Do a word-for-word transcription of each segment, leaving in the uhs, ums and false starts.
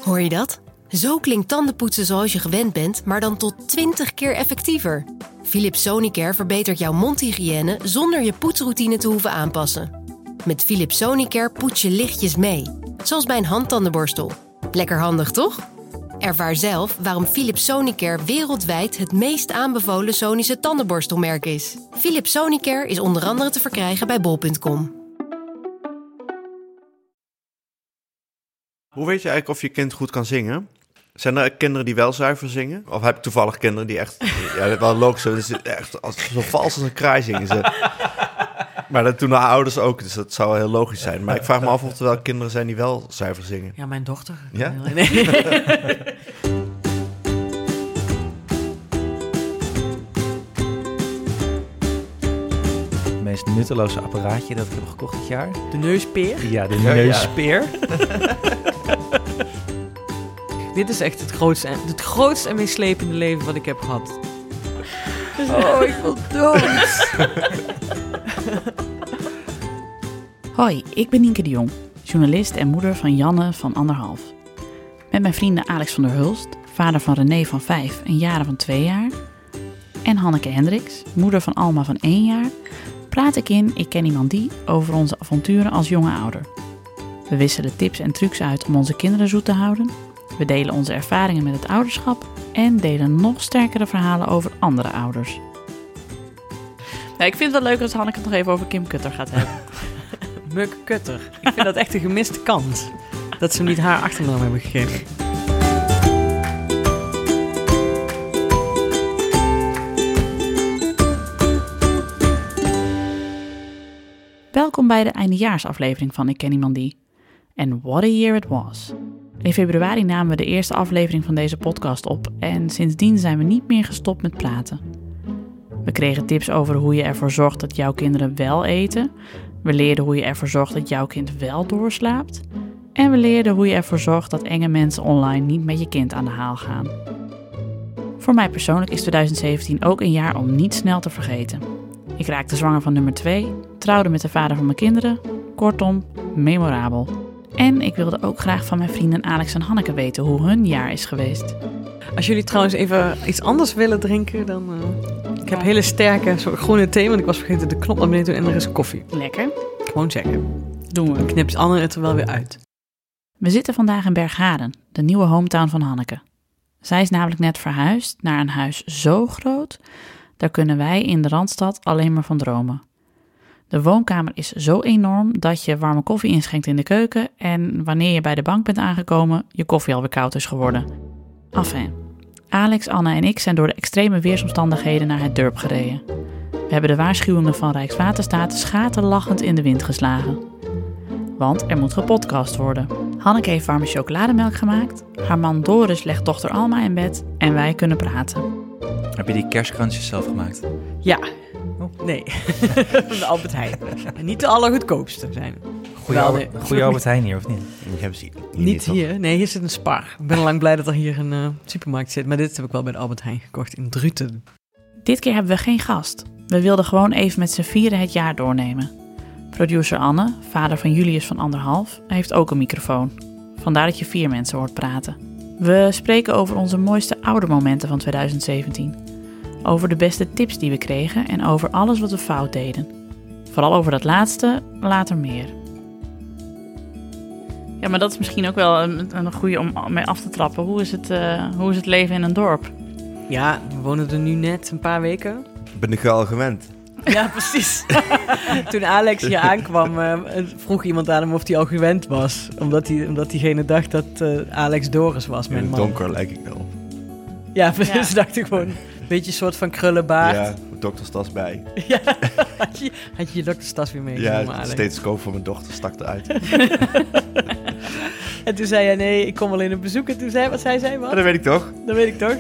Hoor je dat? Zo klinkt tandenpoetsen zoals je gewend bent, maar dan tot twintig keer effectiever. Philips Sonicare verbetert jouw mondhygiëne zonder je poetsroutine te hoeven aanpassen. Met Philips Sonicare poets je lichtjes mee, zoals bij een handtandenborstel. Lekker handig, toch? Ervaar zelf waarom Philips Sonicare wereldwijd het meest aanbevolen Sonische tandenborstelmerk is. Philips Sonicare is onder andere te verkrijgen bij bol punt com. Hoe weet je eigenlijk of je kind goed kan zingen? Zijn er kinderen die wel zuiver zingen? Of heb ik toevallig kinderen die echt... Ja, dat is wel logisch. Dat is echt als, zo vals als een kraai zingen ze. Maar dat doen de ouders ook, dus dat zou heel logisch zijn. Maar ik vraag me af of er wel kinderen zijn die wel zuiver zingen. Ja, mijn dochter. Ja? Nee. Het meest nutteloze apparaatje dat ik heb gekocht dit jaar. De neuspeer? Ja, de Ja, neuspeer. Dit is echt het grootste, het grootste en meest slepende leven wat ik heb gehad. Oh, ik wil dood. Hoi, ik ben Nienke de Jong, journalist en moeder van Janne van anderhalf. Met mijn vrienden Alex van der Hulst, vader van René van vijf en Jaren van twee jaar, en Hanneke Hendricks, moeder van Alma van één jaar, praat ik in Ik Ken Iemand Die over onze avonturen als jonge ouder. We wisselen tips en trucs uit om onze kinderen zoet te houden. We delen onze ervaringen met het ouderschap en delen nog sterkere verhalen over andere ouders. Nou, ik vind het wel leuk als Hanneke het nog even over Kim Kutter gaat hebben. Muk Kutter. Ik vind dat echt een gemiste kans. Dat ze hem niet haar achternaam hebben gegeven. Welkom bij de eindejaarsaflevering van Ik Ken Iemand Die. En what a year it was. In februari namen we de eerste aflevering van deze podcast op en sindsdien zijn we niet meer gestopt met praten. We kregen tips over hoe je ervoor zorgt dat jouw kinderen wel eten. We leerden hoe je ervoor zorgt dat jouw kind wel doorslaapt. En we leerden hoe je ervoor zorgt dat enge mensen online niet met je kind aan de haal gaan. Voor mij persoonlijk is twintig zeventien ook een jaar om niet snel te vergeten. Ik raakte zwanger van nummer twee, trouwde met de vader van mijn kinderen. Kortom, memorabel. En ik wilde ook graag van mijn vrienden Alex en Hanneke weten hoe hun jaar is geweest. Als jullie trouwens even iets anders willen drinken, dan... Uh, ik heb hele sterke soort groene thee, want ik was vergeten de knop naar beneden te doen en er is koffie. Lekker. Gewoon checken. Doen we. Knipt Anne het er wel weer uit. We zitten vandaag in Berghaden, de nieuwe hometown van Hanneke. Zij is namelijk net verhuisd naar een huis zo groot, daar kunnen wij in de Randstad alleen maar van dromen. De woonkamer is zo enorm dat je warme koffie inschenkt in de keuken en wanneer je bij de bank bent aangekomen, je koffie alweer koud is geworden. Enfin, Alex, Anne en ik zijn door de extreme weersomstandigheden naar het dorp gereden. We hebben de waarschuwingen van Rijkswaterstaat schaterlachend in de wind geslagen. Want er moet gepodcast worden. Hanneke heeft warme chocolademelk gemaakt, haar man Doris legt dochter Alma in bed en wij kunnen praten. Heb je die kerstkransjes zelf gemaakt? Ja. Oh. Nee. De Albert Heijn. En niet de allergoedkoopste zijn. Goeie, Albert, goeie Albert Heijn hier, of niet? Die hebben ze hier Niet, niet hier. Nee, hier zit een Spar. Ik ben al lang blij dat er hier een uh, supermarkt zit. Maar dit heb ik wel bij de Albert Heijn gekocht in Druten. Dit keer hebben we geen gast. We wilden gewoon even met z'n vieren het jaar doornemen. Producer Anne, vader van Julius van anderhalf, heeft ook een microfoon. Vandaar dat je vier mensen hoort praten. We spreken over onze mooiste oudermomenten van twintig zeventien. Over de beste tips die we kregen en over alles wat we fout deden. Vooral over dat laatste, later meer. Ja, maar dat is misschien ook wel een, een goede om mee af te trappen. Hoe is het, uh, hoe is het leven in een dorp? Ja, we wonen er nu net een paar weken. Ben ik wel gewend. Ja, precies. Toen Alex hier aankwam, uh, vroeg iemand aan hem of hij al gewend was. Omdat, hij, omdat diegene dacht dat uh, Alex Doris was, mijn In het man. donker lijk ik wel. Ja, precies. Ja. Dacht ik gewoon. Een beetje een soort van krullenbaard. Ja, dokterstas bij. Ja, had je, had je je dokterstas weer meegenomen, Ja, de Alex? stethoscoop van mijn dochter stak eruit. En toen zei hij, nee, ik kom alleen op bezoek. En toen zei wat zij zei, wat? Ja, dat weet ik toch? Dat weet ik toch?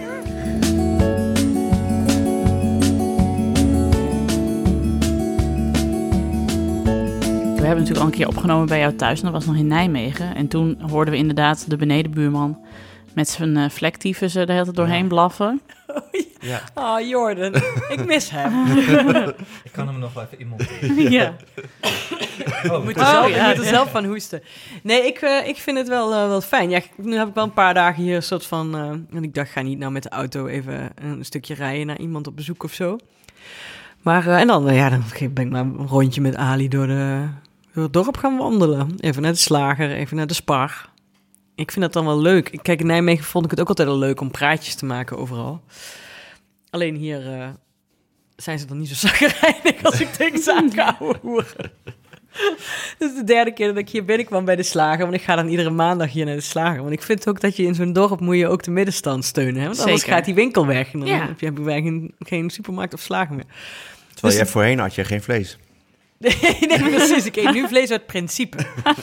We hebben natuurlijk al een keer opgenomen bij jou thuis. En dat was nog in Nijmegen. En toen hoorden we inderdaad de benedenbuurman met zijn uh, vlektyfus er de hele tijd doorheen blaffen. Oh, ja. Ja. Oh, Jordan. Ik mis hem. Ik kan hem nog wel even inmonteren. Ja. Oh, Moet je, Oh, zelf, ja, je moet er ja. zelf van hoesten. Nee, ik, uh, ik vind het wel, uh, wel fijn. Ja, nu heb ik wel een paar dagen hier een soort van... Uh, en ik dacht, ga niet nou met de auto even een stukje rijden naar iemand op bezoek of zo. Maar, uh, en dan, uh, ja, dan ben ik maar een rondje met Ali door, de, door het dorp gaan wandelen. Even naar de slager, even naar de Spar. Ik vind dat dan wel leuk. Kijk, in Nijmegen vond ik het ook altijd wel leuk om praatjes te maken overal. Alleen hier uh, zijn ze dan niet zo zagrijnig als ik tegen zaken ouwe hoeren. Dat is de derde keer dat ik hier binnenkwam bij de slager. Want ik ga dan iedere maandag hier naar de slager. Want ik vind ook dat je in zo'n dorp moet je ook de middenstand steunen. Hè? Want anders Zeker. gaat die winkel weg. En dan Ja. heb je geen, geen supermarkt of slager meer. Terwijl Dus- jij voorheen had je geen vlees. Nee, nee, precies. Ik eet nu vlees uit principe.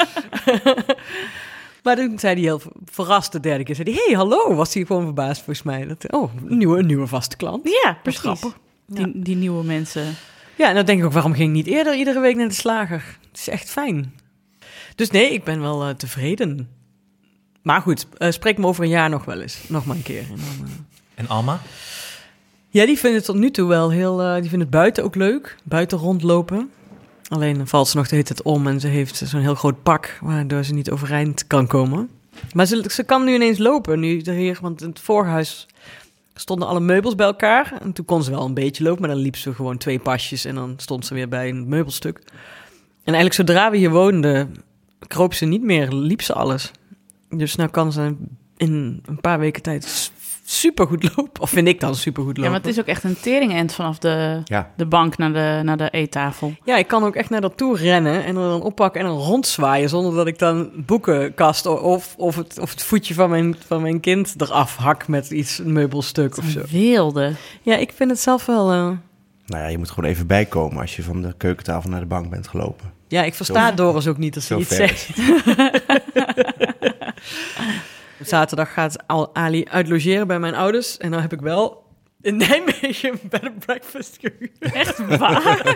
Maar toen zei hij heel verrast de derde keer. Zei hij, hey, hallo. Was hij gewoon verbaasd volgens mij. Dat, oh, een nieuwe, een nieuwe vaste klant. Ja, precies. grappig. Die, die nieuwe mensen. Ja, en dan denk ik ook, waarom ging ik niet eerder iedere week naar de slager? Het is echt fijn. Dus nee, ik ben wel uh, tevreden. Maar goed, uh, spreek me over een jaar nog wel eens. Nog maar een keer. En dan, uh... En Alma? Ja, die vindt het tot nu toe wel heel... Uh, die vindt het buiten ook leuk. Buiten rondlopen. Alleen dan valt ze nog de hele tijd om en ze heeft zo'n heel groot pak, waardoor ze niet overeind kan komen. Maar ze, ze kan nu ineens lopen, nu hier, want in het voorhuis stonden alle meubels bij elkaar. En toen kon ze wel een beetje lopen, maar dan liep ze gewoon twee pasjes en dan stond ze weer bij een meubelstuk. En eigenlijk zodra we hier woonden, kroop ze niet meer, liep ze alles. Dus nou kan ze in een paar weken tijd super goed lopen. Of vind ik dan super goed lopen. Ja, maar het is ook echt een teringend vanaf de, Ja. de bank naar de, naar de eettafel. Ja, ik kan ook echt naar dat toe rennen en er dan oppakken en dan rondzwaaien... zonder dat ik dan boekenkast of, of, het, of het voetje van mijn, van mijn kind eraf hak met iets, een meubelstuk of zo. Wilde. Ja, ik vind het zelf wel... Uh... Nou ja, je moet gewoon even bijkomen als je van de keukentafel naar de bank bent gelopen. Ja, ik versta Zo- Doris ook niet als ze Zo iets ver zegt. is het. Zaterdag gaat Al- Ali uitlogeren bij mijn ouders. En dan heb ik wel in Nijmegen een bed and breakfast gehuurd. Echt waar?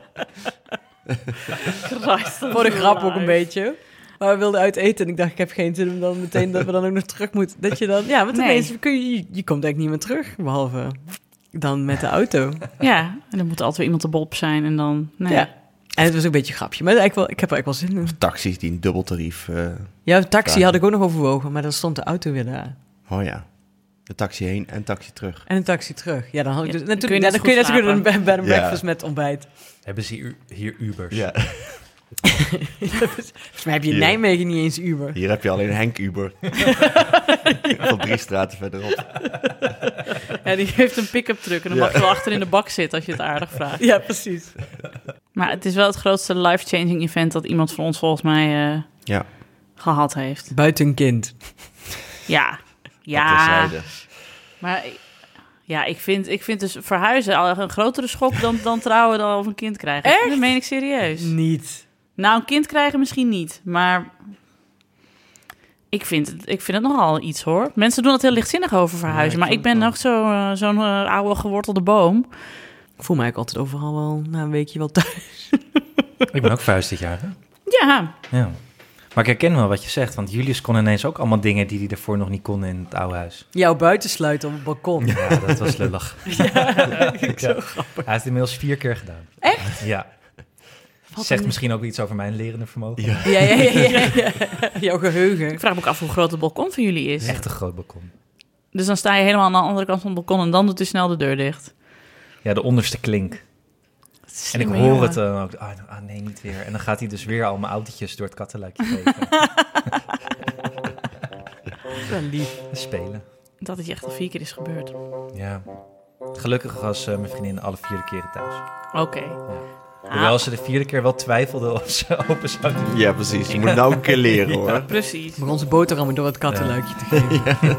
Christ, Voor de grap ook een beetje. Maar we wilden uit eten en ik dacht, ik heb geen zin om dan meteen dat we dan ook nog terug moeten. Dat je dan, ja, want Nee. ineens kun je, je komt eigenlijk niet meer terug, behalve dan met de auto. Ja, en dan moet altijd weer iemand de bob zijn en dan... Nee. Ja. En het was ook een beetje een grapje, maar eigenlijk wel, ik heb er eigenlijk wel zin in. Taxis die een dubbeltarief... eh Ja, de taxi Ja. had ik ook nog overwogen, maar dan stond de auto weer daar. oh ja, de taxi heen en taxi terug. En een taxi terug. Ja, dan had ik Ja, dus... dan en toen- kun je ja, net dan kun je net zo zo goed goed een bed and Ja. breakfast met ontbijt. Hebben ze hier, hier Ubers? Ja. Volgens mij heb je in Ja. Nijmegen niet eens Uber. Hier heb je alleen Henk Uber. Van drie straten verderop. Ja, die heeft een pick-up truck en dan Ja. mag je wel achter in de bak zitten als je het aardig vraagt. Ja, precies. Maar het is wel het grootste life-changing event dat iemand van ons volgens mij eh, Ja, gehad heeft. Buiten een kind. Ja, dat ja. terzijde. Maar ja, ik vind, ik vind dus verhuizen al een grotere schok dan, dan trouwen dan of een kind krijgen. Echt? Dat meen ik serieus. Niet. Nou, een kind krijgen misschien niet, maar ik vind het, ik vind het nogal iets, hoor. Mensen doen dat heel lichtzinnig over verhuizen, Ja, ik maar ik vind ben het wel. nog zo, eh, zo'n eh, oude gewortelde boom. Ik voel mij ook altijd overal wel na een weekje wel thuis. Ik ben ook verhuisd dit jaar, hè? Ja, Ja. Maar ik herken wel wat je zegt, want Julius kon ineens ook allemaal dingen die hij ervoor nog niet kon in het oude huis. Jou buitensluiten op het balkon. Ja, dat was lullig. Ja, ik zo Ja. Hij heeft het inmiddels vier keer gedaan. Echt? Ja. Wat Zegt een- misschien ook iets over mijn lerende vermogen. Ja. Ja, ja, ja, ja, ja. Jouw geheugen. ik vraag me ook af hoe groot het balkon van jullie is. Echt een groot balkon. Dus dan sta je helemaal aan de andere kant van het balkon en dan doet hij snel de deur dicht. Ja, de onderste klink. En ik Slimme hoor jongen. het dan ook. Ah, ah, nee, niet weer. En dan gaat hij dus weer al mijn autootjes door het kattenluikje geven. Wel lief. Spelen. Dat het je echt al vier keer is gebeurd. Ja. Gelukkig was eh, mijn vriendin alle vierde keren thuis. Oké. Hoewel ze de vierde keer wel twijfelde of ze open zou doen. Ja, precies. Je moet nou een keer leren, hoor. Precies. Om onze boterhammen door het kattenluikje te geven.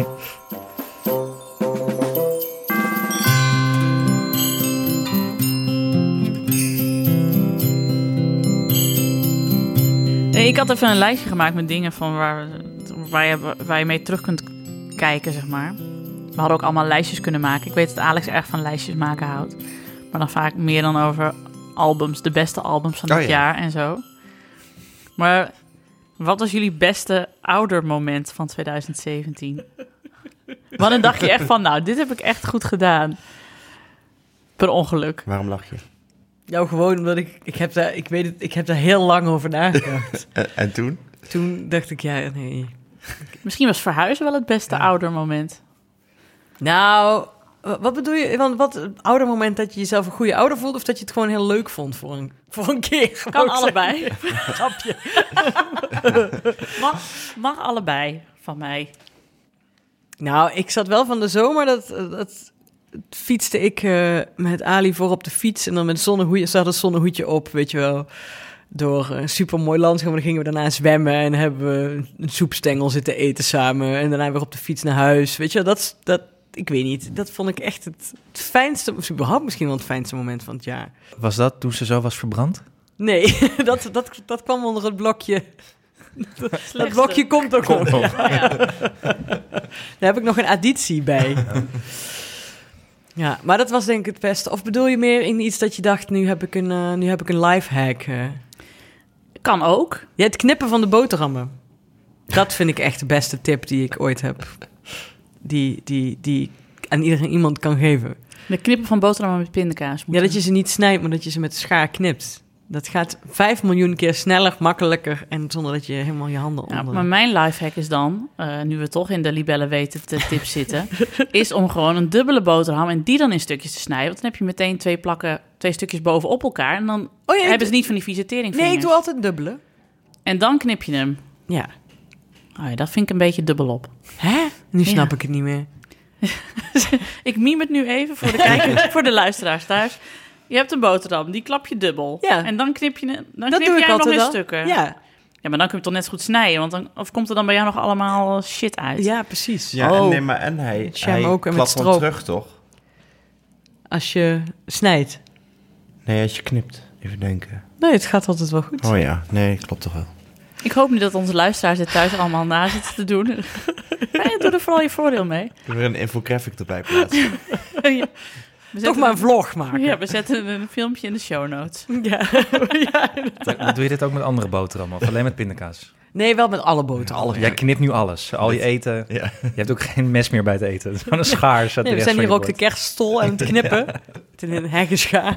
Nee, ik had even een lijstje gemaakt met dingen van waar, waar, je, waar je mee terug kunt kijken, zeg maar. We hadden ook allemaal lijstjes kunnen maken. Ik weet dat Alex erg van lijstjes maken houdt. Maar dan vaak meer dan over albums, de beste albums van Oh, het ja. jaar en zo. Maar wat was jullie beste oudermoment van twintig zeventien? Maar dan dacht je echt van, nou, dit heb ik echt goed gedaan. Per ongeluk. Waarom lach je? Nou, gewoon omdat ik... Ik heb daar, ik weet het, ik heb daar heel lang over nagedacht. En, en toen? Toen dacht ik, ja, nee. Misschien was verhuizen wel het beste Ja. oudermoment. Nou, wat bedoel je? Want wat het oudermoment dat je jezelf een goede ouder voelt... of dat je het gewoon heel leuk vond voor een, voor een keer? Kan Gewoon allebei. Grapje. Mag, mag allebei van mij. Nou, ik zat wel van de zomer, dat, dat fietste ik uh, met Ali voor op de fiets... en dan met zonnehoedje, ze hadden een zonnehoedje op, weet je wel... door een supermooi landschap. En dan gingen we daarna zwemmen en hebben we een soepstengel zitten eten samen. En daarna weer op de fiets naar huis. Weet je, dat, dat ik weet niet. Dat vond ik echt het, het fijnste, of überhaupt misschien wel het fijnste moment van het jaar. Was dat toen ze zo was verbrand? Nee, dat, dat, dat kwam onder het blokje. Dat blokje komt ook op. Ja, ja. Daar heb ik nog een additie bij. Ja, maar dat was denk ik het beste. Of bedoel je meer in iets dat je dacht, nu heb ik een, uh, nu heb ik een lifehack? Uh. Kan ook. Ja, het knippen van de boterhammen. Dat vind ik echt de beste tip die ik ooit heb. Die, die, die ik aan iedereen iemand kan geven. De knippen van boterhammen met pindakaas. Ja, dat je ze niet snijdt, maar dat je ze met de schaar knipt. Dat gaat vijf miljoen keer sneller, makkelijker... en zonder dat je helemaal je handen Ja, onder... maar mijn lifehack is dan, uh, nu we toch in de libellen weten te tips zitten... is om gewoon een dubbele boterham en die dan in stukjes te snijden. Want dan heb je meteen twee plakken, twee stukjes bovenop elkaar... en dan Oh, ja, hebben ze niet van die vieze teringvingers. Nee, ik doe altijd een dubbele. En dan knip je hem. Ja. Oh ja, dat vind ik een beetje dubbelop. Hè? Nu snap Ja. ik het niet meer. Ik mime het nu even voor de kijkers, voor de luisteraars thuis. Je hebt een boterham, die klap je dubbel. Ja. En dan knip je, hem- dan Dat knip doe jij ik hem nog altijd in wel. stukken. Ja, Ja, maar dan kun je het toch net zo goed snijden. Want dan, of komt er dan bij jou nog allemaal shit uit? ja, precies. Ja, Oh, en, nee, maar en hij, Met jam hij ook en met klapt dan stroop. terug, toch? Als je snijdt. Nee, als je knipt. Even denken. Nee, het gaat altijd wel goed. Oh ja, nee, klopt toch wel. Ik hoop niet dat onze luisteraars dit thuis allemaal na zitten te doen. Nee, doe er vooral je voordeel mee. Ik wil weer een infographic erbij plaatsen. Ja. We Toch zetten maar een vlog maken. Ja, we zetten een filmpje in de show notes. Ja. Ja. Doe je dit ook met andere boterhammen of alleen met pindakaas? Nee, wel met alle boterhammen. Jij knipt nu alles. Al je eten. Ja. Je hebt ook geen mes meer bij het eten. Het is gewoon een schaar. Zat Nee, we de zijn rest hier van ook je de bord. kerststol aan het knippen. Met een heggenschaar.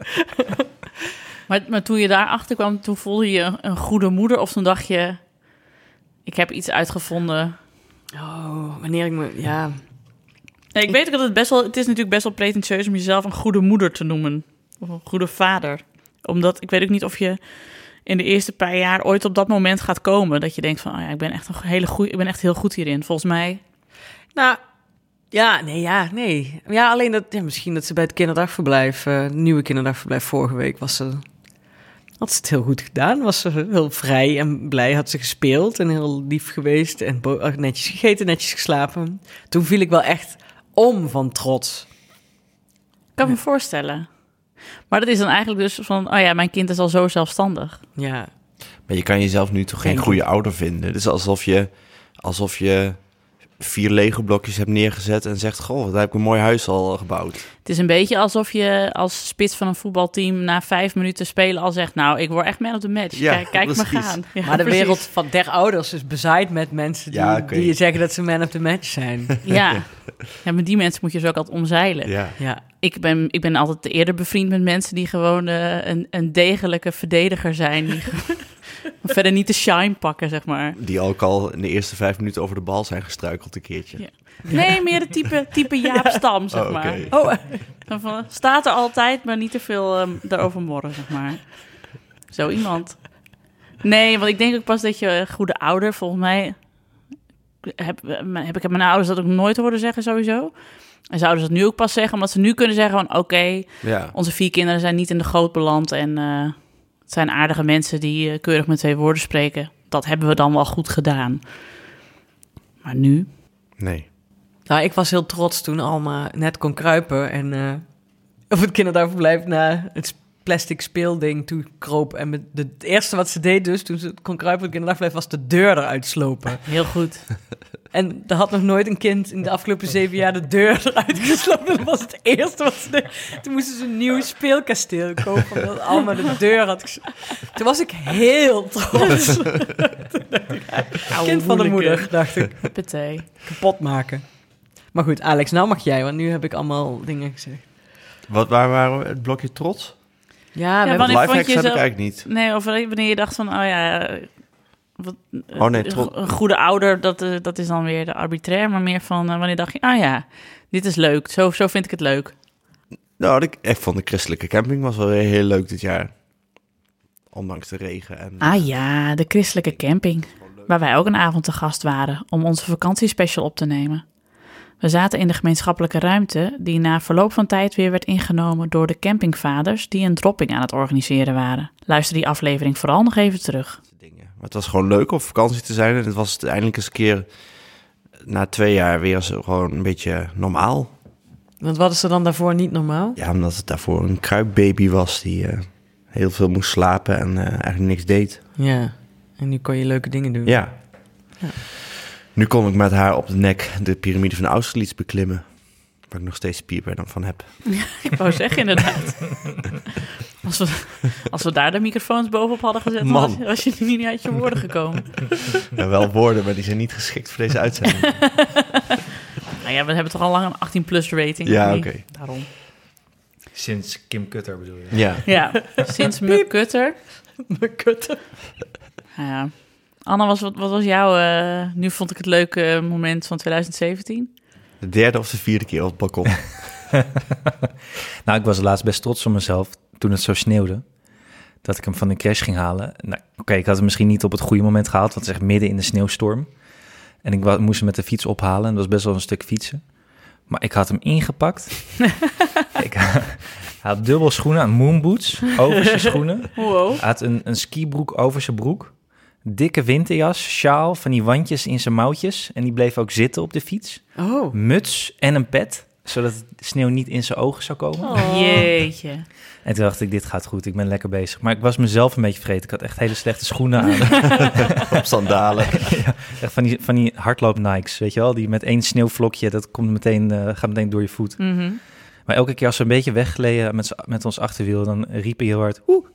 Maar, maar toen je daarachter kwam, toen voelde je een goede moeder? Of toen dacht je, ik heb iets uitgevonden? Oh, wanneer ik me... Ja. Nee, ik weet ook dat het best wel... Het is natuurlijk best wel pretentieus om jezelf een goede moeder te noemen. Of een goede vader. Omdat, ik weet ook niet of je in de eerste paar jaar ooit op dat moment gaat komen. Dat je denkt van, oh ja, ik ben echt een hele goeie, ik ben echt heel goed hierin. Volgens mij... Nou, ja, nee, ja, nee. Ja, alleen dat... Ja, misschien dat ze bij het kinderdagverblijf... Uh, het nieuwe kinderdagverblijf vorige week was ze... Had ze het heel goed gedaan. Was ze heel vrij en blij. Had ze gespeeld en heel lief geweest. En bo- netjes gegeten, netjes geslapen. Toen viel ik wel echt om van trots. Ik kan me voorstellen. Maar dat is dan eigenlijk dus van, oh ja, mijn kind is al zo zelfstandig. Ja. Maar je kan jezelf nu toch geen Denk goede ouder vinden? Het is alsof je, alsof je vier Lego-blokjes hebt neergezet en zegt... Goh, daar heb ik een mooi huis al gebouwd. Het is een beetje alsof je als spits van een voetbalteam na vijf minuten spelen al zegt, nou, ik word echt man of the match. Ja, kijk kijk maar precies. gaan. Ja, Maar de precies. wereld van der ouders is bezaaid met mensen die, Ja, oké. die zeggen dat ze man of the match zijn. Ja. Ja, met die mensen moet je dus ook altijd omzeilen. Ja. Ja. Ik ben, ik ben altijd eerder bevriend met mensen die gewoon uh, een, een degelijke verdediger zijn. Die verder niet de shine pakken, zeg maar. Die ook al in de eerste vijf minuten over de bal zijn gestruikeld een keertje. Ja. Nee, meer de type, type Jaap Stam, zeg Oh, maar. oké. Oh, Van, van, staat er altijd, maar niet te veel um, daarover morren, zeg maar. Zo iemand. Nee, want ik denk ook pas dat je een goede ouder, volgens mij... Heb, heb ik mijn ouders dat ook nooit horen zeggen, sowieso. En zouden ze dat nu ook pas zeggen, omdat ze nu kunnen zeggen van... oké, okay, Ja. onze vier kinderen zijn niet in de goot beland... en uh, het zijn aardige mensen die uh, keurig met twee woorden spreken. Dat hebben we dan wel goed gedaan. Maar nu... Nee. nou, ik was heel trots toen Alma net kon kruipen en uh, op het kinderdagverblijf naar het plastic speelding toe kroop. En met de, het eerste wat ze deed dus, toen ze kon kruipen op het kinderdagverblijf, was de deur eruit slopen. Heel goed. En er had nog nooit een kind in de afgelopen zeven jaar de deur eruit geslopen. Dat was het eerste wat ze deed. Toen moesten ze een nieuw speelkasteel kopen, omdat Alma de deur had gesloten. Toen was ik heel trots. Kind van de moeder, dacht ik. Huppatee. Kapot maken. Maar goed, Alex, nou mag jij, want nu heb ik allemaal dingen gezegd. Wat, waar waren we? Het blokje trots? Ja, we Ja, hebben... wanneer vond Lifehacks je heb ik zelf- eigenlijk niet. Nee, of wanneer je dacht van, oh ja... Wat, Oh nee, een tro- go- een goede ouder, dat, eh, dat is dan weer de arbitrair. Maar meer van, uh, wanneer dacht je, ah ja, dit is leuk. Zo, zo vind ik het leuk. Nou, ik, ik vond de christelijke camping was wel weer heel leuk dit jaar. Ondanks de regen. En... Ah ja, de christelijke camping. Waar wij ook een avond te gast waren om onze vakantiespecial op te nemen. We zaten in de gemeenschappelijke ruimte die na verloop van tijd weer werd ingenomen door de campingvaders die een dropping aan het organiseren waren. Luister die aflevering vooral nog even terug. dingen. Maar het was gewoon leuk om op vakantie te zijn. En het was eindelijk eens een keer na twee jaar weer zo gewoon een beetje normaal. Want wat is er dan daarvoor niet normaal? Ja, omdat het daarvoor een kruipbaby was die uh, heel veel moest slapen en uh, eigenlijk niks deed. Ja, en nu kon je leuke dingen doen. Ja. Ja. Nu kon ik met haar op de nek de piramide van Austerlitz beklimmen. Waar ik nog steeds spierpijn van heb. Ik wou zeggen inderdaad. Als we, als we daar de microfoons bovenop hadden gezet, dan Man. was, was je nu niet uit je woorden gekomen. Ja, wel woorden, maar die zijn niet geschikt voor deze uitzending. Nou ja, we hebben toch al lang een achttien plus rating? Ja, of oké. niet? Daarom. Sinds Kim Kutter bedoel je? Ja. Ja, sinds Muk Kutter. Mijn kutten. Ja. Anna, was, wat, wat was jouw, uh, nu vond ik het leuke moment van twintig zeventien? De derde of de vierde keer op het balkon. Nou, ik was laatst best trots op mezelf toen het zo sneeuwde. Dat ik hem van de crash ging halen. Nou, Oké, okay, ik had hem misschien niet op het goede moment gehaald. Want het is echt midden in de sneeuwstorm. En ik wa- moest hem met de fiets ophalen. En dat was best wel een stuk fietsen. Maar ik had hem ingepakt. ik hij had dubbel schoenen aan, moonboots over zijn schoenen. Wow. Hij had een, een skibroek over zijn broek. Dikke winterjas, sjaal, van die wandjes in zijn mouwtjes. En die bleef ook zitten op de fiets. Oh. Muts en een pet, zodat de sneeuw niet in zijn ogen zou komen. Oh. Jeetje. En toen dacht ik, dit gaat goed, ik ben lekker bezig. Maar ik was mezelf een beetje vergeten. Ik had echt hele slechte schoenen aan. Op sandalen. Ja, echt van die, van die hardloop Nikes, weet je wel? Die met één sneeuwvlokje, dat komt meteen, uh, gaat meteen door je voet. Mm-hmm. Maar elke keer als we een beetje weggleden met, z'n- met ons achterwiel, dan riep hij heel hard, oeh.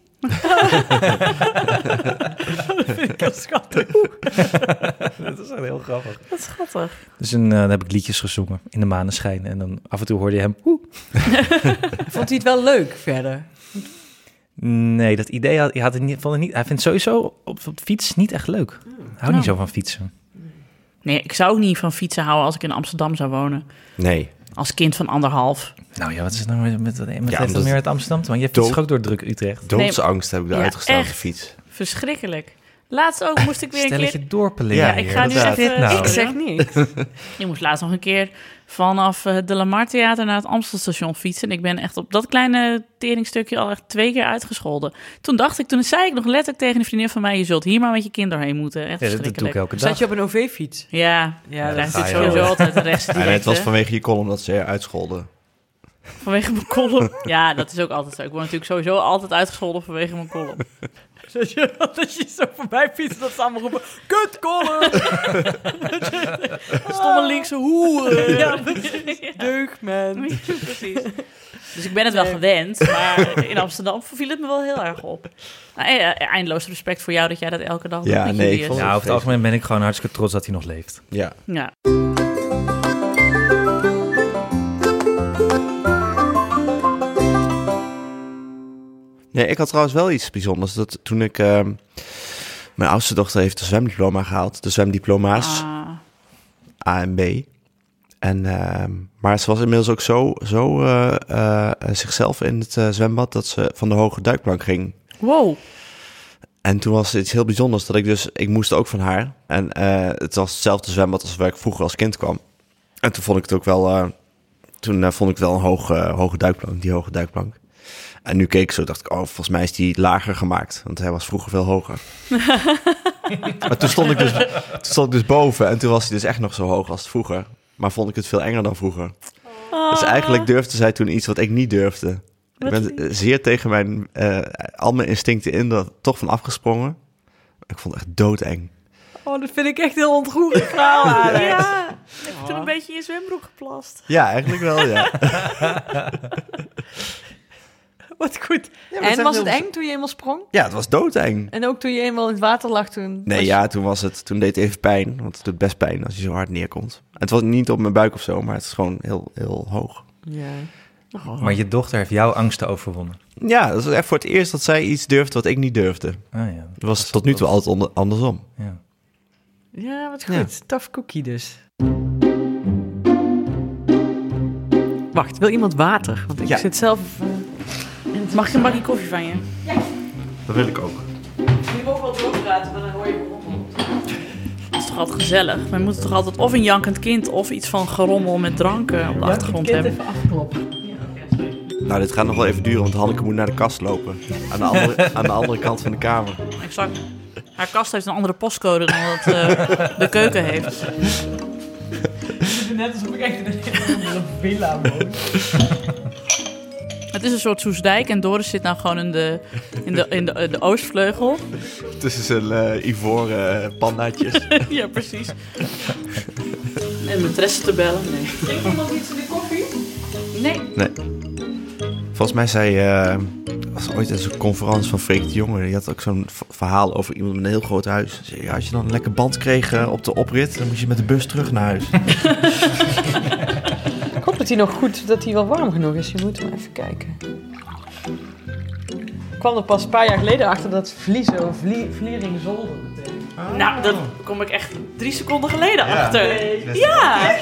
Dat vind ik heel schattig. Dat is echt heel grappig. Wat schattig. Dus een, uh, dan heb ik liedjes gezongen in de maneschijn. En dan af en toe hoorde je hem, oeh. Vond hij het wel leuk verder? Nee, dat idee had, hij, had het niet, vond het niet, hij vindt sowieso op, op de fiets niet echt leuk. Hij houdt niet Oh. zo van fietsen. Nee, ik zou ook niet van fietsen houden als ik in Amsterdam zou wonen. Nee. Als kind van anderhalf. Nou ja, wat is het nou met, met, met, Ja, heeft het omdat- meer met Amsterdam te maken? Je fietst Dood- toch ook door druk Utrecht? Doodsangst heb ik eruit Ja, gestaan op de echt. fiets. Verschrikkelijk. Laatst ook moest ik weer een keer... Stelletje dorpelen. Ja, Ja, ik ga nu inderdaad. even... Dit nou? Ik zeg niks. Je moest laatst nog een keer vanaf uh, de Lamar Theater naar het Amstelstation fietsen. En ik ben echt op dat kleine teringstukje al echt twee keer uitgescholden. Toen dacht ik, toen zei ik nog letterlijk tegen een vriendin van mij, je zult hier maar met je kind doorheen moeten. Echt Ja, dat, dat doe ik verschrikkelijk. elke Zat dag. je op een O V-fiets? Ja, Ja, ja, dat dat ga zit je sowieso wel. altijd de rechts En direct. het was hè. vanwege je column dat ze je uitscholden. Vanwege mijn column. Ja, dat is ook altijd zo. Ik word natuurlijk sowieso altijd uitgescholden vanwege mijn column. Dat je, dat je zo voorbij fietst, dat ze allemaal roepen... Kut, Colin! Stomme linkse hoeren. Ja, deug, man. Precies. Dus ik ben het wel gewend, maar in Amsterdam viel het me wel heel erg op. Nou, eh, eindeloos respect voor jou dat jij dat elke dag doet Ja, met nee, ik Julius. vond- Ja, over het algemeen ben ik gewoon hartstikke trots dat hij nog leeft. Ja. Ja. Nee, ik had trouwens wel iets bijzonders. Dat toen ik... Uh, mijn oudste dochter heeft een zwemdiploma gehaald. De zwemdiploma's Ah, A en B. En, uh, maar ze was inmiddels ook zo, zo uh, uh, zichzelf in het uh, zwembad... dat ze van de hoge duikplank ging. wow. En toen was het iets heel bijzonders dat ik dus... Ik moest ook van haar. En uh, het was hetzelfde zwembad als waar ik vroeger als kind kwam. En toen vond ik het ook wel... Uh, toen uh, vond ik wel een hoge, uh, hoge duikplank, die hoge duikplank. En nu keek ik zo, dacht ik, oh, volgens mij is die lager gemaakt. Want hij was vroeger veel hoger. Maar toen stond, ik dus, toen stond ik dus boven en toen was hij dus echt nog zo hoog als vroeger. Maar vond ik het veel enger dan vroeger. Dus eigenlijk durfde zij toen iets wat ik niet durfde. Ik ben uh, zeer tegen mijn, uh, al mijn instincten in er toch van afgesprongen. Ik vond het echt doodeng. Oh, dat vind ik echt heel ontroerend verhaal, Alex. Ja, heb je toen een beetje in je zwembroek geplast? Ja, eigenlijk wel, ja. Wat goed. Ja, maar En was heel- het eng toen je eenmaal sprong? Ja, het was doodeng. En ook toen je eenmaal in het water lag toen? Nee, was- ja, toen was het, toen deed het even pijn. Want het doet best pijn als je zo hard neerkomt. Het was niet op mijn buik of zo, maar het is gewoon heel, heel hoog. Ja. Oh. Maar je dochter heeft jouw angsten overwonnen. Ja, dat is echt voor het eerst dat zij iets durfde wat ik niet durfde. Ah, ja. Het was tot nu toe altijd onder, andersom. Ja. Ja, wat goed. Ja. Tough cookie dus. Wacht, wil iemand water? Want ik Ja. zit zelf... Uh, Mag ik een bakje koffie van je? Dat wil ik ook. je mag wel doorpraten, maar dan hoor je gerommel. Dat is toch altijd gezellig? We moeten toch altijd of een jankend kind of iets van gerommel met drank eh, op de achtergrond hebben. even afkloppen. Nou, dit gaat nog wel even duren, want Hanneke moet naar de kast lopen. Aan de andere, aan de andere kant van de kamer. Exact. Haar kast heeft een andere postcode dan dat eh, de keuken heeft. Net alsof ik echt in een villa woon. Het is een soort Soesdijk en Doris zit nou gewoon in de, in de, in de, de oostvleugel. Tussen zijn uh, ivoren uh, pandaatjes. Ja, precies. En maîtresse te bellen. Nee. Drinkt iemand iets in de koffie? Nee. Nee. Volgens mij zei... Uh, was ooit eens een conferentie van Freek de Jonge. Die had ook zo'n v- verhaal over iemand met een heel groot huis. Zei, ja, als je dan een lekker band kreeg uh, op de oprit... dan moet je met de bus terug naar huis. Ik hoop dat hij nog goed, dat hij wel warm genoeg is. Je moet maar even kijken. Ik kwam er pas een paar jaar geleden achter dat vliezen of vlie, vliering-zolder betekent. Nou, daar kom ik echt drie seconden geleden Ja. achter. Nee. Ja!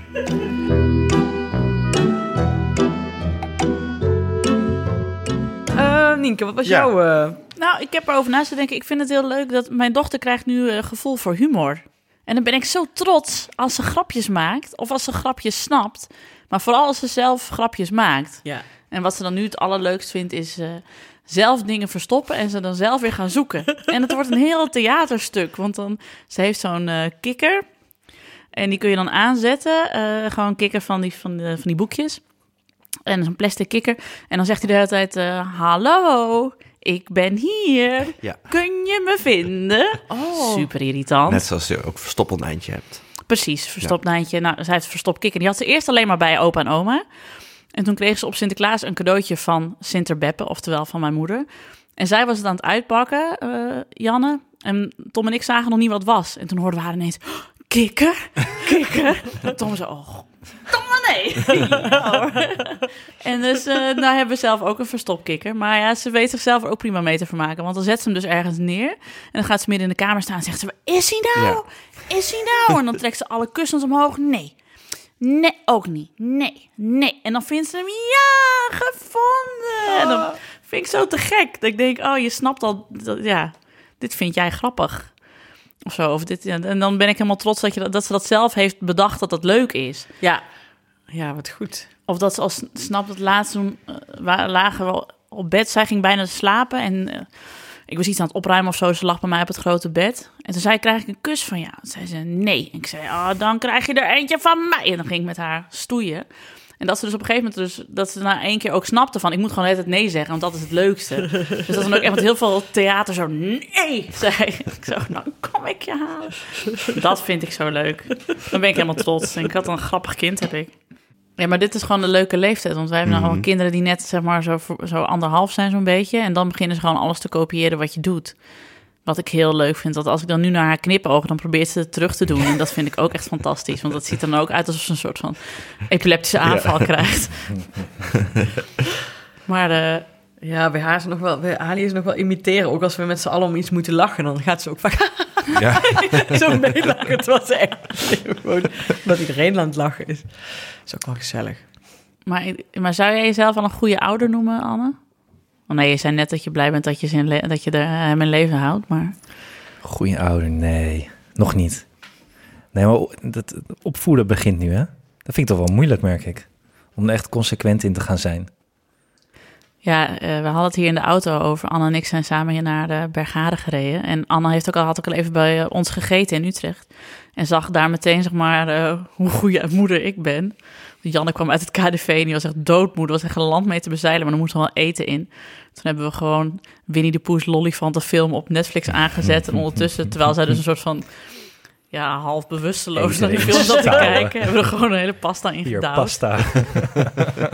Uh, Nienke, wat was Ja. jouw... Uh... Nou, ik heb erover naast te denken. Ik vind het heel leuk dat mijn dochter krijgt nu uh, gevoel voor humor. En dan ben ik zo trots als ze grapjes maakt. Of als ze grapjes snapt. Maar vooral als ze zelf grapjes maakt. Ja. En wat ze dan nu het allerleukst vindt is... Uh, zelf dingen verstoppen en ze dan zelf weer gaan zoeken. En het wordt een heel theaterstuk. Want dan, ze heeft zo'n uh, kikker. En die kun je dan aanzetten. Uh, gewoon kikker van die, van, de, van die boekjes. En zo'n plastic kikker. En dan zegt hij de hele tijd... Uh, hallo, ik ben hier. Ja. Kun je me vinden? Oh. Super irritant. Net zoals je ook verstoppelnijntje hebt. Precies, verstopnijntje. Nou, zij heeft verstopt kikker. Die had ze eerst alleen maar bij opa en oma. En toen kreeg ze op Sinterklaas een cadeautje van Sinterbeppe, oftewel van mijn moeder. En zij was het aan het uitpakken, uh, Janne. En Tom en ik zagen nog niet wat het was. En toen hoorden we haar ineens, oh, kikker, kikker. En Tom zo, oh, domme nee. Ja, hoor. En dus, uh, nou hebben we zelf ook een verstopkikker. Maar ja, ze weet zichzelf er ook prima mee te vermaken. Want dan zet ze hem dus ergens neer. En dan gaat ze midden in de kamer staan en zegt ze, waar is hij nou? Ja. Is hij nou? En dan trekt ze alle kussens omhoog. Nee. Nee, ook niet. Nee, nee. En dan vindt ze hem, ja, gevonden. En dan vind ik zo te gek. Dat ik denk, oh, je snapt al, dat, ja, dit vind jij grappig. Of zo. Of dit, ja. En dan ben ik helemaal trots dat, je, dat ze dat zelf heeft bedacht dat dat leuk is. Ja. Ja, wat goed. Of dat ze al snapt dat laatst toen uh, lagen we op bed. Zij ging bijna slapen en... Uh, ik was iets aan het opruimen of zo. Ze lag bij mij op het grote bed. En toen zei ik, krijg ik een kus van jou? Toen zei ze, nee. En ik zei, oh, dan krijg je er eentje van mij. En dan ging ik met haar stoeien. En dat ze dus op een gegeven moment... Dus, dat ze na één keer ook snapte van... ik moet gewoon altijd nee zeggen, want dat is het leukste. Dus dat dan ook echt met heel veel theater zo... nee, zei ik. Zo, nou kom ik je halen. Dat vind ik zo leuk. Dan ben ik helemaal trots. En ik had een grappig kind, heb ik. Ja, maar dit is gewoon een leuke leeftijd. Want wij hebben mm-hmm. nou gewoon kinderen die net zeg maar zo, zo anderhalf zijn zo'n beetje. En dan beginnen ze gewoon alles te kopiëren wat je doet. Wat ik heel leuk vind. Dat als ik dan nu naar haar knipoog, dan probeert ze het terug te doen. En dat vind ik ook echt fantastisch. Want dat ziet er dan ook uit alsof ze een soort van epileptische aanval ja. krijgt. Maar uh, ja, bij haar is nog wel, bij Ali is nog wel imiteren. Ook als we met z'n allen om iets moeten lachen, dan gaat ze ook vaak ja. zo meelachen. Het was echt gewoon dat iedereen aan het lachen is. Dat is ook wel gezellig. Maar, maar zou jij jezelf al een goede ouder noemen, Anne? Oh nee, je zei net dat je blij bent dat je, zijn le- dat je er, hem in leven houdt, maar... Goeie ouder, nee. Nog niet. Nee, maar dat opvoeden begint nu, hè? Dat vind ik toch wel moeilijk, merk ik. Om er echt consequent in te gaan zijn. Ja, uh, we hadden het hier in de auto over. Anne en ik zijn samen hier naar de Bergharen gereden. En Anne heeft ook al, had ook al even bij ons gegeten in Utrecht. En zag daar meteen, zeg maar, uh, hoe goede moeder ik ben. Janne kwam uit het K D V en die was echt doodmoeder. Was echt een land mee te bezeilen, maar er moest wel eten in. Toen hebben we gewoon Winnie de Pooh's Lollifantenfilm op Netflix aangezet. En ondertussen, terwijl zij dus een soort van... ja, half bewusteloos naar die film zat te kijken, hebben we er gewoon een hele pasta in gedaan. Hier, pasta.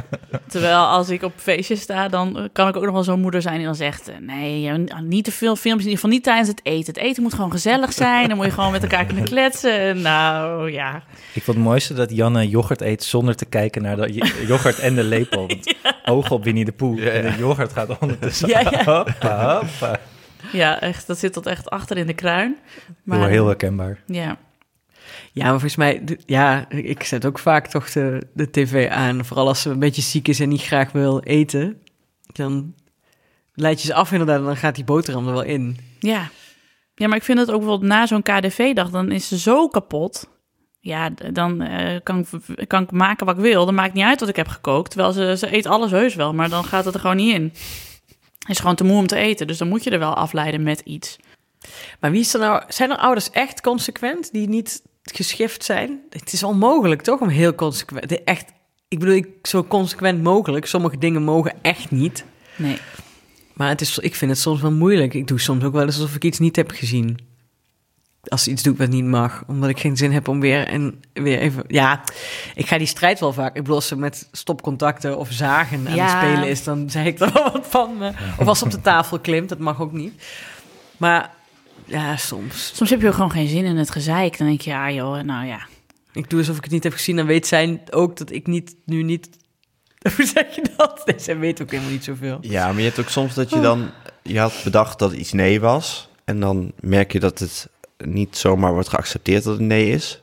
Terwijl als ik op feestjes sta, dan kan ik ook nog wel zo'n moeder zijn die dan zegt... nee, niet te veel films, in ieder geval niet tijdens het eten. Het eten moet gewoon gezellig zijn, dan moet je gewoon met elkaar kunnen kletsen. Nou, ja. Ik vond het mooiste dat Janne yoghurt eet zonder te kijken naar de yoghurt en de lepel. Want ja. Ogen op Winnie de Pooh. Ja, ja. En de yoghurt gaat ondertussen. Ja, ja. Hoppa, hoppa. Ja, echt, dat zit tot echt achter in de kruin. Maar, heel, heel herkenbaar. Ja. Ja, maar volgens mij, ja, ik zet ook vaak toch de, de tv aan. Vooral als ze een beetje ziek is en niet graag wil eten. Dan leid je ze af inderdaad en dan gaat die boterham er wel in. Ja, ja, maar ik vind het ook bijvoorbeeld na zo'n K D V-dag, dan is ze zo kapot. Ja, dan uh, kan, ik, kan ik maken wat ik wil. Dan maakt niet uit wat ik heb gekookt. Terwijl ze, ze eet alles heus wel, maar dan gaat het er gewoon niet in. Het is gewoon te moe om te eten, dus dan moet je er wel afleiden met iets. Maar wie is er nou? Zijn er ouders echt consequent die niet geschift zijn? Het is onmogelijk toch om heel consequent... Echt, ik bedoel, ik, zo consequent mogelijk. Sommige dingen mogen echt niet. Nee. Maar het is, ik vind het soms wel moeilijk. Ik doe soms ook wel eens alsof ik iets niet heb gezien. Als ze iets doet wat niet mag. Omdat ik geen zin heb om weer en weer even... Ja, ik ga die strijd wel vaak... Ik bedoel, als ze met stopcontacten of zagen aan ja. het spelen is... dan zeg ik er wel wat van. Uh, of als ze op de tafel klimt, dat mag ook niet. Maar ja, soms. Soms heb je ook gewoon geen zin in het gezeik. Dan denk je, ja joh, nou ja. Ik doe alsof ik het niet heb gezien. Dan weet zij ook dat ik niet nu niet... Hoe zeg je dat? Nee, zij weet ook helemaal niet zoveel. Ja, maar je hebt ook soms dat je dan... Je had bedacht dat iets nee was. En dan merk je dat het niet zomaar wordt geaccepteerd dat het nee is.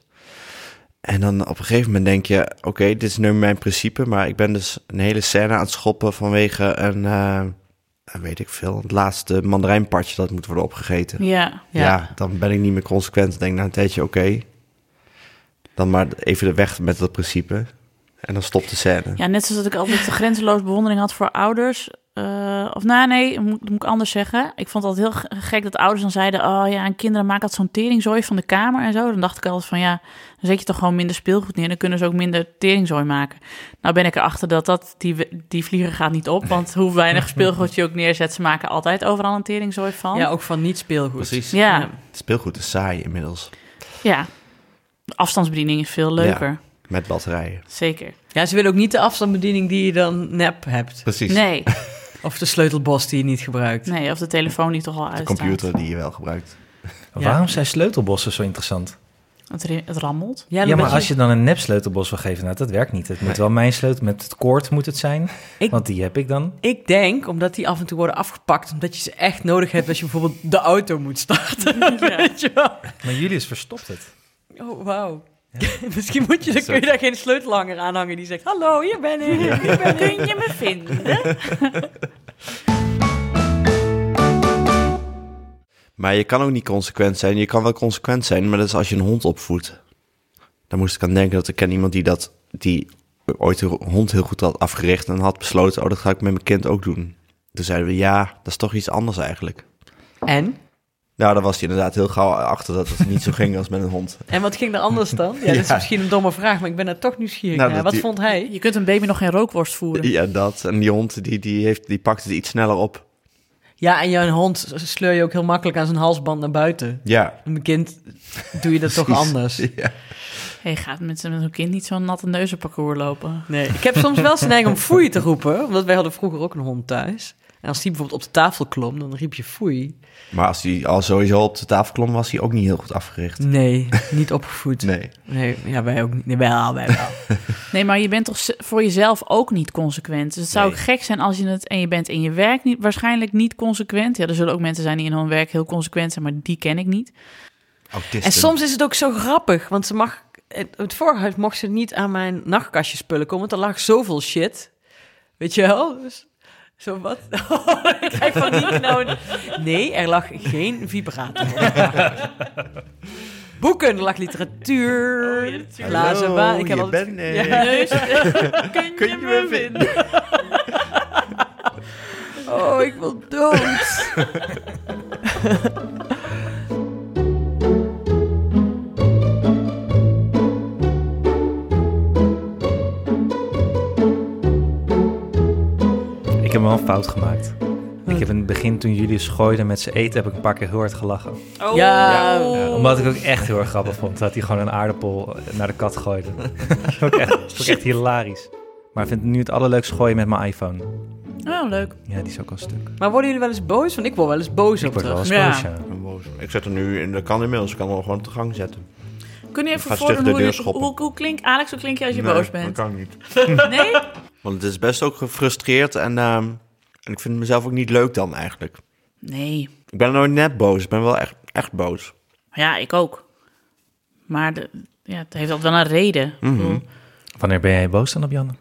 En dan op een gegeven moment denk je... Oké, okay, dit is nu mijn principe. Maar ik ben dus een hele scène aan het schoppen vanwege een... Uh, weet ik veel, het laatste mandarijnpartje dat moet worden opgegeten. Ja, ja. ja dan ben ik niet meer consequent. Dan denk ik na een tijdje, oké, okay, dan maar even de weg met dat principe. En dan stopt de scène. Ja, net zoals dat ik altijd de grenzeloos bewondering had voor ouders. Uh, of nou, nee, moet, moet ik anders zeggen. Ik vond het altijd heel gek dat ouders dan zeiden... oh ja, en kinderen maken altijd zo'n teringzooi van de kamer en zo. Dan dacht ik altijd van ja, dan zet je toch gewoon minder speelgoed neer. Dan kunnen ze ook minder teringzooi maken. Nou ben ik erachter dat, dat die, die vlieger gaat niet op. Want hoe weinig speelgoed je ook neerzet... ze maken altijd overal een teringzooi van. Ja, ook van niet speelgoed. Precies. Ja. Ja. Speelgoed is saai inmiddels. Ja, de afstandsbediening is veel leuker. Ja, met batterijen. Zeker. Ja, ze willen ook niet de afstandsbediening die je dan nep hebt. Precies. Nee. Of de sleutelbos die je niet gebruikt. Nee, of de telefoon die toch al uitstaat. De computer die je wel gebruikt. Ja. Waarom zijn sleutelbossen zo interessant? Het, het rammelt. Ja, ja maar je... als je dan een nep sleutelbos wil geven, nou, dat werkt niet. Het nee. moet wel mijn sleutel, met het koord moet het zijn, ik, want die heb ik dan. Ik denk, omdat die af en toe worden afgepakt, omdat je ze echt nodig hebt als je bijvoorbeeld de auto moet starten. Ja. Weet je wel? Maar Julius verstopt het. Oh, wauw. Ja. Misschien moet je, dan kun je daar geen sleutelhanger aan hangen die zegt, hallo, hier ben ik, ja. hier ben ik. Kun je me vinden? Maar je kan ook niet consequent zijn. Je kan wel consequent zijn, maar dat is als je een hond opvoedt. Dan moest ik aan denken dat ik ken iemand die dat, die ooit een hond heel goed had afgericht en had besloten, oh, dat ga ik met mijn kind ook doen. Toen zeiden we, ja, dat is toch iets anders eigenlijk. En? Nou, daar was hij inderdaad heel gauw achter dat het niet zo ging als met een hond. En wat ging er anders dan? Ja, dat is ja. misschien een domme vraag, maar ik ben er toch nieuwsgierig nou, naar. Wat die... vond hij? Je kunt een baby nog geen rookworst voeren. Ja, dat. En die hond, die, die, heeft, die pakt het iets sneller op. Ja, en jouw hond sleur je ook heel makkelijk aan zijn halsband naar buiten. Ja. En mijn kind doe je dat toch anders. Ja. Hey, gaat met zo'n kind niet zo'n natte neuzenparcours lopen? Nee, ik heb soms wel zijn neiging om foei te roepen. Omdat wij hadden vroeger ook een hond thuis. En als die bijvoorbeeld op de tafel klom, dan riep je foei. Maar als hij al sowieso op de tafel klom, was hij ook niet heel goed afgericht. Nee, niet opgevoed. Nee. Nee, ja, wij ook niet. Nee, wel, wij wel. Nee, maar je bent toch voor jezelf ook niet consequent. Dus het zou nee. gek zijn als je het... En je bent in je werk niet, waarschijnlijk niet consequent. Ja, er zullen ook mensen zijn die in hun werk heel consequent zijn, maar die ken ik niet. Autisten. En soms is het ook zo grappig, want ze mag... Het vorige huis mocht ze niet aan mijn nachtkastje spullen komen, want er lag zoveel shit. Weet je wel? Dus... Zo wat? Oh, ik krijg van die nou... Nee, er lag geen vibrator. Boeken, er lag literatuur, oh, ja, glazen baan. Ik heb je altijd... bent nee. Ja. Neus. Kun, Kun je, je me vinden? vinden? Oh, ik wil dood. Ik heb wel een fout gemaakt. Ik heb in het begin, toen Julius gooide met zijn eten, heb ik een paar keer heel hard gelachen. Oh. Ja. Ja, omdat ik ook echt heel erg grappig vond dat hij gewoon een aardappel naar de kat gooide. Dat is ook echt, dat is ook echt hilarisch. Maar ik vind het nu het allerleukste gooien met mijn iPhone. Oh, leuk. Ja, die is ook al stuk. Maar worden jullie wel eens boos? Want ik word wel eens boos Ik op word wel terug. eens Ja. boos, ja. Ik ben boos. Ik zet er nu in, dat kan inmiddels, ik kan hem gewoon te gang zetten. Kun je Ik even ga voordoen stug de hoe, deur je- schoppen. hoe, hoe klink, Alex, hoe klink je als je Nee, boos bent? dat kan niet. Nee? Want het is best ook gefrustreerd en, ehm, en ik vind mezelf ook niet leuk dan eigenlijk. Nee. Ik ben nooit net boos, ik ben wel echt, echt boos. Ja, ik ook. Maar de, ja, het heeft altijd wel een reden. Ik Mhm. bedoel, Wanneer ben jij boos dan op Janne?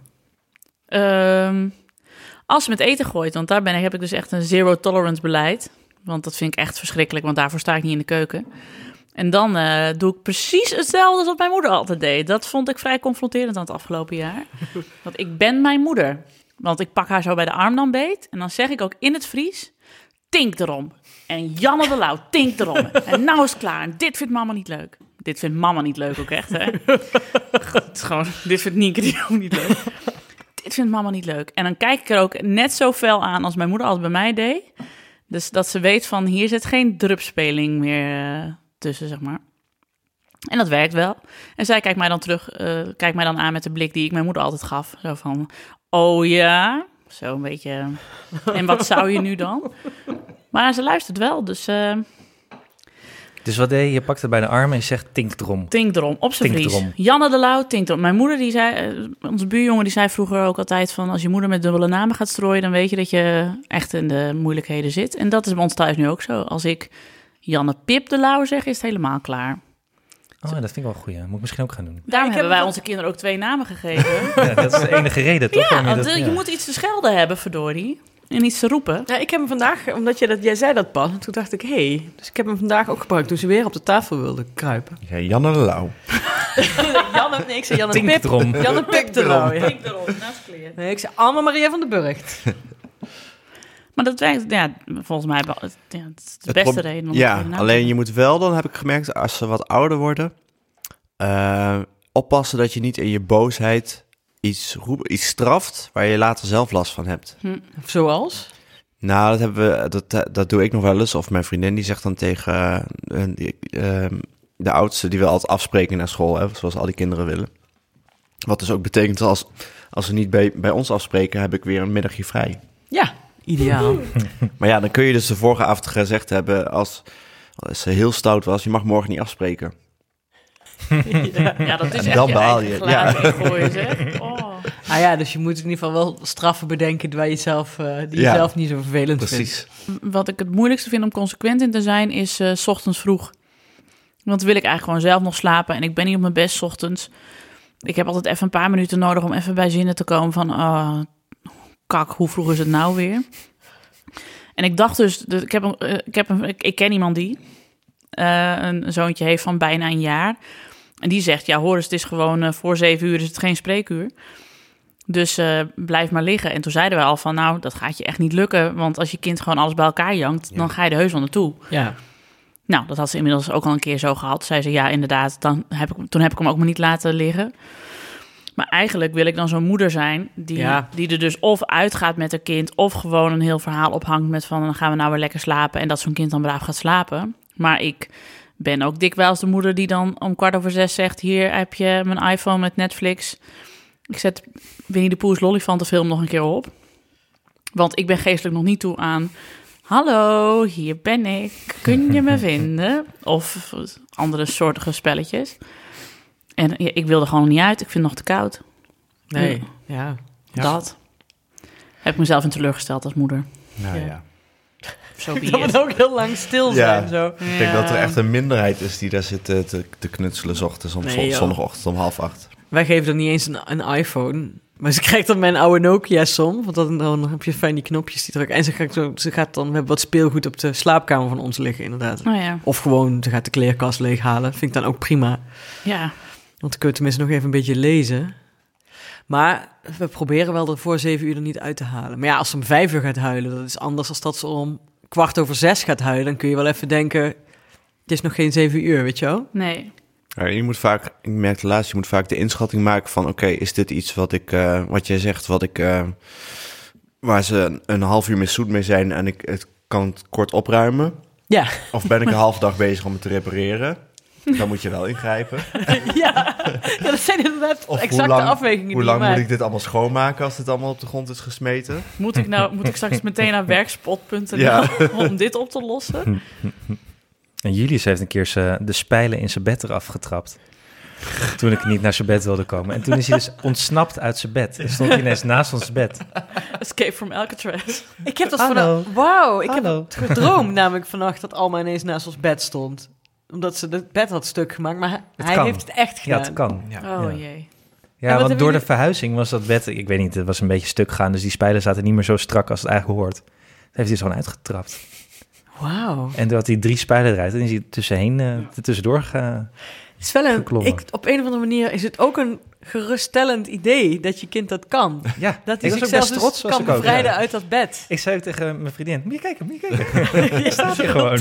Ehm, als ze met eten gooit, want daar ben ik, heb ik dus echt een zero tolerance beleid. Want dat vind ik echt verschrikkelijk, want daarvoor sta ik niet in de keuken. En dan eh, doe ik precies hetzelfde als wat mijn moeder altijd deed. Dat vond ik vrij confronterend aan het afgelopen jaar. Want ik ben mijn moeder. Want ik pak haar zo bij de arm dan beet. En dan zeg ik ook in het Fries, tink erom. En Janne de Lauw, tink erom. En nou is het klaar. En dit vindt mama niet leuk. Dit vindt mama niet leuk ook echt, hè? Het is gewoon, dit vindt Nienke die ook niet leuk. Dit vindt mama niet leuk. En dan kijk ik er ook net zo fel aan als mijn moeder altijd bij mij deed. Dus dat ze weet van, hier zit geen drupspeling meer uh, tussen, zeg maar. En dat werkt wel. En zij kijkt mij dan terug, uh, kijkt mij dan aan met de blik die ik mijn moeder altijd gaf. Zo van, oh ja, zo een beetje. En wat zou je nu dan? Maar ze luistert wel, dus uh, Dus wat deed je? Je pakt het bij de arm en je zegt tink erom. tink erom, op zijn Tink Fries. erom. Janne de Lauw, tink erom. Mijn moeder, die zei, uh, onze buurjongen, die zei vroeger ook altijd van, als je moeder met dubbele namen gaat strooien, dan weet je dat je echt in de moeilijkheden zit. En dat is bij ons thuis nu ook zo. Als ik Janne Pip de Lauw zeg, is het helemaal klaar. Oh, dat vind ik wel een goeie. Moet ik misschien ook gaan doen. Daarom ik hebben heb wij het- onze kinderen ook twee namen gegeven. Ja, dat is de enige reden, toch? Ja, Waarom want dat- uh, je ja. moet iets te schelden hebben, verdorie. En iets te roepen. Ja, ik heb hem vandaag, omdat jij, dat, jij zei dat pas, en toen dacht ik, hé. Hey. Dus ik heb hem vandaag ook gebruikt toen ze weer op de tafel wilde kruipen. Ja, Janne de Lauw. Janne, nee, ik zei Janne Tink Pip. erom. Janne Pip de Lauw, ja. Tink erop, naast kleer. Nee, ik zei Anne Maria van den Burgt. Maar dat werkt, ja, volgens mij wel. Het, ja, het is de Het beste pro- reden. Om Ja, het te alleen je moet wel, dan heb ik gemerkt, als ze wat ouder worden, uh, oppassen dat je niet in je boosheid iets, roep, iets straft waar je later zelf last van hebt. Zoals? Nou, dat, hebben we, dat, dat doe ik nog wel eens. Of mijn vriendin die zegt dan tegen uh, die, uh, de oudste, die wil altijd afspreken naar school, hè, zoals al die kinderen willen. Wat dus ook betekent, als, als ze niet bij, bij ons afspreken, heb ik weer een middagje vrij. Ja, ideaal. Maar ja, dan kun je dus de vorige avond gezegd hebben, als, als ze heel stout was, je mag morgen niet afspreken. Ja, ja, dat is En echt dan je behaal eigen je, glazen ja. ingooien, zeg. Oh. Ah ja, dus je moet in ieder geval wel straffen bedenken waar je zelf, uh, die je Ja, zelf niet zo vervelend Precies. vindt. Wat ik het moeilijkste vind om consequent in te zijn, is uh, 's ochtends vroeg. Want dan wil ik eigenlijk gewoon zelf nog slapen en ik ben niet op mijn best 's ochtends. Ik heb altijd even een paar minuten nodig om even bij zinnen te komen van, oh, kak, hoe vroeg is het nou weer? En ik dacht dus, ik, heb een, uh, ik, heb een, ik, ik ken iemand die uh, een zoontje heeft van bijna een jaar. En die zegt, ja hoor eens, het is gewoon uh, voor zeven uur is het geen spreekuur. Dus uh, blijf maar liggen. En toen zeiden we al van, nou, dat gaat je echt niet lukken. Want als je kind gewoon alles bij elkaar jankt, Ja. dan ga je er heus wel naartoe. Ja. Nou, dat had ze inmiddels ook al een keer zo gehad. Zei ze, ja, inderdaad, dan heb ik, toen heb ik hem ook maar niet laten liggen. Maar eigenlijk wil ik dan zo'n moeder zijn die, Ja. die er dus of uitgaat met haar kind, of gewoon een heel verhaal ophangt met van, dan gaan we nou weer lekker slapen. En dat zo'n kind dan braaf gaat slapen. Maar ik ben ook dikwijls de moeder die dan om kwart over zes zegt, hier heb je mijn iPhone met Netflix. Ik zet Winnie de Pooh's Lollifantenfilm nog een keer op. Want ik ben geestelijk nog niet toe aan, hallo, hier ben ik, kun je me vinden? Of andere soortige spelletjes. En ja, ik wil er gewoon niet uit, ik vind het nog te koud. Nee, ja. Ja. Dat heb ik mezelf in teleurgesteld als moeder. Nou Ja. ja. Zo be Dat moet it. ook heel lang stil zijn. Ja. Zo. Ik denk dat er echt een minderheid is die daar zit te, te, te knutselen 's ochtends om Nee, zon- joh. zondagochtend om half acht. Wij geven er niet eens een, een iPhone. Maar ze krijgt dan mijn oude Nokia som. Want dan, dan heb je fijn die knopjes die drukken. En ze gaat, zo, ze gaat dan, we hebben wat speelgoed op de slaapkamer van ons liggen, inderdaad. Oh ja, Of gewoon, ze gaat de kleerkast leeghalen. Vind ik dan ook prima. ja. Want dan kun je tenminste nog even een beetje lezen. Maar we proberen wel er voor zeven uur er niet uit te halen. Maar ja, als ze om vijf uur gaat huilen, dat is anders dan dat ze om kwart over zes gaat huilen. Dan kun je wel even denken, het is nog geen zeven uur, weet je wel? Nee. Ja, je moet vaak, ik merkte laatst, je moet vaak de inschatting maken van, oké, is dit iets wat ik, uh, wat jij zegt, wat ik, uh, waar ze een, een half uur mee zoet mee zijn en ik het kan het kort opruimen? Ja. Of ben ik een halve dag bezig om het te repareren? dan moet je wel ingrijpen. ja. ja, dat zijn inderdaad Of exacte hoe lang, afwegingen hoe die lang je moet maakt. ik dit allemaal schoonmaken als dit allemaal op de grond is gesmeten? Moet ik nou moet ik straks meteen naar werkspot punt n l Ja. om dit op te lossen? En Julius heeft een keer z'n- de spijlen in zijn bed eraf getrapt. Toen ik niet naar zijn bed wilde komen. En toen is hij dus ontsnapt uit zijn bed. En stond hij ineens naast ons bed. Escape from Alcatraz. Ik heb dat Hallo. vannacht... Wauw, ik Hallo. heb het gedroomd namelijk vannacht dat Alma ineens naast ons bed stond. Omdat ze het bed had stuk gemaakt, maar hij, Het hij kan. heeft het echt Ja, gedaan. het kan. Ja. Oh Ja. jee. Ja, wat want hebben door de jullie- verhuizing was dat bed... Ik weet niet, het was een beetje stuk gaan. Dus die spijlen zaten niet meer zo strak als het eigenlijk hoort. Dat heeft hij zo gewoon uitgetrapt. Wauw. En toen had hij drie spijlen eruit. En is hij tussenheen, uh, er tussendoor gegaan. Het is wel een, Geklommen. ik, op een of andere manier is het ook een geruststellend idee dat je kind dat kan. Ja, Dat hij ik was ook zichzelf best dus trots. was kan ik ook, bevrijden ja. uit dat bed. Ik zei ook tegen mijn vriendin, moet je kijken, moet je kijken. Je staat hier gewoon.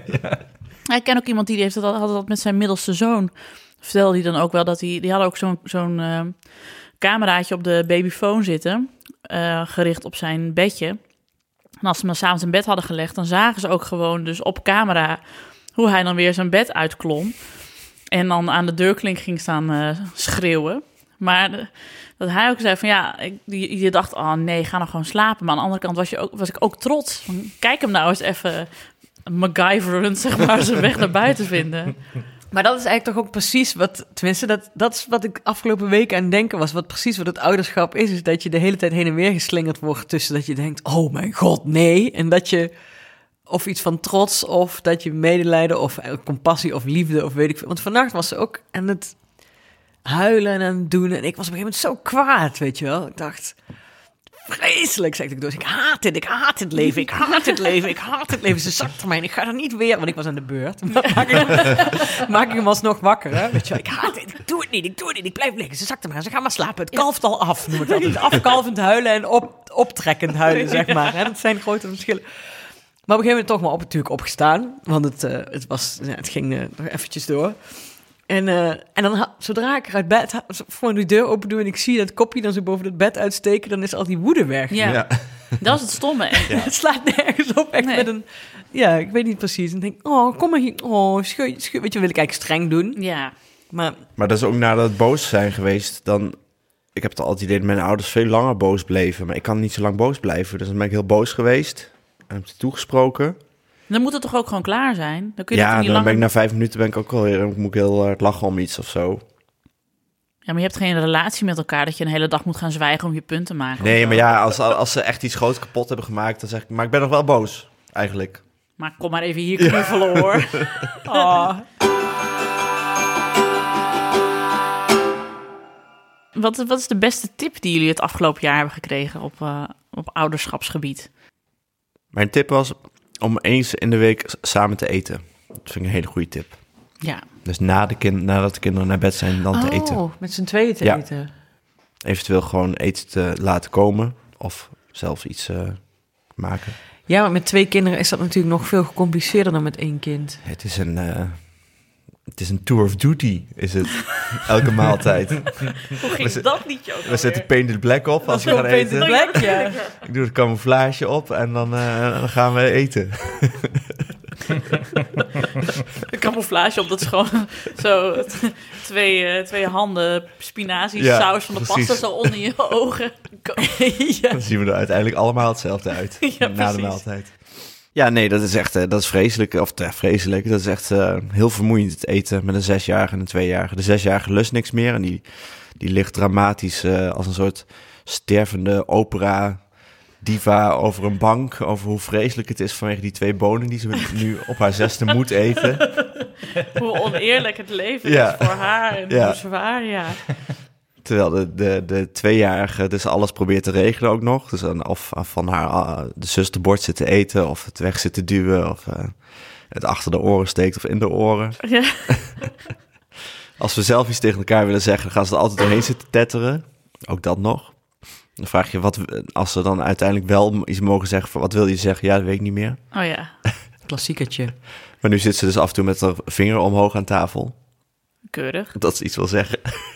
Ja, ik ken ook iemand die heeft dat, had dat met zijn middelste zoon. Vertelde hij dan ook wel dat hij... Die hadden ook zo'n zo'n uh, cameraatje op de babyfoon zitten. Uh, gericht op zijn bedje. En als ze hem dan 's avonds in bed hadden gelegd... dan zagen ze ook gewoon dus op camera... hoe hij dan weer zijn bed uitklom. En dan aan de deurklink ging staan uh, schreeuwen. Maar de, dat hij ook zei van ja... Ik, je, je dacht, oh nee, ga nou gewoon slapen. Maar aan de andere kant was, je ook, was ik ook trots. Van, kijk hem nou eens even... MacGyverend, zeg maar, zijn weg naar buiten vinden. Maar dat is eigenlijk toch ook precies wat... Tenminste, dat, dat is wat ik afgelopen weken aan het denken was. Wat precies wat het ouderschap is. Is dat je de hele tijd heen en weer geslingerd wordt tussen dat je denkt... Oh mijn god, nee. En dat je... Of iets van trots, of dat je medelijden, of compassie, of liefde, of weet ik veel. Want vannacht was ze ook aan het huilen en aan het doen. En ik was op een gegeven moment zo kwaad, weet je wel. Ik dacht, vreselijk, zei ik door. Ik haat dit, ik haat het leven, ik haat het leven, ik haat het leven. Ze zakt er mij en ik ga er niet weer, want ik was aan de beurt. Maak ik, maak ik hem alsnog wakker, hè? Weet je wel, ik haat het, ik doe het niet, ik doe het niet, ik blijf liggen. Ze zakt er maar, ze gaan maar slapen. Het kalft al af, noem ik altijd. Afkalvend huilen en op, optrekkend huilen, zeg maar. Hè? Dat zijn grote verschillen. Maar op een gegeven moment toch maar op, natuurlijk opgestaan. Want het, uh, het, was, ja, het ging uh, nog eventjes door. En, uh, en dan, ha- zodra ik eruit bed, ha- voor die deur open doe en ik zie dat kopje dan zo boven het bed uitsteken, dan is al die woede weg. Ja, Ja. dat is het stomme. Ja. Het slaat nergens op, echt Nee. met een... Ja, ik weet niet precies. En ik denk, oh, kom maar hier. Oh, scheu, scheu. Weet je, wil ik eigenlijk streng doen. Ja, Maar Maar dat is ook nadat het boos zijn geweest, dan... Ik heb het altijd idee dat mijn ouders veel langer boos bleven. Maar ik kan niet zo lang boos blijven. Dus dan ben ik heel boos geweest. En heb ze toegesproken. dan moet het toch ook gewoon klaar zijn? Dan kun je Ja, dat dan niet langer... ben ik na vijf minuten ben ik ook wel weer... Dan moet ik heel hard lachen om iets of zo. Ja, maar je hebt geen relatie met elkaar dat je een hele dag moet gaan zwijgen om je punt te maken. Nee, maar ja, als, als ze echt iets groots kapot hebben gemaakt, dan zeg ik... Maar ik ben nog wel boos, eigenlijk. Maar kom maar even hier knuffelen hoor. Oh. Wat, wat is de beste tip die jullie het afgelopen jaar hebben gekregen op, uh, op ouderschapsgebied? Mijn tip was om eens in de week s- samen te eten. Dat vind ik een hele goede tip. Ja, Dus na de kind, nadat de kinderen naar bed zijn, dan te eten. oh, met z'n tweeën te Ja. eten. Eventueel gewoon eten te laten komen. Of zelf iets uh, maken. Ja, maar met twee kinderen is dat natuurlijk nog veel gecompliceerder dan met één kind. Het is een, uh, het is een tour of duty, is het. Elke maaltijd. hoe ging We zit- dat liedje ook We zetten Painted Black op als we gaan eten. Black, ja. Ik doe de camouflage op en dan, uh, dan gaan we eten. De camouflage op, dat is gewoon zo t- twee, uh, twee handen spinazie, Ja, saus van de precies. pasta zo onder je ogen. ja. Dan zien we er uiteindelijk allemaal hetzelfde uit. Ja, na precies. de maaltijd. Ja, nee, dat is echt uh, dat is vreselijk. Of uh, vreselijk, dat is echt uh, heel vermoeiend het eten met een zesjarige en een tweejarige. De zesjarige lust niks meer en die, die ligt dramatisch uh, als een soort stervende opera diva over een bank. Over hoe vreselijk het is vanwege die twee bonen die ze nu op haar zesde moet eten. Hoe oneerlijk het leven Ja. is voor haar en Ja. hoe zwaar, ja. Terwijl de, de, de tweejarige dus alles probeert te regelen ook nog. Dus dan of van haar uh, de zus de bord zit te eten, of het weg zit te duwen, of uh, het achter de oren steekt of in de oren. Ja. Als we zelf iets tegen elkaar willen zeggen, dan gaan ze er altijd doorheen zitten tetteren. Ook dat nog. Dan vraag je, wat, als ze dan uiteindelijk wel iets mogen zeggen, van, wat wil je zeggen? Ja, dat weet ik niet meer. Oh ja, Klassiekertje. Maar nu zit ze dus af en toe met haar vinger omhoog aan tafel. keurig. Dat ze iets wil zeggen.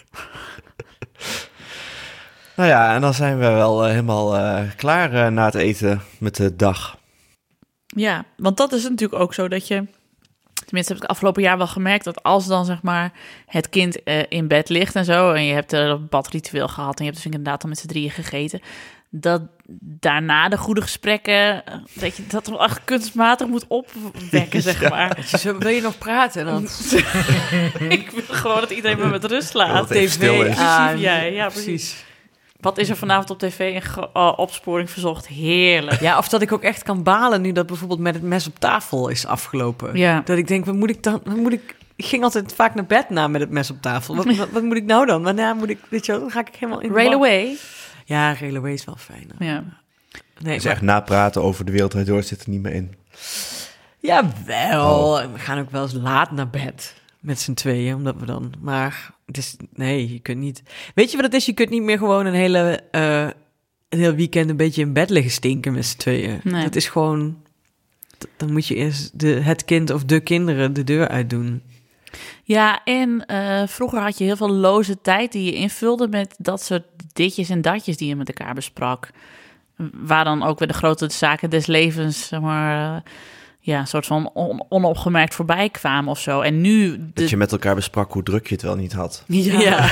Nou ja, en dan zijn we wel uh, helemaal uh, klaar uh, na het eten met de dag. Ja, want dat is natuurlijk ook zo dat je... tenminste heb ik afgelopen jaar wel gemerkt... dat als dan zeg maar het kind uh, in bed ligt en zo... en je hebt uh, een badritueel gehad... en je hebt dus inderdaad al met z'n drieën gegeten... dat daarna de goede gesprekken... dat je dat wel echt kunstmatig moet opwekken, zeg Ja. maar. Dus zo, wil je nog praten dan? Ik wil gewoon dat iedereen me met rust laat. Dat het even stil is. Inclusief jij, ja, precies. precies. Wat is er vanavond op tv? Een ge- oh, opsporing verzocht. Heerlijk. Ja, of dat ik ook echt kan balen nu dat bijvoorbeeld met het mes op tafel is afgelopen. Ja. Dat ik denk, wat moet ik dan? Wat moet ik? Ik ging altijd vaak naar bed na met het mes op tafel. Wat, wat, wat moet ik nou dan? Waarna moet ik, weet je wel, dan ga ik helemaal in de Rail war. away. Ja, rail away is wel fijn. hè. Ja. Nee, Dus maar- echt napraten over de wereld door zit er niet meer in. Jawel, we gaan ook wel eens laat naar bed met z'n tweeën, omdat we dan... Maar het is... Nee, je kunt niet... Weet je wat het is? Je kunt niet meer gewoon een hele... eh, een heel weekend een beetje in bed liggen stinken met z'n tweeën. Nee. Dat is gewoon... d- Dan moet je eerst de, het kind of de kinderen de deur uitdoen. Ja, en uh, vroeger had je heel veel loze tijd die je invulde met dat soort ditjes en datjes die je met elkaar besprak. Waar dan ook weer de grote zaken des levens, zeg maar, uh, ja, een soort van on- onopgemerkt voorbij kwamen of zo. En nu... De... Dat je met elkaar besprak hoe druk je het wel niet had. Ja.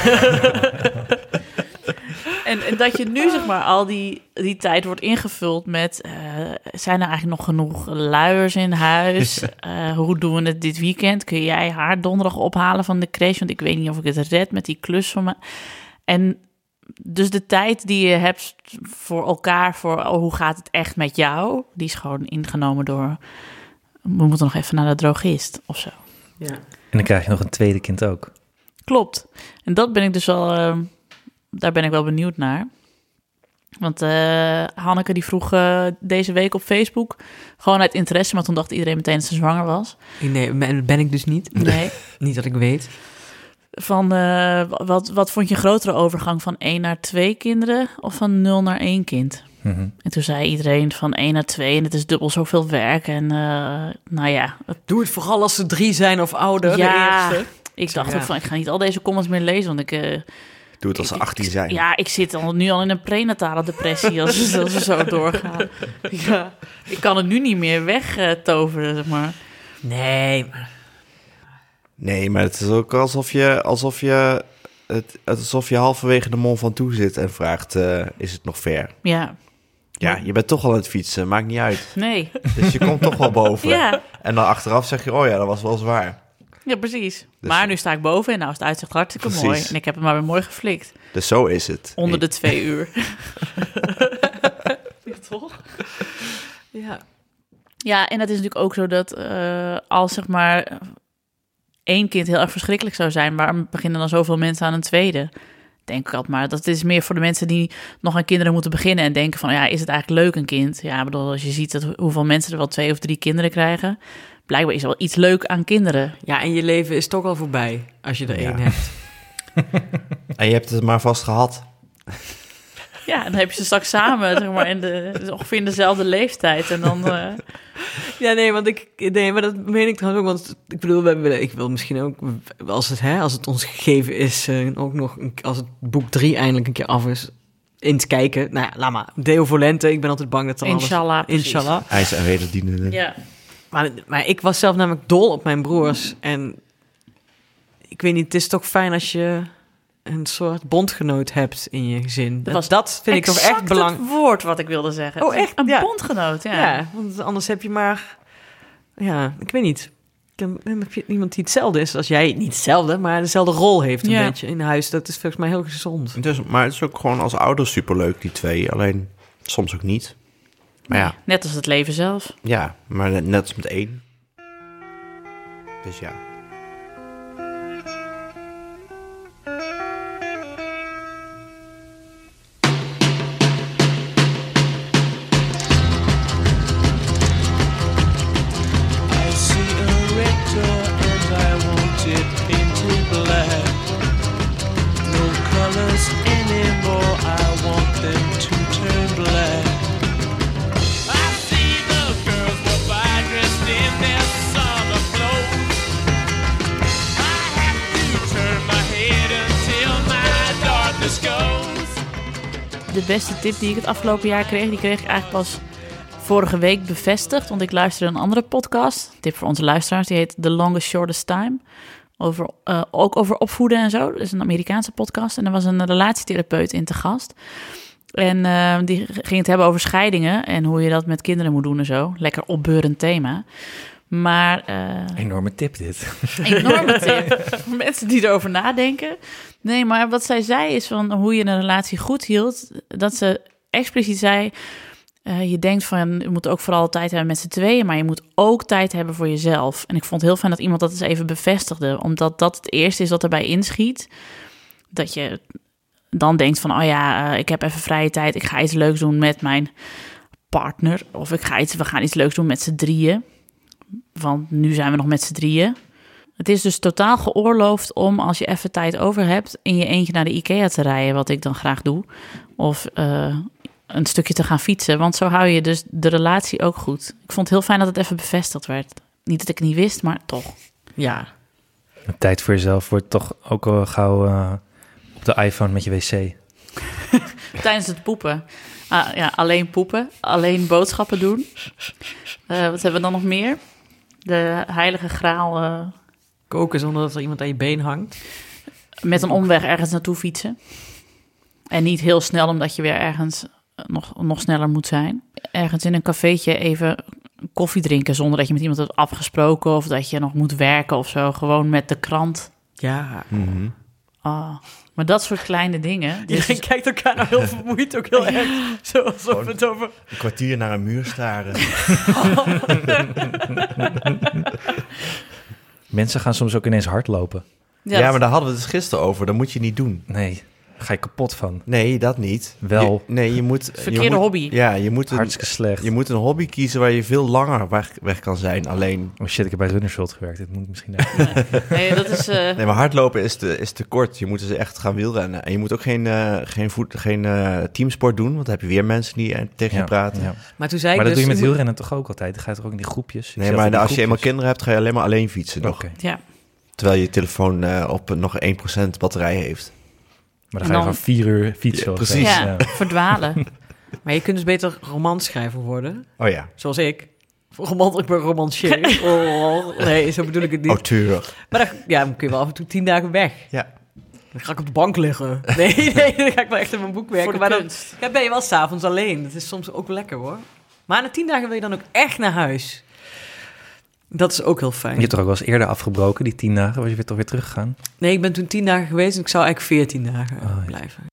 en, en dat je nu, zeg maar, al die, die tijd wordt ingevuld met... Uh, zijn er eigenlijk nog genoeg luiers in huis? Uh, hoe doen we het dit weekend? Kun jij haar donderdag ophalen van de crash? Want ik weet niet of ik het red met die klus van me. En dus de tijd die je hebt voor elkaar... voor oh, hoe gaat het echt met jou? Die is gewoon ingenomen door... we moeten nog even naar de drogist of zo. Ja. En dan krijg je nog een tweede kind ook. Klopt. En dat ben ik dus wel... Uh, daar ben ik wel benieuwd naar. Want uh, Hanneke die vroeg uh, deze week op Facebook... gewoon uit interesse, maar toen dacht iedereen meteen dat ze zwanger was. Nee, ben ben ik dus niet. Nee. Niet dat ik weet. Van, uh, wat, wat vond je een grotere overgang? Van één naar twee kinderen of van nul naar één kind? Mm-hmm. En toen zei iedereen van één naar twee en het is dubbel zoveel werk. En uh, nou ja... Doe het vooral als ze drie zijn of ouder, Ja, de eerste. ik dacht Ja. ook van, ik ga niet al deze comments meer lezen, want ik... Uh, Doe het als ze achttien zijn. Ja, ik zit al, nu al in een prenatale depressie als we, als we zo doorgaan. Ja, ik kan het nu niet meer wegtoveren, zeg maar. Nee, maar... Nee, maar het is ook alsof je, alsof je, het, alsof je halverwege de Mont Ventoux zit en vraagt, uh, is het nog ver? Ja, Ja, je bent toch al aan het fietsen, maakt niet uit. nee. Dus je komt toch wel boven. Ja. En dan achteraf zeg je, oh ja, dat was wel zwaar. Ja, precies. Dus- Maar nu sta ik boven en nou is het uitzicht hartstikke Precies. mooi. En ik heb het maar weer mooi geflikt. Dus zo is het. Onder de Nee. twee uur. Ja, toch? Ja. Ja, en het is natuurlijk ook zo dat uh, als zeg maar één kind heel erg verschrikkelijk zou zijn, waarom beginnen dan zoveel mensen aan een tweede? Denk ik altijd maar. Dat is meer voor de mensen die nog aan kinderen moeten beginnen en denken van, ja, is het eigenlijk leuk een kind? Ja, ik bedoel, als je ziet dat hoeveel mensen er wel twee of drie kinderen krijgen, blijkbaar is er wel iets leuk aan kinderen. Ja, en je leven is toch al voorbij als je er Ja. één hebt. En je hebt het maar vast gehad. Ja, en dan heb je ze straks samen, zeg maar, in de, ongeveer in dezelfde leeftijd. En dan... Uh... Ja, nee, want ik, nee, maar dat meen ik trouwens ook. Want ik bedoel, we willen, ik wil misschien ook, als het, hè, als het ons gegeven is, uh, ook nog, een, als het boek drie eindelijk een keer af is, eens kijken. Nou ja, laat maar. Deo Volente, ik ben altijd bang dat er alles... Inshallah, precies. Inshallah. IJs en wederdienende. Ja. Maar, maar ik was zelf namelijk dol op mijn broers. En ik weet niet, het is toch fijn als je een soort bondgenoot hebt in je gezin. Dat, was dat vind ik toch echt exact belangrijk. het woord wat ik wilde zeggen. Oh, echt? Een Ja. bondgenoot, ja. Ja. want anders heb je maar... Ja, ik weet niet. Dan heb je iemand die hetzelfde is als jij. Niet hetzelfde, maar dezelfde rol heeft een Ja. beetje in huis. Dat is volgens mij heel gezond. Het is, maar het is ook gewoon als ouders superleuk, die twee. Alleen soms ook niet. Maar ja, Net als het leven zelf. ja maar net, net als met één. Dus ja. I see a red door and I want it painted black. No colors anymore, I want them to turn black. I see the girls go by dressed in their summer clothes. I have to turn my head until my darkness goes. De beste tip die ik het afgelopen jaar kreeg, die kreeg ik eigenlijk pas vorige week bevestigd, want ik luisterde een andere podcast. Tip voor onze luisteraars, die heet The Longest Shortest Time. Over, uh, ook over opvoeden en zo. Dat is een Amerikaanse podcast. En er was een relatietherapeut in te gast. En uh, die ging het hebben over scheidingen en hoe je dat met kinderen moet doen en zo. Lekker opbeurend thema. Maar... Uh, Enorme tip dit. Enorme tip. Voor mensen die erover nadenken. Nee, maar wat zij zei is van hoe je een relatie goed hield. Dat ze expliciet zei... Uh, je denkt van, je moet ook vooral tijd hebben met z'n tweeën... maar je moet ook tijd hebben voor jezelf. En ik vond het heel fijn dat iemand dat eens even bevestigde. Omdat dat het eerste is wat erbij inschiet. Dat je dan denkt van, oh ja, uh, ik heb even vrije tijd... ik ga iets leuks doen met mijn partner... of ik ga iets, we gaan iets leuks doen met z'n drieën. Want nu zijn we nog met z'n drieën. Het is dus totaal geoorloofd om, als je even tijd over hebt... in je eentje naar de IKEA te rijden, wat ik dan graag doe. Of... Uh, een stukje te gaan fietsen, want zo hou je dus de relatie ook goed. Ik vond het heel fijn dat het even bevestigd werd. Niet dat ik het niet wist, maar toch. Ja. Tijd voor jezelf wordt toch ook al gauw uh, op de iPhone met je wc. Tijdens het poepen. Ah, ja, alleen poepen, alleen boodschappen doen. Uh, wat hebben we dan nog meer? De heilige graal. Uh, Koken zonder dat er iemand aan je been hangt. Met een omweg ergens naartoe fietsen. En niet heel snel, omdat je weer ergens... Nog, nog sneller moet zijn. Ergens in een cafeetje even koffie drinken... zonder dat je met iemand hebt afgesproken... of dat je nog moet werken of zo. Gewoon met de krant. Ja. Mm-hmm. Oh, maar dat soort kleine dingen... Iedereen dus... kijkt elkaar nou heel vermoeid, ook heel erg. Zoals we het over... Een kwartier naar een muur staren. Mensen gaan soms ook ineens hardlopen. Ja, ja, maar daar hadden we het dus gisteren over. Dat moet je niet doen. Nee, daar ga je kapot van. Nee, dat niet. Wel. Je, nee, je moet... Verkeerde je moet, hobby. Ja, je moet, een, Hartstikke slecht. je moet een hobby kiezen waar je veel langer weg, weg kan zijn. Alleen... Oh shit, ik heb bij Runnersworld gewerkt. Dit moet ik misschien... Nee, dat is... Uh... Nee, maar hardlopen is te, is te kort. Je moet dus echt gaan wielrennen. En je moet ook geen, uh, geen, voet, geen uh, teamsport doen. Want dan heb je weer mensen die tegen je ja, praten. Ja. Maar toen zei maar ik dat dus, doe je met wielrennen toch ook altijd? Dan ga je toch ook in die groepjes? Ik Nee, maar als groepjes. je eenmaal kinderen hebt, ga je alleen maar alleen fietsen nog. Okay. Ja. Terwijl je telefoon uh, op nog één procent batterij heeft. Maar dan ga je dan... gewoon vier uur fietsen. Ja, precies. Ja, ja, verdwalen. Maar je kunt dus beter romanschrijver worden. Oh ja. Zoals ik. Roman, ik ben romancier. Oh, nee, zo bedoel ik het niet. Auteur. Maar dan, ja, dan kun je wel af en toe tien dagen weg. Ja. Dan ga ik op de bank liggen. Nee, nee, dan ga ik wel echt in mijn boek werken. Voor de maar dan kunst. ja, ben je wel s'avonds alleen. Dat is soms ook lekker, hoor. Maar na tien dagen wil je dan ook echt naar huis. Dat is ook heel fijn. Je hebt toch ook wel eens eerder afgebroken, die tien dagen? Was je weer toch weer teruggegaan? Nee, ik ben toen tien dagen geweest en ik zou eigenlijk veertien dagen Oh, ja. blijven.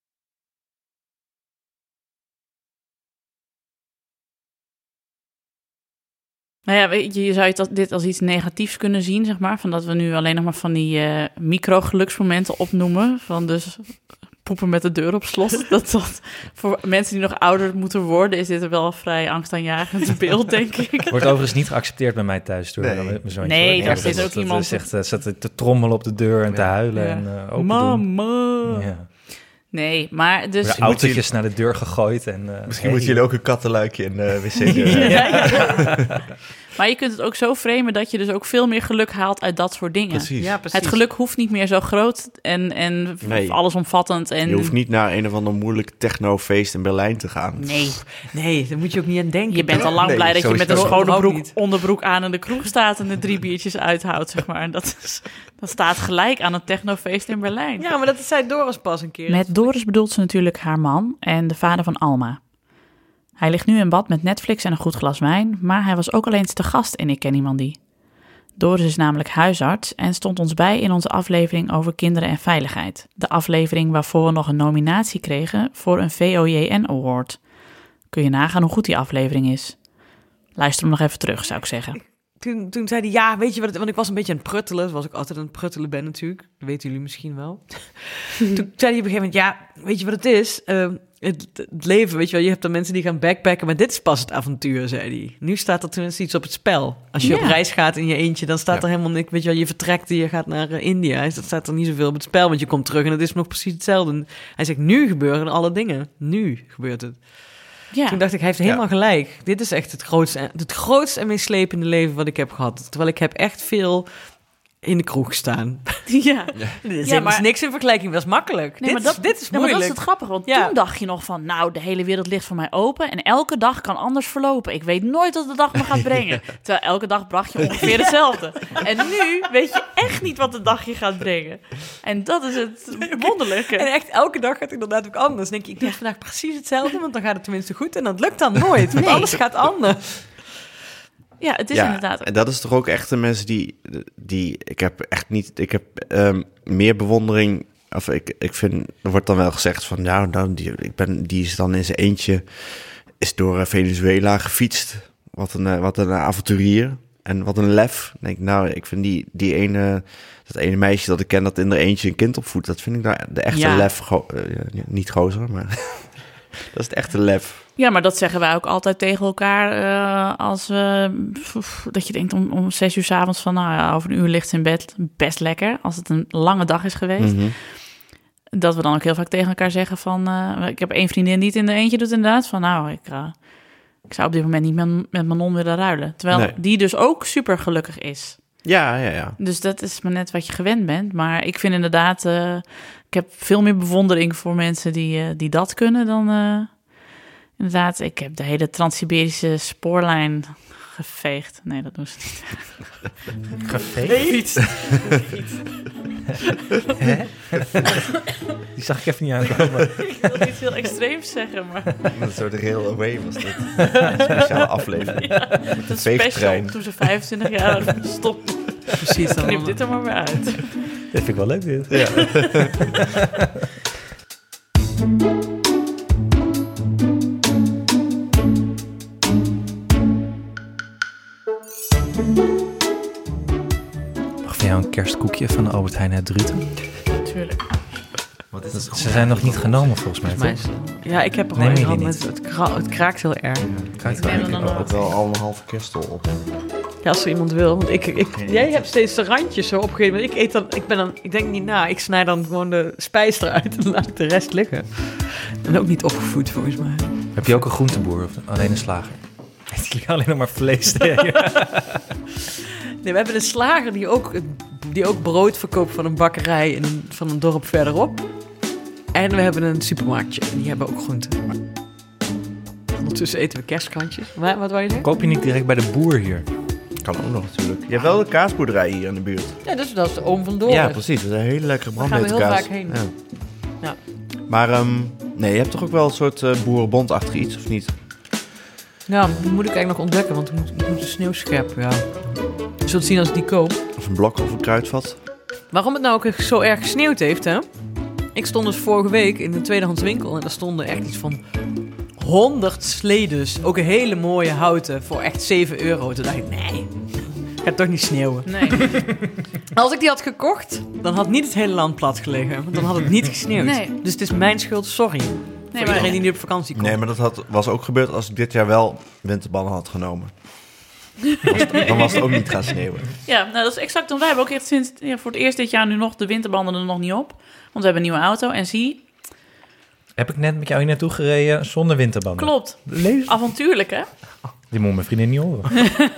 Nou ja, weet je, je zou het, dit als iets negatiefs kunnen zien, zeg maar. Van dat we nu alleen nog maar van die uh, micro-geluksmomenten opnoemen. Van dus poepen met de deur op slot. dat, dat, voor mensen die nog ouder moeten worden, is dit er wel een vrij angstaanjagend beeld, denk ik. Wordt overigens niet geaccepteerd bij mij thuis door Nee. mijn zoontje. Nee, hoor. daar Ja, zit dat- ook dat- iemand- Dat zegt, zat te trommelen op de deur en te huilen Ja. en uh, open doen. Mama. Ja. Nee, maar dus... De autootjes naar de deur gegooid. En, uh, Misschien hey. moeten jullie ook een kattenluikje in de wc doen. Ja, ja. Maar je kunt het ook zo framen dat je dus ook veel meer geluk haalt uit dat soort dingen. Precies. Ja, precies. Het geluk hoeft niet meer zo groot en, en Nee. allesomvattend. En... Je hoeft niet naar een of ander moeilijk technofeest in Berlijn te gaan. Nee, Nee, daar moet je ook niet aan denken. je bent al lang Nee, blij dat je met een sowieso. schone Überhaupt broek, niet. onderbroek aan in de kroeg staat en de drie biertjes uithoudt, zeg maar. En dat, is, dat staat gelijk aan een technofeest in Berlijn. Ja, maar dat zei Doris pas een keer. Met Doris bedoelt ze natuurlijk haar man en de vader van Alma. Hij ligt nu in bad met Netflix en een goed glas wijn, maar hij was ook al eens te gast in Ik Ken Iemand Die. Doris is namelijk huisarts en stond ons bij in onze aflevering over kinderen en veiligheid. De aflevering waarvoor we nog een nominatie kregen voor een V O J N Award. Kun je nagaan hoe goed die aflevering is. Luister hem nog even terug, zou ik zeggen. Toen, toen zei hij, ja, weet je wat het... Want ik was een beetje aan het pruttelen, zoals ik altijd aan het pruttelen ben natuurlijk. Dat weten jullie misschien wel. Toen zei hij op een gegeven moment, ja, weet je wat het is? Uh, het, het leven, weet je wel, je hebt dan mensen die gaan backpacken, maar dit is pas het avontuur, zei hij. Nu staat er tenminste iets op het spel. Als je Ja. op reis gaat in je eentje, dan staat Ja. er helemaal niks, weet je wel, je vertrekt en je gaat naar uh, India. Dan staat er niet zoveel op het spel, want je komt terug en het is nog precies hetzelfde. Hij zegt, nu gebeuren alle dingen. Nu gebeurt het. Ja. Toen dacht ik, hij heeft helemaal gelijk. Dit is echt het grootste, het grootste en meest slepende leven wat ik heb gehad. Terwijl ik heb echt veel in de kroeg gestaan. Ja. Dit is, Ja, maar- is niks in vergelijking, dat is makkelijk. Nee, dit, maar dat, dit is ja, maar moeilijk. dat is het grappige, want Ja. toen dacht je nog van... nou, de hele wereld ligt voor mij open en elke dag kan anders verlopen. Ik weet nooit wat de dag me gaat brengen. Terwijl elke dag bracht je ongeveer hetzelfde. En nu weet je echt niet wat de dag je gaat brengen. En dat is het wonderlijke. En echt elke dag gaat het inderdaad ook anders. Dan denk ik, ik doe vandaag precies hetzelfde, want dan gaat het tenminste goed. En dat lukt dan nooit, want Nee. alles gaat anders. Ja, het is ja, inderdaad... en dat is toch ook echt de mensen die, die ik heb echt niet, ik heb um, meer bewondering, of ik, ik vind, er wordt dan wel gezegd van, nou, dan die, ik ben, die is dan in zijn eentje, is door uh, Venezuela gefietst, wat een, uh, wat een avonturier en wat een lef. Dan denk ik, nou, ik vind die, die ene, dat ene meisje dat ik ken dat in er eentje een kind opvoedt, dat vind ik nou de echte Ja. lef, go, uh, niet gozer, maar dat is het echte lef. Ja, maar dat zeggen wij ook altijd tegen elkaar uh, als we... Pff, dat je denkt om, om zes uur 's avonds van... nou ja, over een uur ligt ze in bed, best lekker. Als het een lange dag is geweest. Mm-hmm. Dat we dan ook heel vaak tegen elkaar zeggen van... Uh, ik heb één vriendin die het in de eentje doet inderdaad. Van nou, ik, uh, ik zou op dit moment niet met, met Manon willen ruilen. Terwijl Nee. die dus ook super gelukkig is. Ja, ja, ja. Dus dat is maar net wat je gewend bent. Maar ik vind inderdaad... Uh, ik heb veel meer bewondering voor mensen die, uh, die dat kunnen dan... Uh, Inderdaad, ik heb de hele Trans-Siberische spoorlijn geveegd. Nee, dat doen ze niet. Geveegd? Hè? Die zag ik even niet aankomen. Ik wil iets heel extreems zeggen, maar... Een soort rail away was dit. Een speciale aflevering. Ja, Met een een special veegtrein. toen ze vijfentwintig jaar stop. Precies, dan Knip dit er maar weer uit. Dit vind ik wel leuk, dit. Ja. Mag van jou een kerstkoekje van de Albert Heijn uit Druten? Natuurlijk. Wat is Dat- Ze zijn nog niet genomen, volgens mij. Volgens mij toch? is- Ja, ik heb er al Neem een je gehad die met niet? het, kra- het kraakt heel erg. Kijk, Ik neem hem dan ook wel. wel al een halve kerstel op. Ja, als er iemand wil. Want ik, ik, jij hebt steeds de randjes zo opgegeven. Ik eet dan, ik ben dan, ik denk niet na. Ik snij dan gewoon de spijs eruit en dan laat ik de rest liggen. En ook niet opgevoed volgens mij. Heb je ook een groenteboer of alleen een slager? Eet jullie alleen nog maar vlees? Nee. Nee, we hebben een slager die ook, die ook brood verkoopt van een bakkerij in een, van een dorp verderop. En we hebben een supermarktje. En die hebben ook groenten. Maar ondertussen eten we kerstkrantjes. Maar, wat wou je zeggen? Koop je niet direct bij de boer hier? Kan ook nog natuurlijk. Je hebt wel de kaasboerderij hier in de buurt. Ja, dus dat is de oom van Doris. Ja, precies. Dat is een hele lekkere Daar gaan we brandnetelkaas. heel vaak heen. Ja. Ja. Maar um, nee, je hebt toch ook wel een soort uh, boerenbondachtig iets, of niet? Ja, die moet ik eigenlijk nog ontdekken, want ik moet, ik moet de sneeuwscherp, ja. Je zult zien als ik die koop. Of een blok of een kruidvat? Waarom het nou ook echt zo erg gesneeuwd heeft, hè? Ik stond dus vorige week in een tweedehands winkel en daar stonden echt iets van honderd sledes. Ook een hele mooie houten voor echt zeven euro. Toen dacht ik, nee, gaat toch niet sneeuwen. Nee. Als ik die had gekocht, dan had niet het hele land plat gelegen. Want dan had het niet gesneeuwd. Nee. Dus het is mijn schuld, sorry. Voor maar- iedereen die nu op vakantie komt. Nee, maar dat had, was ook gebeurd als ik dit jaar wel winterballen had genomen. Was het- dan was het ook niet gaan sneeuwen. Ja, nou, dat is exact. Want wij hebben ook echt sinds ja, voor het eerst dit jaar nu nog de winterbanden er nog niet op. Want we hebben een nieuwe auto en zie, Heb ik net met jou hier naartoe gereden zonder winterbanden? klopt. Lees. Avontuurlijk, hè? Die moet mijn vriendin niet horen.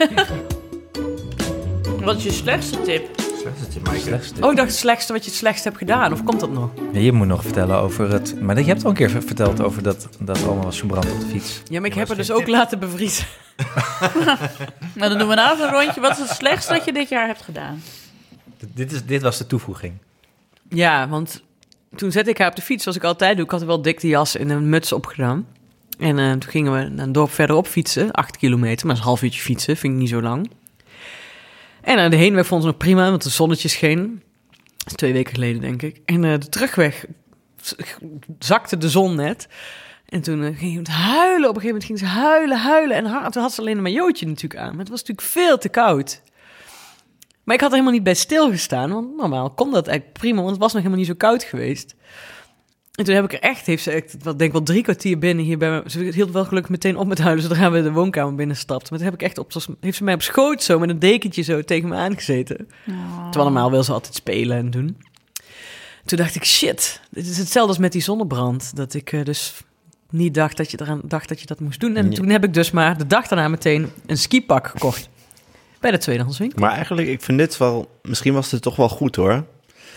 Wat is je slechtste tip? Slechtste. Oh, ik dacht het slechtste wat je het slechtst hebt gedaan. Of komt dat nog? Ja, je moet nog vertellen over het... Maar je hebt al een keer verteld over dat, dat allemaal was verbrand op de fiets. Ja, maar ik heb het dus ook laten bevriezen. Nou, dan doen we nou even een rondje. Wat is het slechtste dat je dit jaar hebt gedaan? Dit, is, dit was de toevoeging. Ja, want toen zette ik haar op de fiets, zoals ik altijd doe. Ik had er wel dik de jas en een muts opgedaan. En uh, toen gingen we naar een dorp verderop fietsen. Acht kilometer, maar dat is een half uurtje fietsen. Vind ik niet zo lang. En uh, de heenweg vond ze nog prima, want de zonnetje scheen. Dat is twee weken geleden, denk ik. En uh, de terugweg z- zakte de zon net. En toen uh, ging ze huilen. Op een gegeven moment ging ze huilen, huilen. En haar, toen had ze alleen een majootje natuurlijk aan. Maar het was natuurlijk veel te koud. Maar ik had er helemaal niet bij stilgestaan. Want normaal kon dat eigenlijk prima, want het was nog helemaal niet zo koud geweest. En toen heb ik er echt, heeft ze echt, wat, denk ik wel drie kwartier binnen hier bij me. Ze hield wel gelukkig meteen op met huilen, zodra we de woonkamer binnenstapten. Maar toen heb ik echt op, heeft ze mij op schoot zo, met een dekentje zo tegen me aangezeten. Oh. Terwijl normaal wil ze altijd spelen en doen. Toen dacht ik, shit, dit is hetzelfde als met die zonnebrand. Dat ik uh, dus niet dacht dat je eraan dacht dat je dat moest doen. En Ja. toen heb ik dus maar de dag daarna meteen een skipak gekocht. Bij de tweedehands winkel. Maar eigenlijk, ik vind dit wel... Misschien was dit toch wel goed, hoor.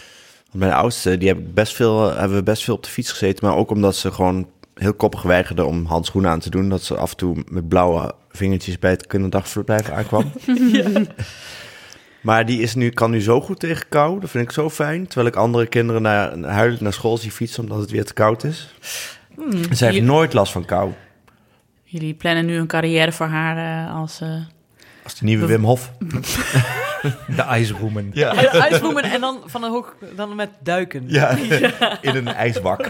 Mijn oudste, die heb ik best veel, hebben we best veel op de fiets gezeten. Maar ook omdat ze gewoon heel koppig weigerden om handschoenen aan te doen. Dat ze af en toe met blauwe vingertjes bij het kinderdagverblijf aankwam. Ja. Maar die is nu, kan nu zo goed tegen kou. Dat vind ik zo fijn. Terwijl ik andere kinderen naar, huilend naar school zie fietsen omdat het weer te koud is. Hmm, Zij heeft J- nooit last van kou. Jullie plannen nu een carrière voor haar uh, als... Uh... Als de nieuwe Wim Hof. De ijsroemen. Ja, Uitvoeren en dan van een hoog, dan met duiken. ja. In een ijsbak.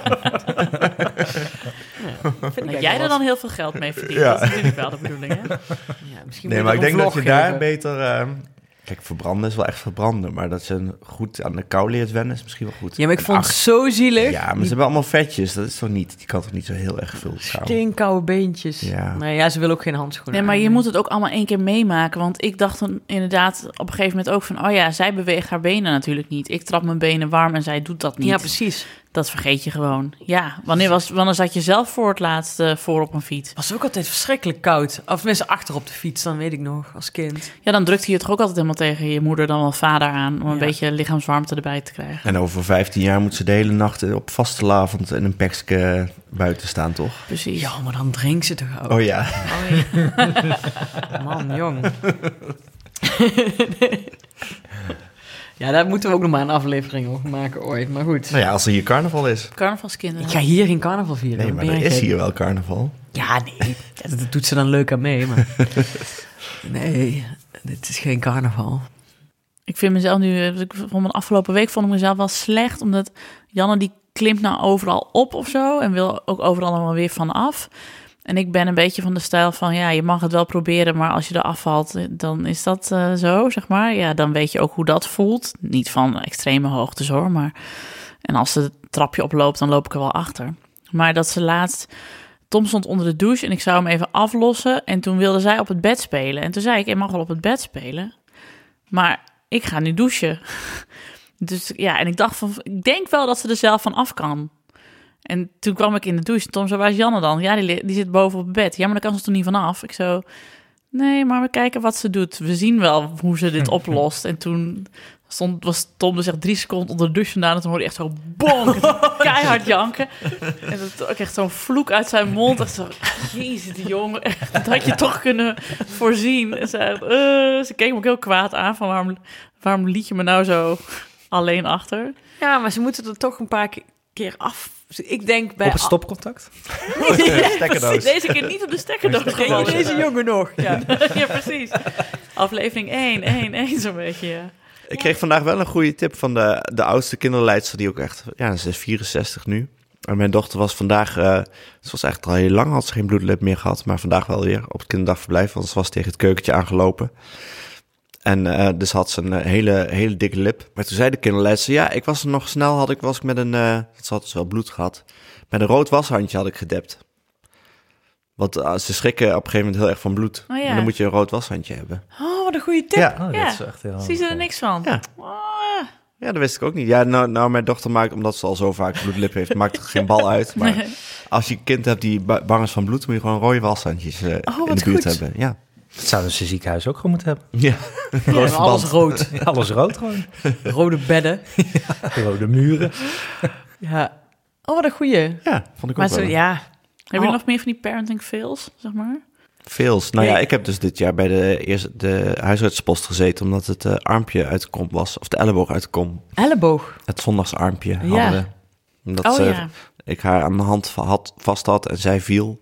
Vind ik Dat jij er dan heel veel geld mee verdient. Ja. Dat is natuurlijk wel de bedoeling, hè? Ja, misschien Nee, moet maar ik er denk een dat je vlog daar geven. beter... Uh, kijk, verbranden is wel echt verbranden. Maar dat ze goed aan de kou leert wennen is misschien wel goed. Ja, maar ik En vond het ach, zo zielig. Ja, maar ze hebben allemaal vetjes. Dat is toch niet... Die kan toch niet zo heel erg veel kou. Steenkoude beentjes. Ja. Nee, ja, ze wil ook geen handschoenen. Nee, maar aan. je moet het ook allemaal één keer meemaken. Want ik dacht dan inderdaad op een gegeven moment ook van... oh ja, zij beweegt haar benen natuurlijk niet. Ik trap mijn benen warm en zij doet dat niet. Ja, precies. Dat vergeet je gewoon. Ja, wanneer, was, wanneer zat je zelf voor het laatst uh, voor op een fiets? Was ook altijd verschrikkelijk koud. Of tenminste achter op de fiets, dan weet ik nog, als kind. Ja, dan drukte je het toch ook altijd helemaal tegen je moeder dan wel vader aan... om een Ja. beetje lichaamswarmte erbij te krijgen. En over vijftien jaar moet ze de hele nacht op vastelavond in een pekske buiten staan, toch? Precies. Ja, maar dan drinkt ze toch ook. Oh ja. Man, jong. Ja, daar moeten we ook nog maar een aflevering over maken ooit. Maar goed. Nou ja, als er hier carnaval is. Carnavalskinderen. Ik ga hier geen carnaval vieren. Nee, Dan maar ben er jij is gek. hier wel carnaval. Ja, nee. Ja, dat doet ze dan leuk aan mee, maar... Nee, dit is geen carnaval. Ik vind mezelf nu, ik vond mijn afgelopen week vond ik mezelf wel slecht, omdat Janne die klimt nou overal op of zo en wil ook overal allemaal weer van af. En ik ben een beetje van de stijl van, ja, je mag het wel proberen, maar als je er afvalt, dan is dat uh, zo, zeg maar. Ja, dan weet je ook hoe dat voelt. Niet van extreme hoogtes hoor, maar... En als ze het trapje oploopt, dan loop ik er wel achter. Maar dat ze laatst... Tom stond onder de douche en ik zou hem even aflossen. En toen wilde zij op het bed spelen. En toen zei ik, je mag wel op het bed spelen. Maar ik ga nu douchen. Dus ja, en ik dacht van, ik denk wel dat ze er zelf van af kan. En toen kwam ik in de douche. Tom zei, waar is Janne dan? Ja, die, die zit boven op het bed. Ja, maar daar kan ze toch niet vanaf? Ik zo, nee, maar we kijken wat ze doet. We zien wel hoe ze dit oplost. En toen stond, was Tom dus echt drie seconden onder de douche vandaan. En toen hoorde hij echt zo bonk, keihard janken. En dat ook echt zo'n vloek uit zijn mond. Echt zo, jezus, die jongen. Echt, dat had je toch kunnen voorzien. En ze, uh, ze keek me ook heel kwaad aan. Van waarom, waarom liet je me nou zo alleen achter? Ja, maar ze moeten er toch een paar keer af... Ik denk bij... Op het stopcontact? Stekkerdoos. Deze keer niet op de stekkerdoos. Ken je deze jongen nog? Ja. Ja, precies. Aflevering één, één, één zo'n beetje, ja. Ik kreeg vandaag wel een goede tip van de, de oudste kinderleidster, die ook echt... Ja, ze is vierenzestig nu. En mijn dochter was vandaag... Uh, ze was echt al heel lang, had ze geen bloedlip meer gehad. Maar vandaag wel weer op het kinderdagverblijf. Want ze was tegen het keukentje aangelopen. En uh, dus had ze een uh, hele, hele dikke lip. Maar toen zei de kinderleidster... Ja, ik was er nog snel, had ik, was ik met een... Uh, ze had dus wel bloed gehad. Met een rood washandje had ik gedept. Want uh, ze schrikken op een gegeven moment heel erg van bloed. Oh, ja. En dan moet je een rood washandje hebben. Oh, wat een goede tip. Ja. Oh, Ja. dat is echt heel Zie ze er niks van? Ja. Oh, Ja, dat wist ik ook niet. Ja, nou, nou mijn dochter maakt, omdat ze al zo vaak bloedlip heeft, maakt het geen bal uit. Maar nee. als je een kind hebt die ba- bang is van bloed, moet je gewoon rode washandjes uh, Oh, in de wat buurt goed. hebben. Ja. Dat zouden ze ziekenhuis ook gewoon moeten hebben. Ja. Ja, Rood alles verband. rood. Ja, alles rood gewoon. Rode bedden. Rode muren. Ja. Oh, wat een goeie. Ja, vond ik Maar ook zo, wel. ja. Heb je Oh. nog meer van die parenting fails, zeg maar? Veels. Nou ja, Nee. ik heb dus dit jaar bij de, eerste, de huisartspost gezeten, omdat het uh, armpje uit de kom was. Of de elleboog uit de kom. Elleboog. Het zondagsarmpje Ja. hadden we. Omdat Oh ze, ja. ik haar aan de hand va- had, vast had en zij viel.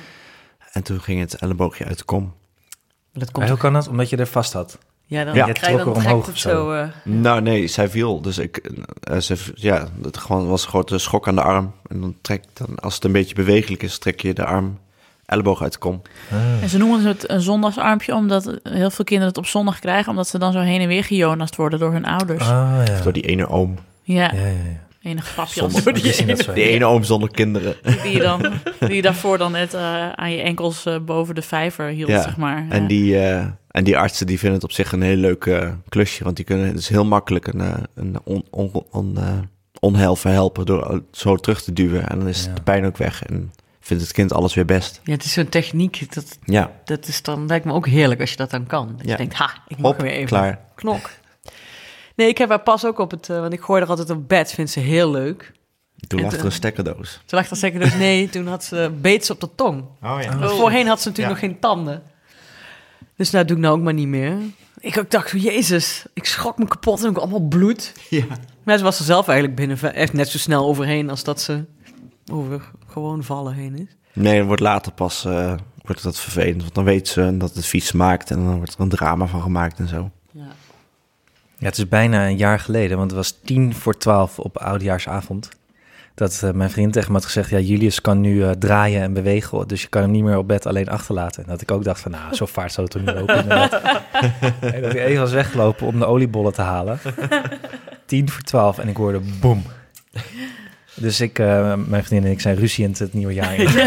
En toen ging het elleboogje uit de kom. Dat Maar hoe kan dat? Omdat je er vast had. Ja, dan Ja. krijg je Je dan trok er trekt omhoog het of zo. zo. eh, Nou, nee, zij viel. Dus ik, uh, ze, ja, het gewoon was een grote schok aan de arm. En dan trek, dan, als het een beetje bewegelijk is, trek je de arm, elleboog uit de kom. En ze noemen het een zondagsarmpje, omdat heel veel kinderen het op zondag krijgen, omdat ze dan zo heen en weer gejonast worden door hun ouders. Ah, ja. Door die ene oom. Ja, Ja, ja, ja. enig grapje Zondag- als door Die die zien dat ene, zo. Die ene oom zonder kinderen. die je, dan, die je daarvoor dan net uh, aan je enkels uh, boven de vijver hield, Ja, zeg maar. En Ja. die, uh, en die artsen die vinden het op zich een heel leuk uh, klusje. Want die kunnen dus heel makkelijk een, uh, een on, on, on, uh, onheil verhelpen door zo terug te duwen. En dan is Ja. de pijn ook weg en vindt het kind alles weer best. Ja, het is zo'n techniek. Dat, Ja, dat is dan, lijkt me ook heerlijk als je dat dan kan. Dat Ja. je denkt, ha, ik mag hop, weer even. klaar. Knok. Nee, ik heb haar pas ook op het... Uh, want ik gooi er altijd op bed, vindt ze heel leuk. Toen En lag er toen- een stekkerdoos. Toen lag er zeker dus nee, toen had ze beet ze op de tong. Oh ja. Want voorheen had ze natuurlijk Ja. nog geen tanden. Dus nou doe ik nou ook maar niet meer. Ik ook dacht, jezus, ik schrok me kapot en ook allemaal bloed. Ja. Maar ze was er zelf eigenlijk binnen ve- echt net zo snel overheen als dat ze over gewoon vallen heen is. Nee, dan wordt later pas uh, wordt dat vervelend. Want dan weet ze dat het vies smaakt en dan wordt er een drama van gemaakt en zo. Ja. Ja, het is bijna een jaar geleden, want het was tien voor twaalf op oudejaarsavond. Dat uh, mijn vriend tegen me had gezegd, ja, Julius kan nu uh, draaien en bewegen, dus je kan hem niet meer op bed alleen achterlaten. En dat ik ook dacht van, nou, zo vaart zou het er nu lopen. inderdaad. En dat ik even was weggelopen om de oliebollen te halen. Tien voor twaalf en ik hoorde boem. Dus ik, uh, mijn vriendin en ik zijn ruziend het nieuwe jaar in.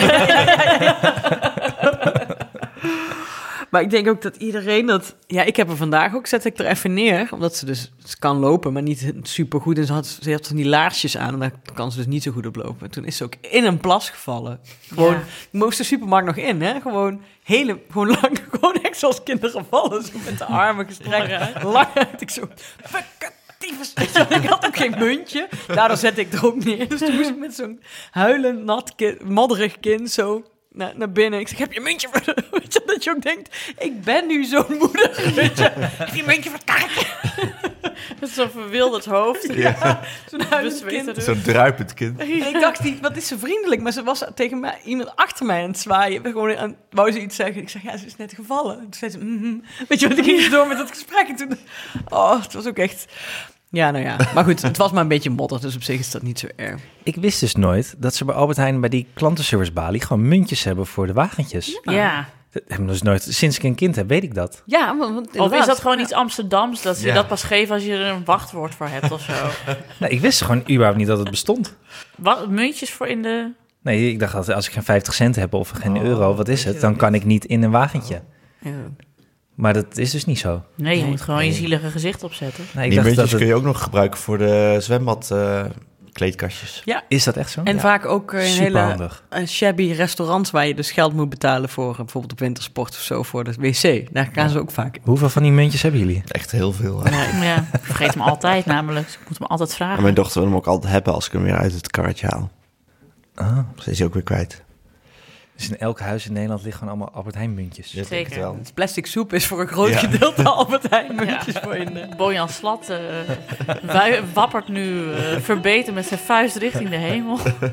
Maar ik denk ook dat iedereen dat... Ja, ik heb er vandaag ook, zet ik er even neer. Omdat ze dus ze kan lopen, maar niet super goed. En ze had, ze had van die laarsjes aan en daar kan ze dus niet zo goed op lopen. En toen is ze ook in een plas gevallen. Gewoon, Ja. ik moest de supermarkt nog in, hè. Gewoon hele, gewoon lang, gewoon echt zoals kinderen vallen. Zo met de armen gestrekt. Lang uit. Ik zo... Tyfus. Ik had ook geen muntje. Daardoor zette ik er ook neer. Dus toen moest ik met zo'n huilend, nat, kind, modderig kind zo naar, naar binnen. Ik zeg, heb je muntje voor de... Weet je, dat je ook denkt, ik ben nu zo'n moeder. Weet je, heb je muntje voor het kaartje? Met zo'n verwilderd hoofd. Ja. Zo'n huilend kind. Zo'n druipend kind. En ik dacht, die, wat is ze vriendelijk? Maar ze was tegen mij, iemand achter mij aan het zwaaien. Gewoon aan, wou ze iets zeggen. Ik zeg, ja, ze is net gevallen. En toen zei ze, mm-hmm. Weet je wat, ik ging ze door met dat gesprek. En toen, oh, het was ook echt... Ja, nou ja. Maar goed, het was maar een beetje modder, dus op zich is dat niet zo erg. Ik wist dus nooit dat ze bij Albert Heijn bij die klantenservicebalie gewoon muntjes hebben voor de wagentjes. Ja. Dat heb ik dus nooit, sinds ik een kind heb, weet ik dat. Ja, want, want Of inderdaad. is dat gewoon iets Amsterdams, dat ze Ja. dat pas geven als je er een wachtwoord voor hebt of zo? Nee, ik wist gewoon überhaupt niet dat het bestond. Wat, muntjes voor in de... Nee, ik dacht altijd, als ik geen vijftig cent heb of geen Oh, euro, wat is het? Dan kan ik niet in een wagentje. Ja. Maar dat is dus niet zo. Nee, je Nee. moet gewoon je zielige gezicht opzetten. Nee, ik Die dacht muntjes dat het- kun je ook nog gebruiken voor de zwembad uh, kleedkastjes. Is dat echt zo? En Ja. vaak ook uh, in hele Superhandig. uh, shabby restaurants waar je dus geld moet betalen voor uh, bijvoorbeeld op wintersport of zo, voor de wc. Daar gaan ze ook vaak. Hoeveel van die muntjes hebben jullie? Echt heel veel. Hè? Ja, ik vergeet hem altijd namelijk. Dus ik moet hem altijd En vragen. mijn dochter wil hem ook altijd hebben als ik hem weer uit het karretje haal. Ah, Ze is hij ook weer kwijt. dus in elk huis in Nederland liggen gewoon allemaal Albert Heijn muntjes. Ja, ik denk het Zeker. wel. Dus plastic soep is voor een groot Ja. gedeelte Albert Heijn muntjes voor in de... Bojan Slat uh, wui- wappert nu uh, verbeten met zijn vuist richting de hemel.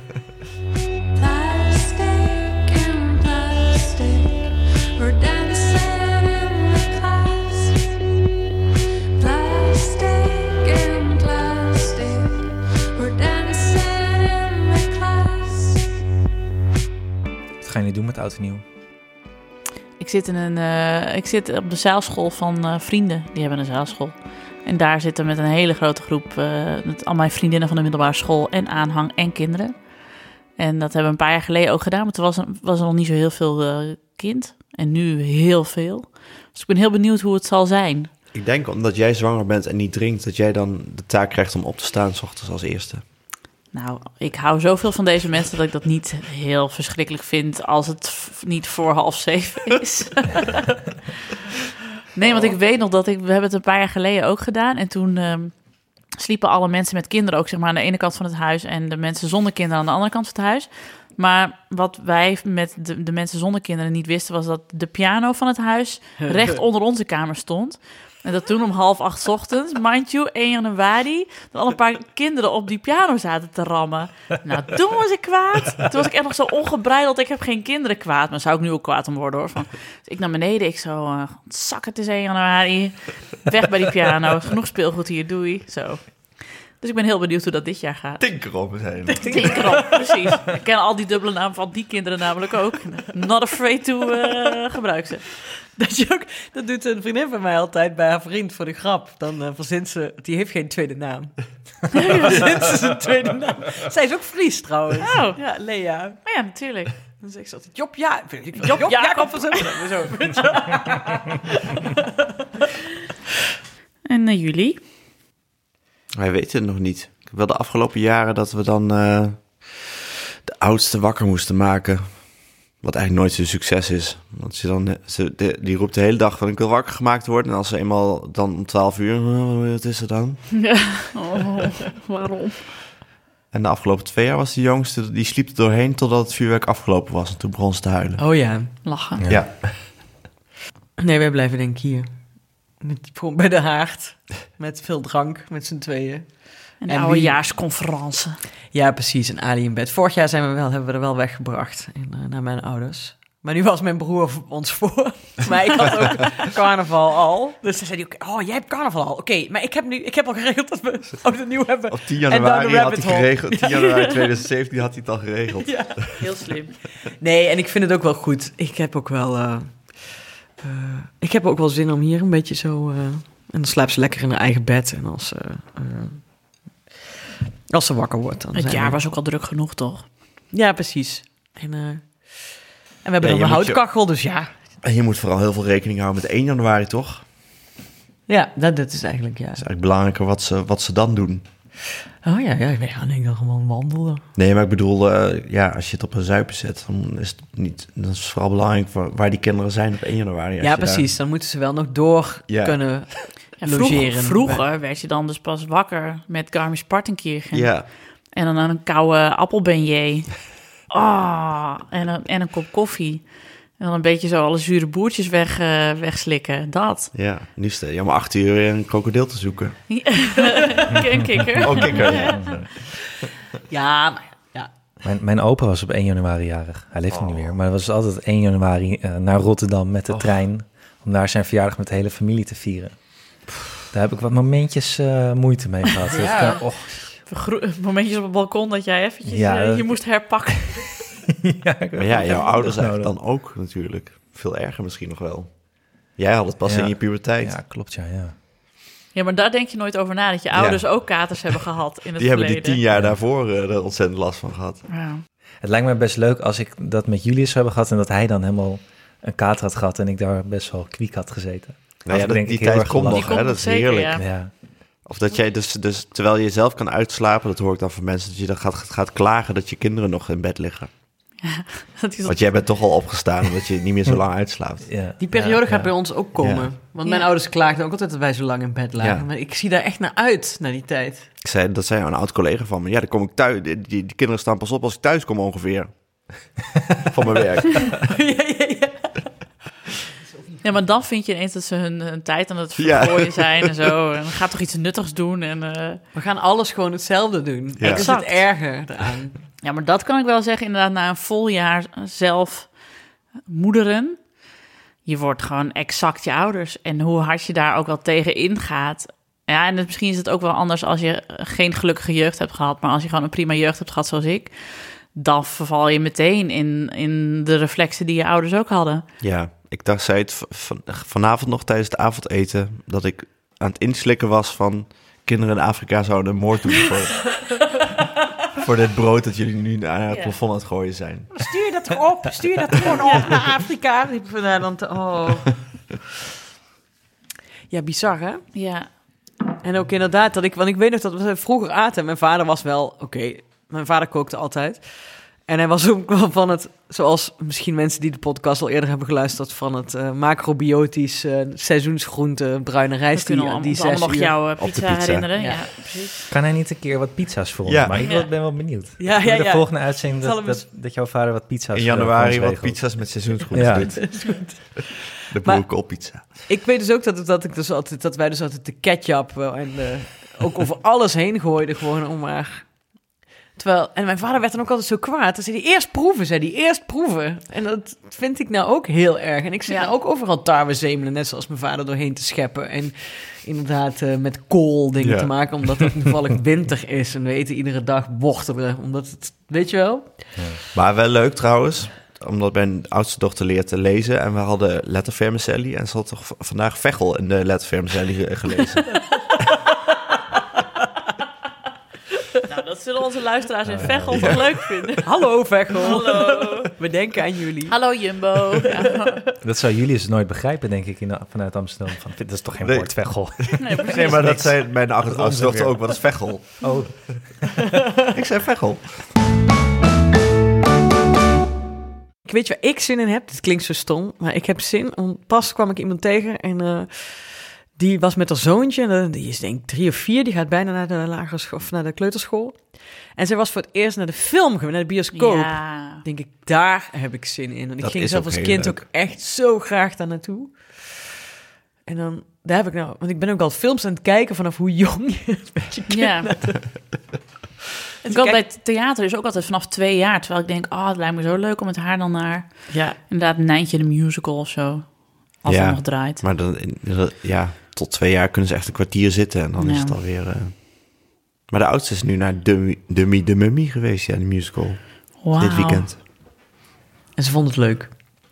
Plastic and plastic, we're dancing in the class. Plastic and plastic, we're dancing in the class. Wat gaan jullie doen met oud en nieuw? Ik zit, in een, uh, ik zit op de zaalschool van uh, vrienden. Die hebben een zaalschool. En daar zitten met een hele grote groep... Uh, met al mijn vriendinnen van de middelbare school... en aanhang en kinderen. En dat hebben we een paar jaar geleden ook gedaan. Maar toen was er, was er nog niet zo heel veel uh, kind. En nu heel veel. Dus ik ben heel benieuwd hoe het zal zijn. Ik denk omdat jij zwanger bent en niet drinkt, dat jij dan de taak krijgt om op te staan 's ochtends als eerste. Nou, ik hou zoveel van deze mensen... dat ik dat niet heel verschrikkelijk vind... als het f- niet voor half zeven is. Nee, want ik weet nog dat ik... We hebben het een paar jaar geleden ook gedaan. En toen um, sliepen alle mensen met kinderen ook zeg maar aan de ene kant van het huis... en de mensen zonder kinderen aan de andere kant van het huis. Maar wat wij met de, de mensen zonder kinderen niet wisten... was dat de piano van het huis recht onder onze kamer stond... En dat toen om half acht 's ochtends, mind you, één januari... dat al een paar kinderen op die piano zaten te rammen. Nou, toen was ik kwaad. Toen was ik echt nog zo ongebreideld. Ik heb geen kinderen kwaad. Maar zou ik nu ook kwaad om worden, hoor. Van, dus ik naar beneden, ik zo... Uh, zak, het is één januari. Weg bij die piano. Genoeg speelgoed hier, doei. Zo. Dus ik ben heel benieuwd hoe dat dit jaar gaat. Tinker op zijn. Tinker op, precies. Ik ken al die dubbele namen van die kinderen namelijk ook. Not afraid to uh, gebruik ze. Dat, je ook, dat doet een vriendin van mij altijd bij haar vriend voor de grap. Dan uh, verzint ze... Die heeft geen tweede naam. Dan verzint ze zijn tweede naam. Zij is ook Fries trouwens. Oh. Ja, Lea. Oh ja, natuurlijk. Dan zegt ze altijd Job, ja. Job, Job Job Jacob. Jacob van zo. zo. En uh, jullie? Wij weten het nog niet. Ik heb wel de afgelopen jaren dat we dan uh, de oudste wakker moesten maken. Wat eigenlijk nooit zo'n succes is. Want ze dan, ze, de, die roept de hele dag van ik wil wakker gemaakt worden. En als ze eenmaal dan om twaalf uur, oh, wat is er dan? Ja. Oh, waarom? En de afgelopen twee jaar was de jongste, die sliep er doorheen totdat het vuurwerk afgelopen was. En toen begon ze te huilen. Oh ja. Lachen. Ja. Ja. Nee, wij blijven denk ik hier. Met, gewoon bij de haard. Met veel drank, met z'n tweeën. Een En oudejaarsconferentie. Ja, precies. Een Ali in bed. Vorig jaar zijn we wel, hebben we er wel weggebracht in, uh, naar mijn ouders. Maar nu was mijn broer ons voor. Maar ik had ook carnaval al. Dus dan zei hij ook, oh, jij hebt carnaval al. Oké, okay, maar ik heb, nu, ik heb al geregeld dat we oud en nieuw hebben. Op tien En dan de januari had rabbit hij hole. geregeld. tien januari tweeduizend zeventien had hij het al geregeld. Ja. Heel slim. Nee, en ik vind het ook wel goed. Ik heb ook wel... Uh, uh, ik heb ook wel zin om hier een beetje zo... Uh, en dan slaapt ze lekker in haar eigen bed. En als, uh, uh, als ze wakker wordt... Dan Het zijn jaar we- was ook al druk genoeg, toch? Ja, precies. En, uh, en we hebben Ja, dan je een moet je- houtkachel, dus ja. En je moet vooral heel veel rekening houden met één januari, toch? Ja, dat, dat is eigenlijk, ja. Het is eigenlijk belangrijker wat ze, wat ze dan doen. Oh ja, ja, we gaan denk ik dan gewoon wandelen. Nee, maar ik bedoel, uh, ja, als je het op een zuipen zet, dan is het niet... Dat is vooral belangrijk voor waar die kinderen zijn op één januari. als Ja, je daar- precies. Dan moeten ze wel nog door Ja. kunnen Ja, vroeg- logeren. vroeger werd je dan dus pas wakker met Garmisch-Partenkirchen. Ja, En dan een koude appelbeignet. Oh, en, een, en een kop koffie. En dan een beetje zo alle zure boertjes weg, uh, wegslikken. Dat. ja. Nu sta je om acht uur weer een krokodil te zoeken. Een kikker. Oh, kikker, ja. Ja, maar ja. Mijn, mijn opa was op één januari jarig. Hij leeft Oh. niet meer. Maar het was altijd één januari uh, naar Rotterdam met de Oh. trein. Om daar zijn verjaardag met de hele familie te vieren. Daar heb ik wat momentjes uh, moeite mee gehad. Dat Ja. ik, uh, och, Gro- momentjes op het balkon dat jij eventjes Ja, uh, dat- je moest herpakken. ja, ik Maar ja, jouw ouders nodig. eigenlijk dan ook natuurlijk. Veel erger misschien nog wel. Jij had het pas Ja. in je puberteit. Ja, klopt, ja, ja. Ja, maar daar denk je nooit over na. Dat je Ja. ouders ook katers hebben gehad in het Die hebben verleden. die tien jaar daarvoor uh, er ontzettend last van gehad. Ja. Het lijkt me best leuk als ik dat met Julius zou hebben gehad... en dat hij dan helemaal een kater had gehad... en ik daar best wel kwiek had gezeten. Nou ja, Dat dat, denk die ik heel tijd erg komt nog, gelachen. Die hè? komt Dat is nog zeker, heerlijk. ja. Ja, Of dat jij dus, dus terwijl je jezelf kan uitslapen, dat hoor ik dan van mensen, dat je dan gaat, gaat klagen dat je kinderen nog in bed liggen. Dat is Want jij bent toch al opgestaan omdat je niet meer zo lang uitslaapt. ja. Die periode Ja, gaat ja. bij ons ook komen. Ja. Want mijn Ja. ouders klaagden ook altijd dat wij zo lang in bed lagen. Ja. Maar ik zie daar echt naar uit, naar die tijd. Ik zei, dat zei een oud collega van me. Ja, dan kom ik thuis. Die, die, die kinderen staan pas op als ik thuis kom ongeveer. Van mijn werk. ja, ja, ja. Ja, maar dan vind je ineens dat ze hun, hun tijd aan het Ja. vergooien zijn en zo. En dan gaat toch iets nuttigs doen. En, uh... We gaan alles gewoon hetzelfde doen. Ja. Dat is het Exact. erger eraan. Ja, maar dat kan ik wel zeggen, inderdaad, na een vol jaar zelf moederen. Je wordt gewoon exact je ouders. En hoe hard je daar ook wel tegen ingaat. Ja, en het, misschien is het ook wel anders als je geen gelukkige jeugd hebt gehad. Maar als je gewoon een prima jeugd hebt gehad zoals ik, dan verval je meteen in, in de reflexen die je ouders ook hadden. Ja, ik dacht, zei het v- van, vanavond nog tijdens het avondeten, dat ik aan het inslikken was van kinderen in Afrika zouden een moord doen voor, voor dit brood dat jullie nu aan het Ja. plafond aan het gooien zijn. Stuur dat toch op, stuur dat gewoon op naar Afrika. Riepen we daar dan te, oh. Ja, bizar hè? Ja, En ook inderdaad, dat ik, want ik weet nog dat we vroeger aten. Mijn vader was wel, oké, mijn vader kookte altijd. En hij was ook wel van het, zoals misschien mensen die de podcast al eerder hebben geluisterd, van het uh, macrobiotisch uh, seizoensgroente, bruine we rijst. kunnen Die, ons die allemaal zes nog uur. jouw uh, Op de pizza, pizza. herinneren. Ja. Ja, precies. Kan hij niet een keer wat pizza's voor ons Ja. maken? Ik Ja. ben wel benieuwd. Ja, Voor ja, de ja. volgende uitzending Zal dat, hem dat, dat jouw vader wat pizza's In uh, voor januari ons wat regelt. pizza's met seizoensgroenten Ja. doet. De Maar- boerenkoolpizza. Ik weet dus ook dat, dat, ik dus altijd, dat wij dus altijd de ketchup wel en de, ook over alles heen gooiden, gewoon om maar... Terwijl, en mijn vader werd dan ook altijd zo kwaad. Dan zei hij, eerst proeven, zei hij, eerst proeven. En dat vind ik nou ook heel erg. En ik zit Ja. nou ook overal tarwezemelen, net zoals mijn vader, doorheen te scheppen. En inderdaad uh, met kool dingen Ja. te maken, omdat het toevallig winter is. En we eten iedere dag wortelen, omdat het, weet je wel? Maar wel leuk trouwens, omdat mijn oudste dochter leert te lezen. En we hadden lettervermicelli. En ze had toch v- vandaag Veghel in de lettervermicelli ge- gelezen. Nou, dat zullen onze luisteraars in Veghel toch leuk vinden. Hallo Veghel. Hallo. We denken aan jullie. Hallo Jumbo. Ja. Dat zou Julius nooit begrijpen, denk ik, in, vanuit Amsterdam. Van, dat is toch geen Nee. woord, Veghel? Nee, precies. Nee, maar dat zei mijn oudste onzin dochter weer. ook. Wat is Veghel? Oh, Ik zei Veghel. Ik weet je waar ik zin in heb? Dit klinkt zo stom, maar ik heb zin. Om, pas kwam ik iemand tegen en uh, die was met haar zoontje. En, uh, die is denk ik drie of vier. Die gaat bijna naar de lagere school of naar de kleuterschool. En zij was voor het eerst naar de film geweest, naar de bioscoop. Ja. Denk ik, daar heb ik zin in. En ik Dat ging is zelf ook als heel kind leuk. ook echt zo graag daar naartoe. En dan, daar heb ik nou... Want ik ben ook al films aan het kijken vanaf hoe jong je een beetje kind Ja. bent. Ik had bij het theater is ook altijd vanaf twee jaar. Terwijl ik denk, oh, het lijkt me zo leuk om met haar dan naar... Ja, Inderdaad, Nijntje de musical of zo. Als Ja, het nog draait. Maar dan, ja, tot twee jaar kunnen ze echt een kwartier zitten en dan is Ja. het alweer... Uh... Maar de oudste is nu naar Dummy, Dummy de Mummy geweest, ja, de musical. Wauw. Dit weekend. en ze vond het leuk.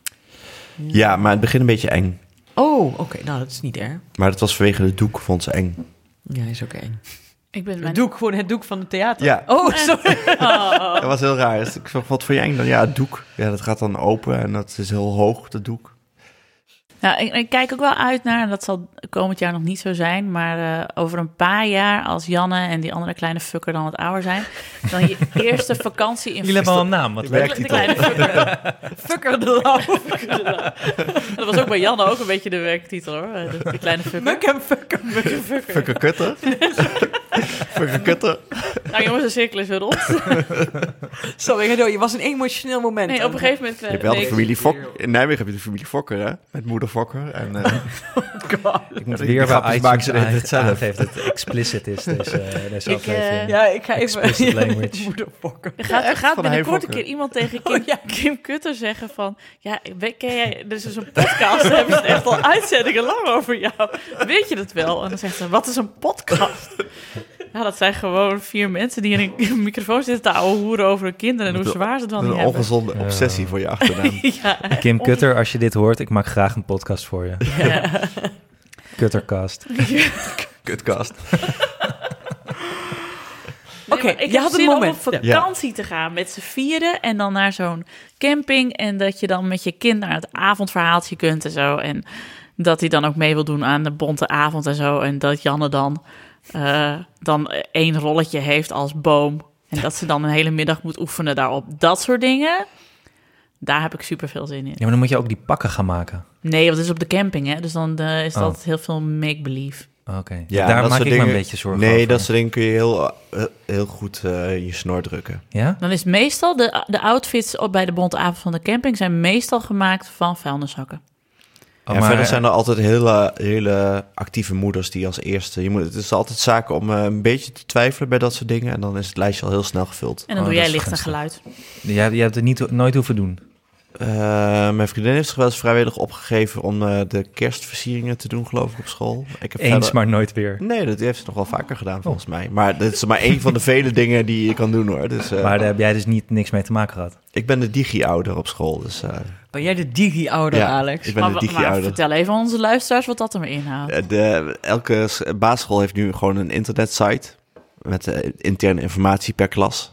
Ja, maar het begint een beetje eng. Oh, oké. Nou, dat is niet erg. Maar dat was vanwege de doek, vond ze eng. Ja, is ook eng. Ik ben Het mijn... doek, gewoon het doek van het theater. Ja. Oh, sorry. Oh. Dat was heel raar. Dus ik vroeg, wat voor je eng dan? Ja, het doek. Ja, dat gaat dan open en dat is heel hoog, dat doek. Ja, ik, ik kijk ook wel uit naar, en dat zal komend jaar nog niet zo zijn, maar uh, over een paar jaar, als Janne en die andere kleine fucker dan wat ouder zijn, dan je eerste vakantie in... Jullie hebben al een naam. Wat Ik leuk. werk De die kleine fucker. Fucker de lauw. Dat was ook bij Janne ook een beetje de werktitel, hoor. De, de kleine fucker. Muk en fucker. Muk en fucker. Fucker kutten. Fucker kutten. Nou jongens, de cirkel is weer rond. Sorry, Gedo, je was een emotioneel moment. Nee, op een gegeven moment... uh, Je hebt wel nee, de familie Fokker. In Nijmegen heb je de familie Fokker, hè? Met moeder Fokker. En, uh, Ik moet die weer waar grapjes maken iTunes ze de hele tijd zelf. aangeeft dat het explicit is, deze, deze Ik, aflevering. eh, Ja, ik ga even... Explicit language. Moederfokker. Er gaat, er echt, gaat van binnenkort een Heifokker. keer iemand tegen Kim, Kim Kutter zeggen van... Ja, we- ken jij... Dus is een podcast, daar hebben ze het echt al uitzendingen lang over jou. Weet je het wel? En dan zegt ze, wat is een podcast? Nou, dat zijn gewoon vier mensen die in een microfoon zitten te ouwe hoeren over hun kinderen... en hoe zwaar ze het dan een niet hebben. ongezonde obsessie voor je achternaam. Ja, Kim Kutter, als je dit hoort, ik maak graag een podcast voor je. ja. Kuttercast. Kutkast. Nee, Oké, maar ik je heb had een zin om moment. op vakantie te gaan met z'n vieren en dan naar zo'n camping en dat je dan met je kind naar het avondverhaaltje kunt en zo en dat hij dan ook mee wil doen aan de bonte avond en zo en dat Janne dan, uh, dan één rolletje heeft als boom en dat ze dan een hele middag moet oefenen daarop. Dat soort dingen, daar heb ik super veel zin in. Ja, maar dan moet je ook die pakken gaan maken. Nee, want het is op de camping, hè? Dus dan uh, is dat Oh. heel veel make-believe. Oké, Ja, daar dat maak soort ik me dingen- een beetje zorgen Nee, over. dat soort dingen kun je heel, uh, heel goed uh, je snor drukken. Ja? Dan is meestal de, de outfits op bij de bonte avond van de camping zijn meestal gemaakt van vuilniszakken. Oh, ja, maar- verder zijn er altijd hele, hele actieve moeders die als eerste... Je moet, het is altijd zaken om uh, een beetje te twijfelen bij dat soort dingen... en dan is het lijstje al heel snel gevuld. En dan Oh, doe dat jij is licht en gunstig. geluid. Ja, je hebt het niet, nooit hoeven doen. Uh, mijn vriendin heeft zich wel eens vrijwillig opgegeven... om uh, de kerstversieringen te doen, geloof ik, op school. Ik heb Eens, verder- maar nooit weer. Nee, dat heeft ze nog wel vaker gedaan, volgens mij. Maar dat is maar één van de vele dingen die je kan doen, hoor. Dus, uh, Maar daar heb jij dus niet niks mee te maken gehad. ik ben de digi-ouder op school, dus... Uh, Ben jij de digi-ouder, ja, Alex? ik ben Maar, de wa- maar digi-ouder. vertel even aan onze luisteraars wat dat er maar inhoudt. Uh, de, elke s- basisschool heeft nu gewoon een internetsite... met uh, interne informatie per klas...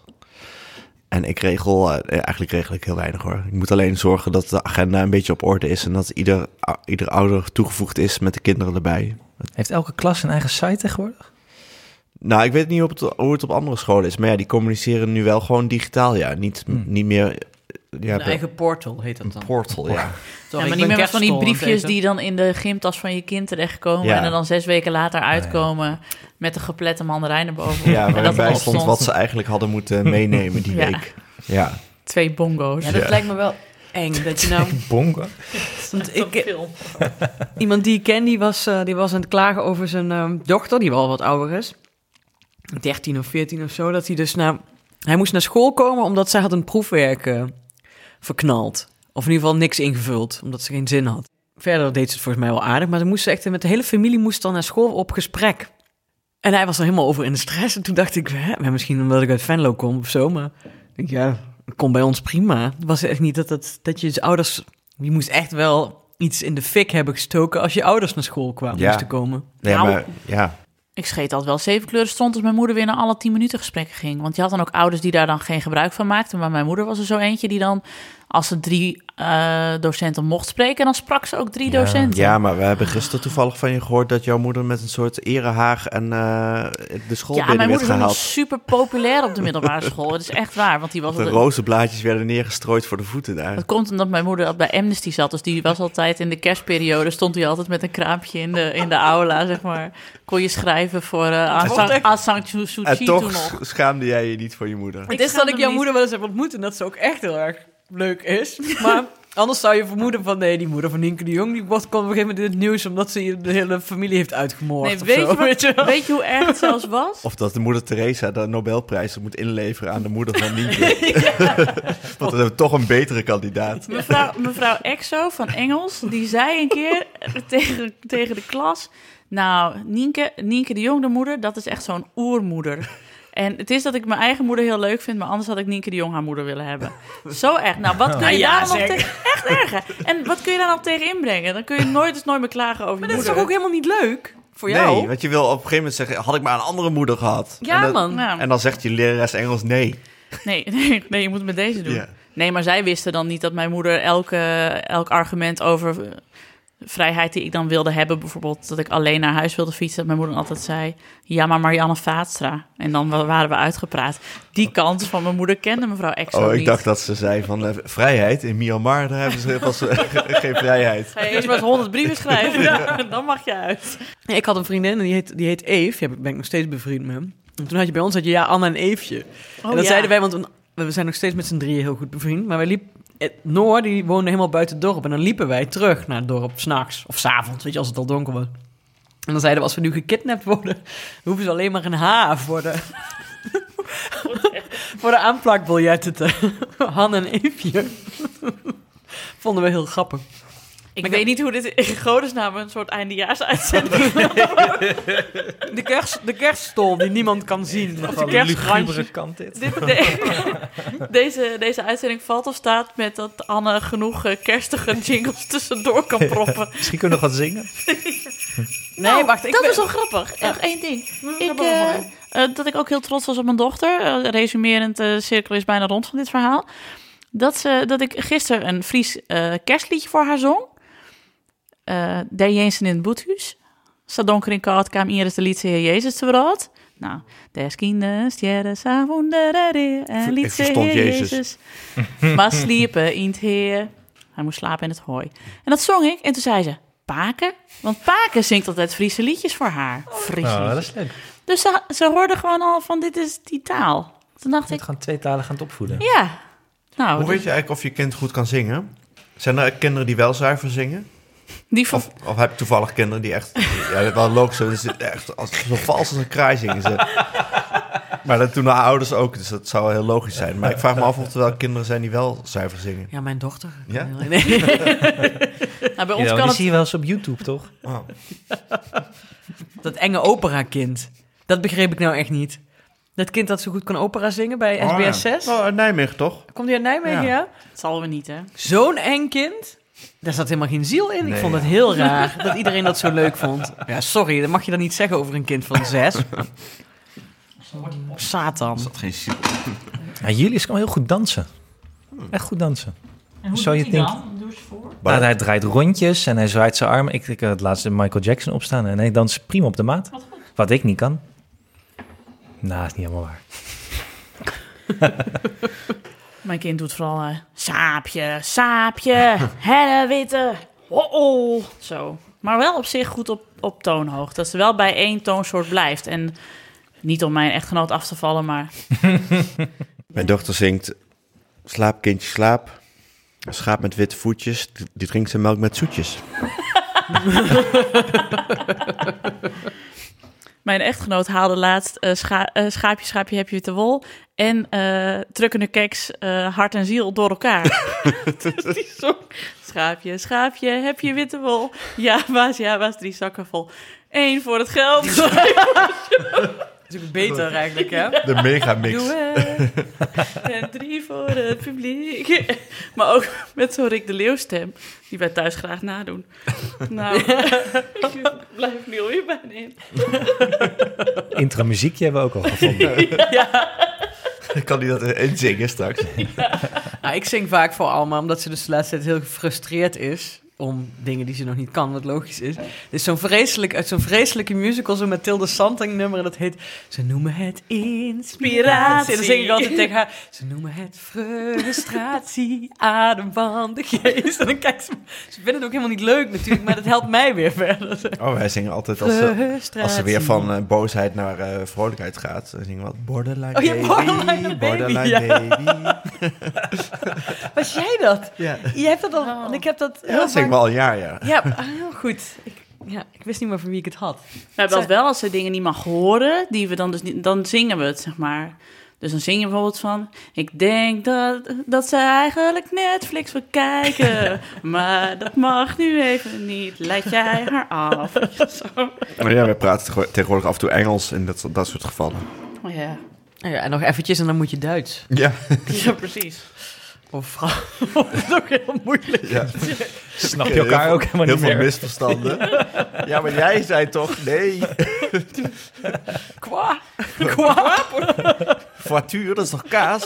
En ik regel, uh, eigenlijk regel ik heel weinig hoor. Ik moet alleen zorgen dat de agenda een beetje op orde is... en dat ieder, uh, ieder ouder toegevoegd is met de kinderen erbij. Heeft elke klas een eigen site tegenwoordig? Nou, ik weet niet hoe het, hoe het op andere scholen is... maar ja, die communiceren nu wel gewoon digitaal, ja. Niet, Hmm. niet meer... Ja, Een eigen portal heet dat dan. portal, ja. Toch, Ja, ik maar ben niet meer met van die kerstschool aan het briefjes eten. die dan in de gymtas van je kind terechtkomen... Ja. en er dan zes weken later uitkomen met een geplette mandarijn erbovenop. Ja, en dat waarbij erop stond wat ze eigenlijk hadden moeten meenemen die Ja. week. Ja, Twee bongo's. Ja, dat Ja. lijkt me wel eng. Dat je nou... Bongo? Want ik, iemand die ik ken, die was, uh, die was aan het klagen over zijn uh, dochter... die wel wat ouder is. dertien of veertien of zo. Dat hij dus naar... Hij moest naar school komen omdat zij had een proefwerk uh, verknald. Of in ieder geval niks ingevuld, omdat ze geen zin had. Verder deed ze het volgens mij wel aardig. Maar ze moest echt met de hele familie moest dan naar school op gesprek. En hij was er helemaal over in de stress. En toen dacht ik, hè, misschien omdat ik uit Venlo kom of zo. Maar ik denk, ja, dat komt bij ons prima. Het was echt niet dat, dat, dat je je ouders... Je moest echt wel iets in de fik hebben gestoken... als je ouders naar school kwamen, Ja. moesten komen. nee, Nou. maar ja. Ik scheet altijd wel zeven kleuren stond als mijn moeder weer naar alle tien minuten gesprekken ging. Want je had dan ook ouders die daar dan geen gebruik van maakten. Maar mijn moeder was er zo eentje die dan, als ze drie uh, docenten mocht spreken. En dan sprak ze ook drie Ja. docenten. Ja, maar we hebben gisteren toevallig van je gehoord dat jouw moeder met een soort erehaag en uh, de school Ja, binnen mijn werd moeder is nog gehaald. super populair op de middelbare school. Het is echt waar, want die was... De al- rozenblaadjes werden neergestrooid voor de voeten daar. Dat komt omdat mijn moeder bij Amnesty zat. Dus die was altijd in de kerstperiode... stond hij altijd met een kraampje in de, in de aula, zeg maar. Kon je schrijven voor uh, Aung San- Aung San Suu Kyi En toen toch nog. schaamde jij je niet voor je moeder. Het is dat schaamde ik me jouw niet. moeder wel eens heb ontmoet en dat ze ook echt heel erg leuk is. Maar anders zou je vermoeden van... nee, die moeder van Nienke de Jong... die wordt kwam op een gegeven moment in het nieuws... omdat ze de hele familie heeft uitgemoord Nee, of weet, zo. je wat- weet je wel? weet je hoe erg het zelfs was? Of dat de moeder Teresa de Nobelprijs moet inleveren aan de moeder van Nienke. Want we hebben toch een betere kandidaat. Mevrouw, mevrouw Exo van Engels, die zei een keer tegen, tegen de klas... Nou, Nienke, Nienke de Jong, de moeder, dat is echt zo'n oermoeder. En het is dat ik mijn eigen moeder heel leuk vind... maar anders had ik Nienke de Jong haar moeder willen hebben. Zo echt. Nou, wat kun je Ja, daar nog zeg. tegen... Echt erg, hè? En wat kun je daar nog tegen inbrengen? Dan kun je nooit eens nooit meer klagen over Maar je dat is moeder. toch ook helemaal niet leuk? Voor jou? Nee, want je wil op een gegeven moment zeggen... had ik maar een andere moeder gehad. Ja, en, dat- man. Ja. en dan zegt je lerares Engels nee. Nee, nee, nee, je moet het met deze doen. Ja. Nee, maar zij wisten dan niet dat mijn moeder elke, elk argument over uh, vrijheid die ik dan wilde hebben, bijvoorbeeld dat ik alleen naar huis wilde fietsen, dat mijn moeder altijd zei, ja, maar Marianne Vaatstra. En dan wa- waren we uitgepraat. Die kant van mijn moeder kende mevrouw Exo Oh, ik niet. dacht dat ze zei van uh, vrijheid. In Myanmar, daar hebben ze pas, uh, geen vrijheid. Ga je eerst maar eens honderd brieven schrijven, ja. Dan mag je uit. Ja, ik had een vriendin en die heet, die heet Eve. Ja, ben ik nog steeds bevriend met hem. En toen had je bij ons had je ja, Anna en Eefje. Oh, en dat ja. zeiden wij, want we zijn nog steeds met z'n drieën heel goed bevriend. Maar wij liepen... Noor, die woonde helemaal buiten het dorp. En dan liepen wij terug naar het dorp, 's nachts of 's avonds, weet je, als het al donker was. En dan zeiden we, als we nu gekidnapt worden, dan hoeven ze alleen maar een H voor de, voor de aanplakbiljetten te... Han en Eefje. Vonden we heel grappig. Ik weet niet hoe dit in godesnaam een soort eindejaarsuitzending De, kerst, de kerststol die niemand kan zien. Of de kerstkrantje. kant dit. Dit, de- deze, deze uitzending valt of staat met dat Anne genoeg eh, kerstige jingles tussendoor kan proppen. Misschien kunnen we nog wat zingen. Nee, Nou, wacht. Ik dat ben- is wel grappig. Nog één ding. Ik, wel eh, mooi. eh, dat ik ook heel trots was op mijn dochter. Eh, resumerend, de cirkel is bijna rond van dit verhaal. Dat, ze, dat ik gisteren een Fries eh, kerstliedje voor haar zong. Uh, Der Jensen in het boethuis. Zo donker in koud kwam Iris de liedse Heer Jezus te brood. Nou, des kinders jaren savondere en Ik liedse verstond Heer Jezus. Jezus. Maar sliepen in het Heer. Hij moest slapen in het hooi. En dat zong ik. En toen zei ze, Paken? Want Paken zingt altijd Friese liedjes voor haar. Friese Oh, dat liedjes. is leuk. Dus ze, ze hoorde gewoon al van, dit is die taal. Toen dacht Je ik, moet gewoon twee talen gaan opvoeden. ja. Nou, Hoe weet je eigenlijk of je kind goed kan zingen? Zijn er kinderen die wel zuiver zingen? die van, Of, of heb je toevallig kinderen die echt... Ja, dat is wel logisch. Zo, dus echt als, zo vals als een kraai zingen ze. Maar dat doen haar ouders ook, dus dat zou wel heel logisch zijn. Maar ik vraag me af of er wel kinderen zijn die wel zuiver zingen. Ja, mijn dochter. Ja? Nee. nou, bij ons Ja, kan die het... zie je wel eens op YouTube, toch? Oh. Dat enge opera-kind. Dat begreep ik nou echt niet. Dat kind dat zo goed kan opera zingen bij S B S zes. Oh, uit Nijmegen toch? Komt hij uit Nijmegen, Ja. ja? Dat zal we niet, hè? Zo'n eng kind? Daar zat helemaal geen ziel in. Ik Nee, vond ja. het heel raar dat iedereen dat zo leuk vond. Ja, sorry, dat mag je dan niet zeggen over een kind van zes. Satan. Dat geen ziel. Ja, Julius kan heel goed dansen. Echt goed dansen. Zou je denken? Nou, hij draait rondjes en hij zwaait zijn armen. Ik, ik had het laatste Michael Jackson opstaan en hij danst prima op de maat. Wat ik niet kan. Nou, is niet helemaal waar. Mijn kind doet vooral eh, saapje, saapje, helle witte, oh, oh, zo. Maar wel op zich goed op, op toonhoogte. Dat ze wel bij één toonsoort blijft. En niet om mijn echtgenoot af te vallen, maar... Mijn dochter zingt... Slaap, kindje, slaap. Een schaap met witte voetjes. Die, die drinkt zijn melk met zoetjes. Mijn echtgenoot haalde laatst eh, scha- eh, schaapje, schaapje, heb je witte wol... en eh trukkende keks, eh, hart en ziel door elkaar. Dus die zong, schaapje, schaapje, heb je witte wol? Ja, waas, ja, waas, drie zakken vol. Eén voor het geld. Dat is ook beter eigenlijk, hè? De megamix. Doe het. En drie voor het publiek. Maar ook met zo'n Rick de Leeuw stem, die wij thuis graag nadoen. Nou, ik blijf nu alweer bijna in. Intro muziekje hebben we ook al gevonden. Kan die dat inzingen straks? Nou, ik zing vaak voor Alma, omdat ze dus de laatste tijd heel gefrustreerd is om dingen die ze nog niet kan, wat logisch is. Dus zo'n vreselijk, uit zo'n vreselijke musical, zo'n Mathilde Santing nummer, en dat heet Ze noemen het inspiratie. En dan zing ik altijd tegen haar, ze noemen het frustratie, adem van de geest. En dan kijkt ze, ze vinden het ook helemaal niet leuk natuurlijk, maar dat helpt mij weer verder. Oh, wij zingen altijd als ze, Frustratie. als ze weer van uh, boosheid naar uh, vrolijkheid gaat. Dan zingen we wat Borderline Oh ja, Baby. Borderline Baby, Borderline ja. Baby. Was jij dat? Ja, Jij hebt dat al, want ik heb dat ja heel dat zingen we al een jaar, ja. Ja, ah, heel goed. Ik, ja, ik wist niet meer van wie ik het had. We hebben dat wel als ze dingen niet mag horen, die we dan dus niet, dan zingen we het, zeg maar. Dus dan zing je bijvoorbeeld van, ik denk dat, dat ze eigenlijk Netflix wil kijken, maar dat mag nu even niet, leid jij haar af. Zo. Maar ja, wij praten tego- tegenwoordig af en toe Engels in dat, dat soort gevallen. Oh ja. Nou ja, en nog eventjes en dan moet je Duits. Ja. Ja, precies. Of Frans. Dat is ook heel moeilijk. Ja. Snap je elkaar Heel ook veel- helemaal Heel niet veel meer. misverstanden. Ja, maar jij zei toch, nee, Kwa. Kwa. voituur, dat is toch kaas?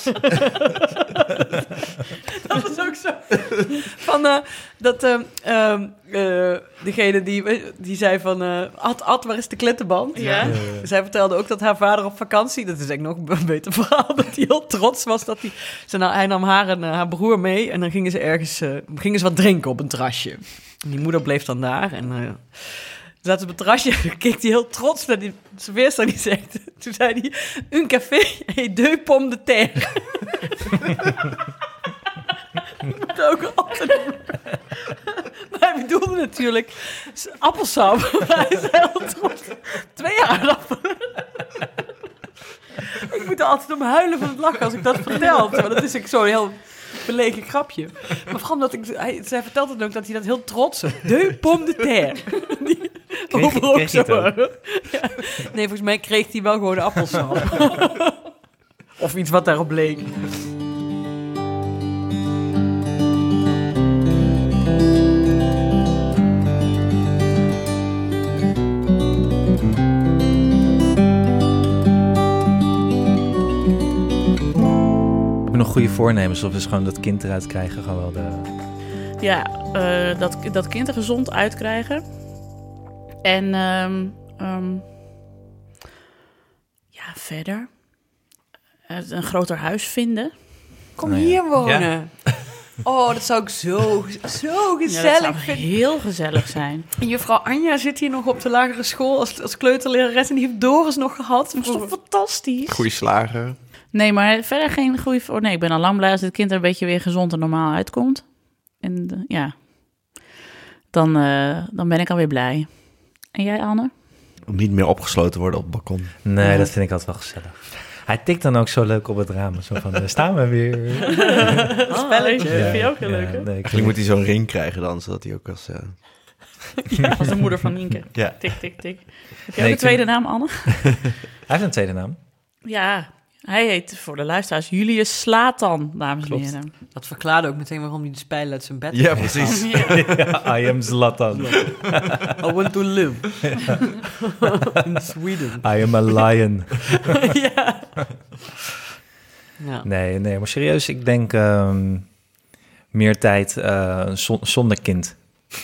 Dat was ook zo. Van uh, dat uh, um, uh, degene die, die zei van... Uh, Ad, Ad, waar is de klettenband? Ja. Zij vertelde ook dat haar vader op vakantie... Dat is eigenlijk nog een beter verhaal. Dat hij heel trots was. Dat hij, ze, nou, hij nam haar en uh, haar broer mee. En dan gingen ze ergens uh, gingen ze wat drinken op een terrasje. En die moeder bleef dan daar. En uh, ze zaten op het terrasje. En keek hij heel trots naar die serveerster. Die zegt, toen zei hij... Un café et deux pommes de terre. Dat ook altijd... Maar hij bedoelde natuurlijk appelsap. Hij is heel trots. Twee aardappelen. Ik moet er altijd om huilen van het lachen als ik dat vertel. Maar dat is ook zo'n heel belegen grapje. Maar vooral omdat ik... Hij, zij vertelt het ook dat hij dat heel trots is. De pomme de terre. Die Kreeg- overal kreeg hij het zo- ook? Ja. Nee, volgens mij kreeg hij wel gewoon de appelsap. Of iets wat daarop leek. Heb je nog goede voornemens of is gewoon dat kind eruit krijgen gewoon wel de... Ja, eh, dat, dat kind er gezond uitkrijgen. En ehm, ehm, ja, verder. Eh, een groter huis vinden. Kom Nou ja. hier wonen. Oh, dat zou ik zo, zo Ja, dat gezellig zou vinden. heel gezellig zijn. En juffrouw Anja zit hier nog op de lagere school als, als kleuterlerares en die heeft Doris nog gehad. Dat is toch fantastisch? Goeie slager. Nee, maar verder geen goede... voor. Nee, ik ben al lang blij als het kind er een beetje weer gezond en normaal uitkomt. En eh, ja, dan, eh, dan ben ik alweer blij. En jij, Anne? Om niet meer opgesloten worden op het balkon. Nee, Ja. dat vind ik altijd wel gezellig. Hij tikt dan ook zo leuk op het raam. Zo van, daar staan we weer. Spelletje, Ja, dat vind je ook heel ja, leuk, hè? nee, ik Eigenlijk vind- moet hij zo'n ring krijgen dan, zodat hij ook als... Uh... Ja, als de moeder van Nienke. Ja. Tik, tik, tik. Heb je Nee, ook een ik tweede vind- naam, Anne? Hij heeft een tweede naam. Ja, hij heet voor de luisteraars Julius Slatan, dames en Klopt. heren. Dat verklaarde ook meteen waarom hij de spijlen uit zijn bed Ja, heeft precies. Ja, I am Zlatan. I want to live. In Sweden. I am a lion. Ja. Ja. Nee, nee, maar serieus, ik denk ehm, meer tijd eh, zon- zonder kind.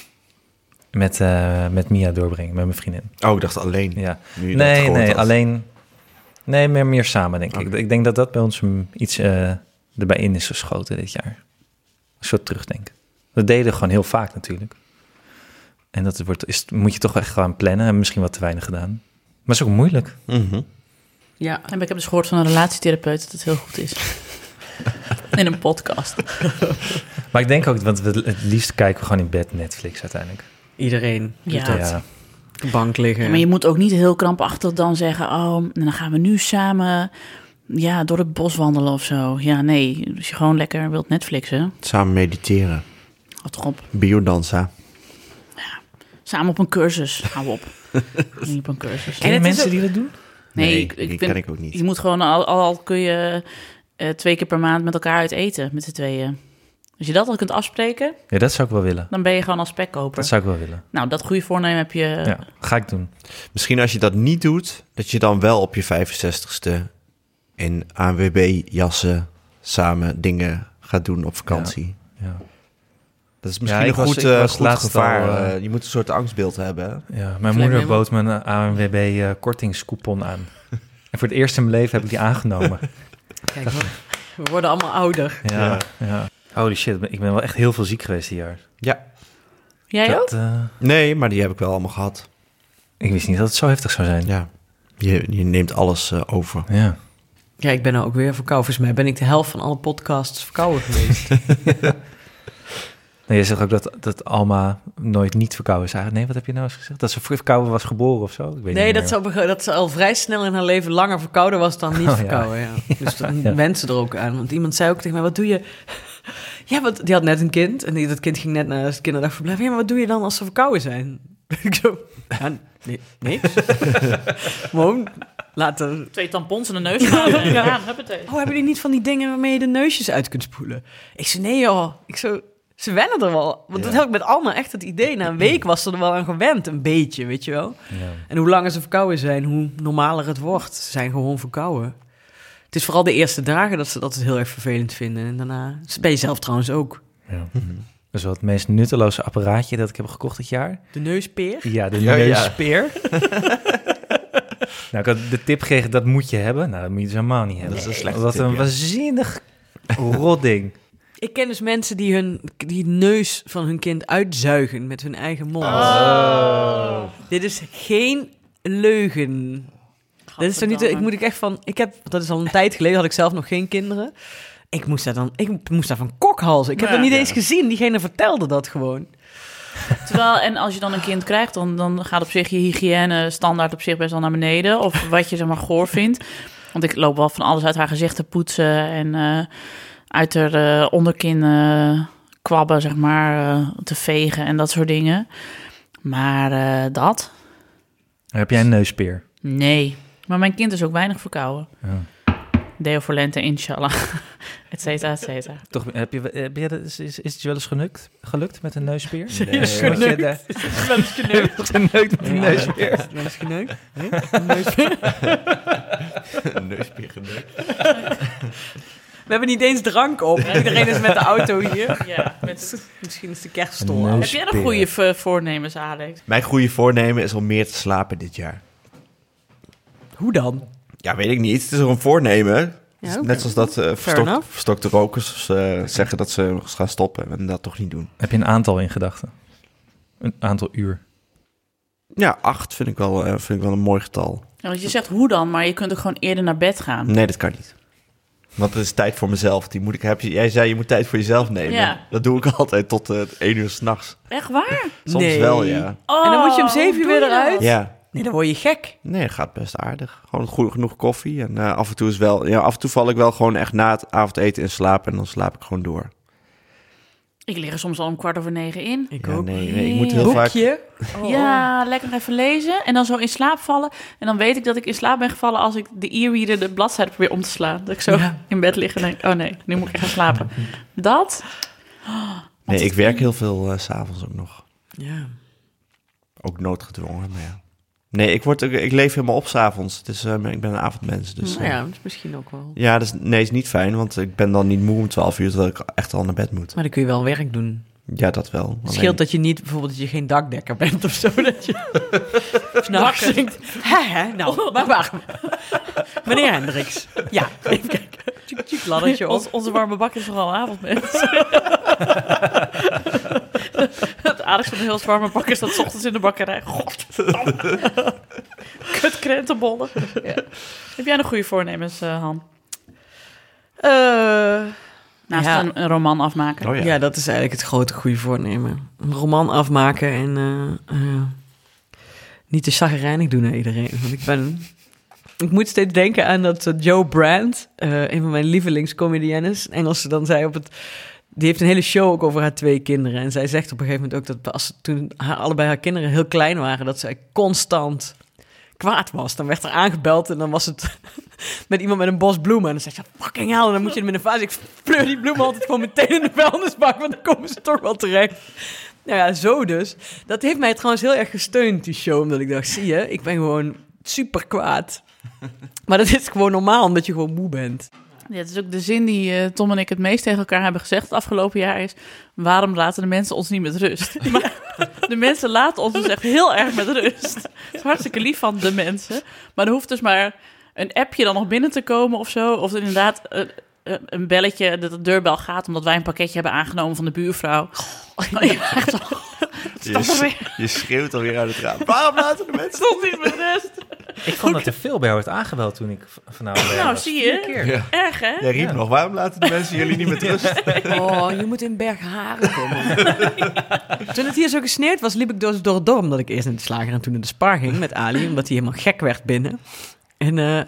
Met, eh, met Mia doorbrengen, met mijn vriendin. Oh, ik dacht alleen. Ja. Nu je dat Nee, gehoord nee, had. alleen... Nee, meer, meer samen, denk ik. Oké. Ik denk dat dat bij ons mm, iets eh, erbij in is geschoten dit jaar. Een soort terugdenken. Dat deden we gewoon heel vaak natuurlijk. En dat wordt, is, moet je toch echt gaan plannen. En misschien wat te weinig gedaan. Maar het is ook moeilijk. Mhm. Ja. En ik heb dus gehoord van een relatietherapeut dat het heel goed is. In een podcast. Maar ik denk ook, want we, het liefst kijken we gewoon in bed Netflix uiteindelijk. Iedereen doet Ja. dat. Ja. Op de bank liggen. Ja, maar je moet ook niet heel krampachtig dan zeggen... oh, en dan gaan we nu samen ja, door het bos wandelen of zo. Ja, nee, als je gewoon lekker wilt Netflixen... Samen mediteren. Wat toch op. Biodanza. Samen op een cursus. Hou op. Niet op een cursus. Ken je het is mensen ook- die dat doen? Nee, Nee, ik, ik die vind, ken ik ook niet. Je moet gewoon, al, al kun je eh, twee keer per maand met elkaar uit eten, met z'n tweeën. Als je dat al kunt afspreken, Ja, dat zou ik wel willen. dan ben je gewoon als spekkoper. Dat zou ik wel willen. Nou, dat goede voornemen heb je... Ja, ga ik doen. Misschien als je dat niet doet, dat je dan wel op je vijfenzestigste in A N W B-jassen samen dingen gaat doen op vakantie. Ja. Dat is misschien Ja, een ik was- goed, ik eh, was goed laatst gevaar. al, eh, Eh, je moet een soort angstbeeld hebben. Hè? Ja, mijn Vlijm moeder helemaal. bood me een A N W B eh, kortingscoupon aan. En voor het eerst in mijn leven heb ik die aangenomen. Kijk, we, we worden allemaal ouder. Ja, Ja. ja. Holy shit, ik ben wel echt heel veel ziek geweest dit jaar. Ja. Jij ook? Dat, eh, Nee, maar die heb ik wel allemaal gehad. ik wist niet dat het zo heftig zou zijn. Ja. Je, je neemt alles eh, over. Ja. Ja, ik ben nou ook weer verkouden. Volgens mij ben ik de helft van alle podcasts verkouden geweest. Nee, je zegt ook dat, dat Alma nooit niet verkouden is. Eigenlijk, nee, wat heb je nou eens gezegd? Dat ze verkouden was geboren of zo? Ik weet Nee, niet dat meer. ze, al, dat ze al vrij snel in haar leven langer verkouden was dan niet Oh, ja. verkouden. Ja. Dus dan Ja. went ze er ook aan. Want iemand zei ook tegen mij, wat doe je... Ja, wat, die had net een kind en die, dat kind ging net naar het kinderdagverblijf. Ja, maar wat doe je dan als ze verkouden zijn? Ik zo, ja, nee, niks. Gewoon laten... Twee tampons en een neus gaan. En ja, huppatee. Oh, hebben jullie niet van die dingen waarmee je de neusjes uit kunt spoelen? Ik zei, nee joh. Ik zo, ze wennen er wel. Want dat Ja. heb ik met Alma echt het idee. Na een week was ze er wel aan gewend, een beetje, weet je wel. Ja. En hoe langer ze verkouden zijn, hoe normaler het wordt. Ze zijn gewoon verkouden. Het is vooral de eerste dagen dat ze dat heel erg vervelend vinden. En daarna ben je zelf trouwens ook. Ja. Dat is wel het meest nutteloze apparaatje dat ik heb gekocht dit jaar. De neuspeer. Ja, de Ja, ja. neuspeer. Nou, ik had de tip gekregen, dat moet je hebben. Nou, dat moet je dus helemaal niet hebben. Dat is een slechte Wat tip, een ja. waanzinnig rot ding. Ik ken dus mensen die hun die neus van hun kind uitzuigen met hun eigen mond. Oh. Dit is geen leugen. Dat is toch niet, ik moet ik echt van, ik heb, dat is al een tijd geleden, had ik zelf nog geen kinderen. Ik moest daar dan, ik moest daar van kokhalzen. Ik heb Ja. dat niet Ja. eens gezien. Diegene vertelde dat gewoon. Terwijl, en als je dan een kind krijgt, dan, dan gaat op zich je hygiëne standaard op zich best wel naar beneden. Of wat je zeg maar goor vindt. Want ik loop wel van alles uit haar gezicht te poetsen en eh, uit haar eh, onderkin eh, kwabben, zeg maar, eh, te vegen en dat soort dingen. Maar eh, dat? Heb jij een neuspeer? Nee. Maar mijn kind is ook weinig verkouden. Ja. Deo voor lente, inshallah. Et cetera, et cetera. Toch, heb je, heb je, is, is, is het je wel eens gelukt, gelukt met een neuspeer? Nee. Word je de- Wel eens geneukt. geneukt met een neuspeer? Wel eens geneukt. Nee? Een neuspeer. Neuspeer geneukt. We hebben niet eens drank op. Iedereen is met de auto hier. Ja, met Misschien is de kerststol Een uit. neus- Heb jij nog goede v- voornemens, Alex? Mijn goede voornemen is om meer te slapen dit jaar. Hoe dan? Ja, weet ik niet. Het is een voornemen. Ja, oké. Net zoals dat eh Fair verstok, enough. verstokte rokers eh, zeggen dat ze nog eens gaan stoppen en dat toch niet doen. Heb je een aantal in gedachten? Een aantal uur? Ja, acht vind ik wel, eh, vind ik wel een mooi getal. Ja, want je zegt hoe dan, maar je kunt ook gewoon eerder naar bed gaan. Nee, dat kan niet. Want het is tijd voor mezelf. Die moet ik, heb je, jij zei, je moet tijd voor jezelf nemen. Ja. Dat doe ik altijd tot uh, één uur s'nachts. Echt waar? Soms Nee. wel, ja. Oh, En dan moet je om zeven uur hoe weer doe je eruit? dat? Ja. Nee, dan word je gek. Nee, het gaat best aardig. Gewoon goed genoeg koffie. En uh, af en toe is wel... Ja, af en toe val ik wel gewoon echt na het avondeten in slaap. En dan slaap ik gewoon door. Ik lig er soms al om kwart over negen in. Ik Ja, ook. nee, nee, ik moet heel Boekje. Oh, Ja, lekker nog even lezen en dan zo in slaap vallen. En dan weet ik dat ik in slaap ben gevallen als ik de e-reader de bladzijde probeer om te slaan. Dat ik zo Ja. in bed lig en denk, oh nee, nu moet ik echt gaan slapen. Dat? Nee, ik werk heel veel uh, 's avonds ook nog. Ja. Ook noodgedwongen, maar ja. Nee, ik, word, ik, ik leef helemaal op 's avonds. Het is, uh, ik ben een avondmens, dus... Nou uh, ja, dat is misschien ook wel. ja, dat is, nee, is niet fijn, want ik ben dan niet moe om twaalf uur... terwijl ik echt al naar bed moet. Maar dan kun je wel werk doen. Ja, dat wel. Het scheelt dat je niet, bijvoorbeeld, dat je geen dakdekker bent of zo. Dat je s'nachts Wakker. denkt, hè, hè, nou, maar waar? Meneer Hendricks. Ja, even kijken. Tjuk, tjuk, laddertje op. Ons, onze warme bak is vooral avondmens. Het aardigste van de heel warme bak is dat 's ochtends in de bakkerij. Godverdamme. Kut krentenbollen. Ja. Heb jij nog goede voornemens, uh, Han? Eh, Naast ja. een, een roman afmaken. Oh ja. ja. dat is eigenlijk het grote goede voornemen. Een roman afmaken en eh, eh, niet te chagrijnig doen naar iedereen. Want ik ben... Ik moet steeds denken aan dat uh, Joe Brandt, uh, een van mijn lievelingscomediennes, Engelse, dan zei op het... Die heeft een hele show ook over haar twee kinderen. En zij zegt op een gegeven moment ook dat als toen haar, allebei haar kinderen heel klein waren, dat zij constant kwaad was. Dan werd er aangebeld en dan was het met iemand met een bos bloemen. En dan zei ze, fucking hell, en dan moet je hem in een vaas. Ik pleur die bloemen altijd gewoon meteen in de vuilnisbak, want dan komen ze toch wel terecht. Nou ja, zo dus. Dat heeft mij trouwens heel erg gesteund, die show. Omdat ik dacht, zie je, ik ben gewoon super kwaad. Maar dat is gewoon normaal, omdat je gewoon moe bent. Ja, het is ook de zin die uh, Tom en ik het meest tegen elkaar hebben gezegd het afgelopen jaar is... waarom laten de mensen ons niet met rust? Maar de mensen laten ons dus echt heel erg met rust. Het is hartstikke lief van de mensen. Maar er hoeft dus maar een appje dan nog binnen te komen of zo. Of inderdaad uh, uh, een belletje dat de deurbel gaat... omdat wij een pakketje hebben aangenomen van de buurvrouw. Oh, ja, echt wel. Je, je schreeuwt alweer uit het raam. Waarom laten de mensen Stond niet met rust. Ik vond dat er veel bij werd aangebeld toen ik v- vanavond bij Nou, was. zie je. Vier keer. Ja. Erg, hè? Jij riep Ja. nog, waarom laten de mensen jullie niet met rust? Oh, je moet in Bergharen komen. Toen het hier zo gesneeuwd was, liep ik dus door het dorp. Omdat ik eerst in de slager en toen in de Spar ging met Ali. Omdat hij helemaal gek werd binnen. En uh,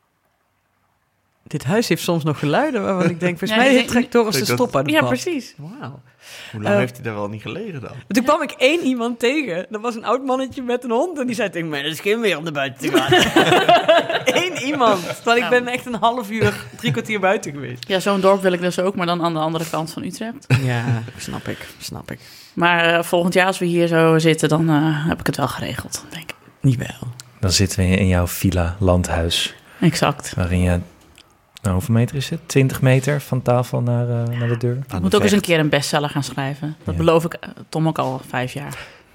dit huis heeft soms nog geluiden waarvan ik denk... Volgens Ja, mij ik denk- trekt Doris de Ik dat- stop uit het Ja, pad. precies. Wauw. Hoe lang Uh, heeft hij daar wel niet gelegen dan? Toen kwam ik één iemand tegen. Dat was een oud mannetje met een hond. En die zei tegen mij, dat is geen meer om naar buiten te gaan. Eén iemand. Terwijl ik Nou. ben echt een half uur, drie kwartier buiten geweest. Ja, zo'n dorp wil ik dus ook, maar dan aan de andere kant van Utrecht. Ja, snap ik. Snap ik. Maar uh, volgend jaar als we hier zo zitten, dan uh, heb ik het wel geregeld, denk ik. Niet wel. Dan zitten we in jouw villa, landhuis, Exact. waarin je... Nou, hoeveel meter is het? twintig meter van tafel naar, uh, naar de deur? Ik moet ook eens een keer een bestseller gaan schrijven. Dat Ja. beloof ik uh, Tom ook al vijf jaar.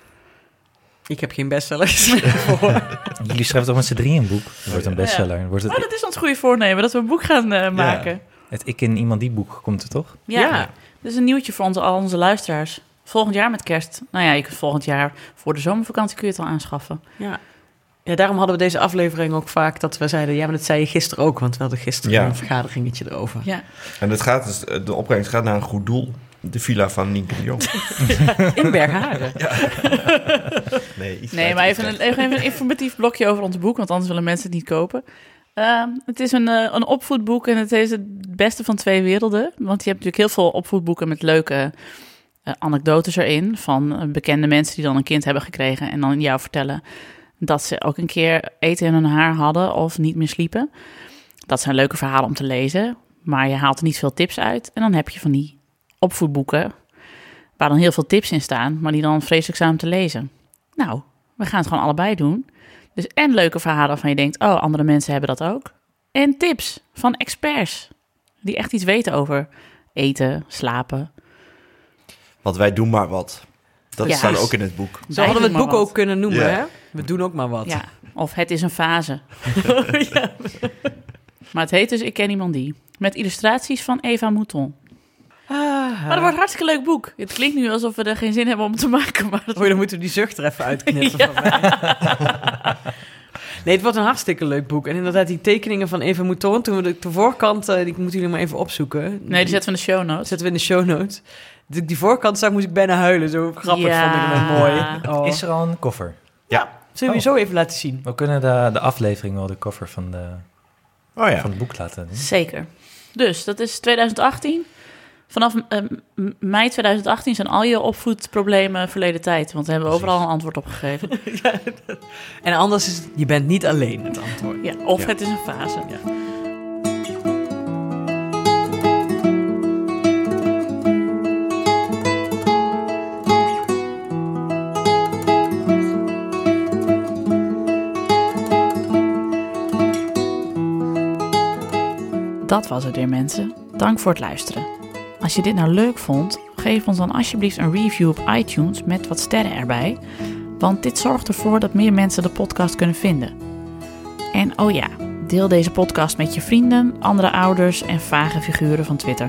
Ik heb geen bestsellers. Jullie schrijven toch met z'n drieën een boek? Het wordt een bestseller. Wordt Oh, het, dat is ons goede voornemen, dat we een boek gaan uh, maken. het Ik en Iemand Die boek komt er toch? Ja. Ja. Dat is een nieuwtje voor onze, al onze luisteraars. Volgend jaar met kerst. Nou ja, je kunt volgend jaar voor de zomervakantie kun je het al aanschaffen. Ja. Ja, daarom hadden we deze aflevering ook vaak dat we zeiden... Ja, maar dat zei je gisteren ook, want we hadden gisteren Ja. een vergaderingetje erover. Ja. En het gaat dus, de opbrengst gaat naar een goed doel. De villa van Nienke de Jong. In Bergharen. Nee, iets Nee, maar even een, even een informatief blokje over ons boek, want anders willen mensen het niet kopen. Uh, het is een, uh, een opvoedboek en het is het beste van twee werelden. Want je hebt natuurlijk heel veel opvoedboeken met leuke uh, anekdotes erin... van uh, bekende mensen die dan een kind hebben gekregen... en dan jou vertellen dat ze ook een keer eten in hun haar hadden of niet meer sliepen. Dat zijn leuke verhalen om te lezen, maar je haalt er niet veel tips uit. En dan heb je van die opvoedboeken waar dan heel veel tips in staan... maar die dan vreselijk zijn om te lezen. Nou, we gaan het gewoon allebei doen... Dus en leuke verhalen waarvan je denkt... oh, andere mensen hebben dat ook. En tips van experts. Die echt iets weten over eten, slapen. Want wij doen maar wat. Dat Ja. staat ook in het boek. Zo hadden we het Wij boek doen maar ook kunnen noemen, Ja. hè? We doen ook maar wat. Ja, of het is een fase. Ja. Maar het heet dus Ik ken iemand die. Met illustraties van Eva Mouton. Ah. Maar dat wordt een hartstikke leuk boek. Het klinkt nu alsof we er geen zin hebben om het te maken. Maar dat... Oh, dan moeten we die zucht er even uitknippen van mij. Nee, het wordt een hartstikke leuk boek. En inderdaad, die tekeningen van Eva Mouton... toen we de, de voorkant... Uh, die moeten jullie maar even opzoeken. Nee, die zetten we in de show notes. zetten we in de show notes. Toen ik die voorkant zag, moest ik bijna huilen. Zo grappig Ja. vond ik het mooi. Oh. Is er al een koffer? Zullen we je zo even laten zien? We kunnen de, de aflevering wel de koffer van, de, Oh ja. van het boek laten doen. Zeker. Dus, dat is twintig achttien. Vanaf uh, m- mei twintig achttien zijn al je opvoedproblemen verleden tijd. Want daar hebben we overal een antwoord op gegeven. En anders is het, je bent niet alleen het antwoord. Ja, of Ja. het is een fase. Ja. Dat was het weer, mensen. Dank voor het luisteren. Als je dit nou leuk vond, geef ons dan alsjeblieft een review op iTunes met wat sterren erbij. Want dit zorgt ervoor dat meer mensen de podcast kunnen vinden. En oh ja, deel deze podcast met je vrienden, andere ouders en vage figuren van Twitter.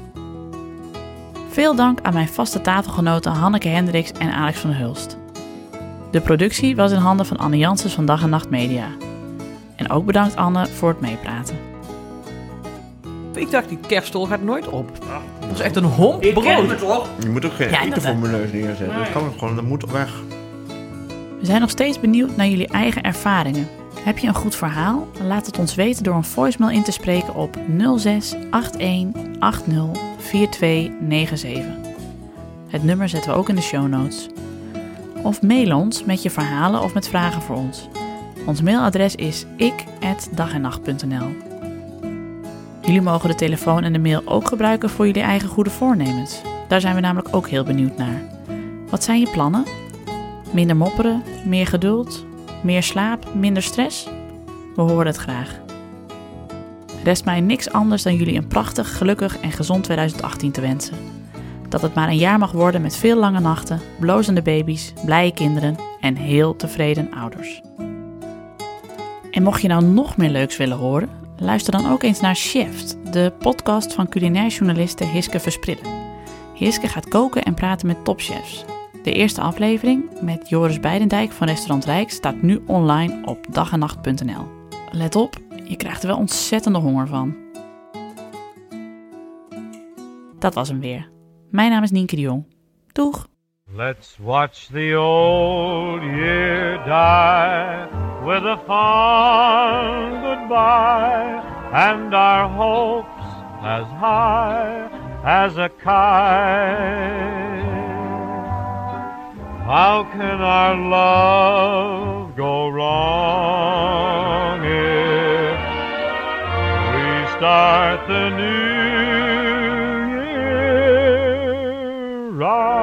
Veel dank aan mijn vaste tafelgenoten Hanneke Hendricks en Alex van Hulst. De productie was in handen van Anne Janssens van Dag en Nacht Media. En ook bedankt Anne voor het meepraten. Ik dacht, die kerststol gaat nooit op. Dat is echt een homp brood. Je moet ook geen Ja, eten inderdaad. voor mijn neus neerzetten. Dat kan ook gewoon, dat moet weg. We zijn nog steeds benieuwd naar jullie eigen ervaringen. Heb je een goed verhaal? Laat het ons weten door een voicemail in te spreken op nul zes acht een acht nul vier twee negen zeven. Het nummer zetten we ook in de show notes. Of mail ons met je verhalen of met vragen voor ons. Ons mailadres is ik at dag en nacht punt n l. Jullie mogen de telefoon en de mail ook gebruiken voor jullie eigen goede voornemens. Daar zijn we namelijk ook heel benieuwd naar. Wat zijn je plannen? Minder mopperen, meer geduld, meer slaap, minder stress? We horen het graag. rest mij niks anders dan jullie een prachtig, gelukkig en gezond twintig achttien te wensen. Dat het maar een jaar mag worden met veel lange nachten, blozende baby's, blije kinderen en heel tevreden ouders. En mocht je nou nog meer leuks willen horen, luister dan ook eens naar Chef'd, de podcast van culinair journaliste Hiske Versprillen. Hiske gaat koken en praten met topchefs. De eerste aflevering met Joris Beidendijk van Restaurant Rijk staat nu online op dag en nacht punt n l. Let op, je krijgt er wel ontzettende honger van. Dat was hem weer. Mijn naam is Nienke de Jong. Doeg! Let's watch the old year die with a fond goodbye and our hopes as high as a kite. How can our love go wrong if we start the new year right?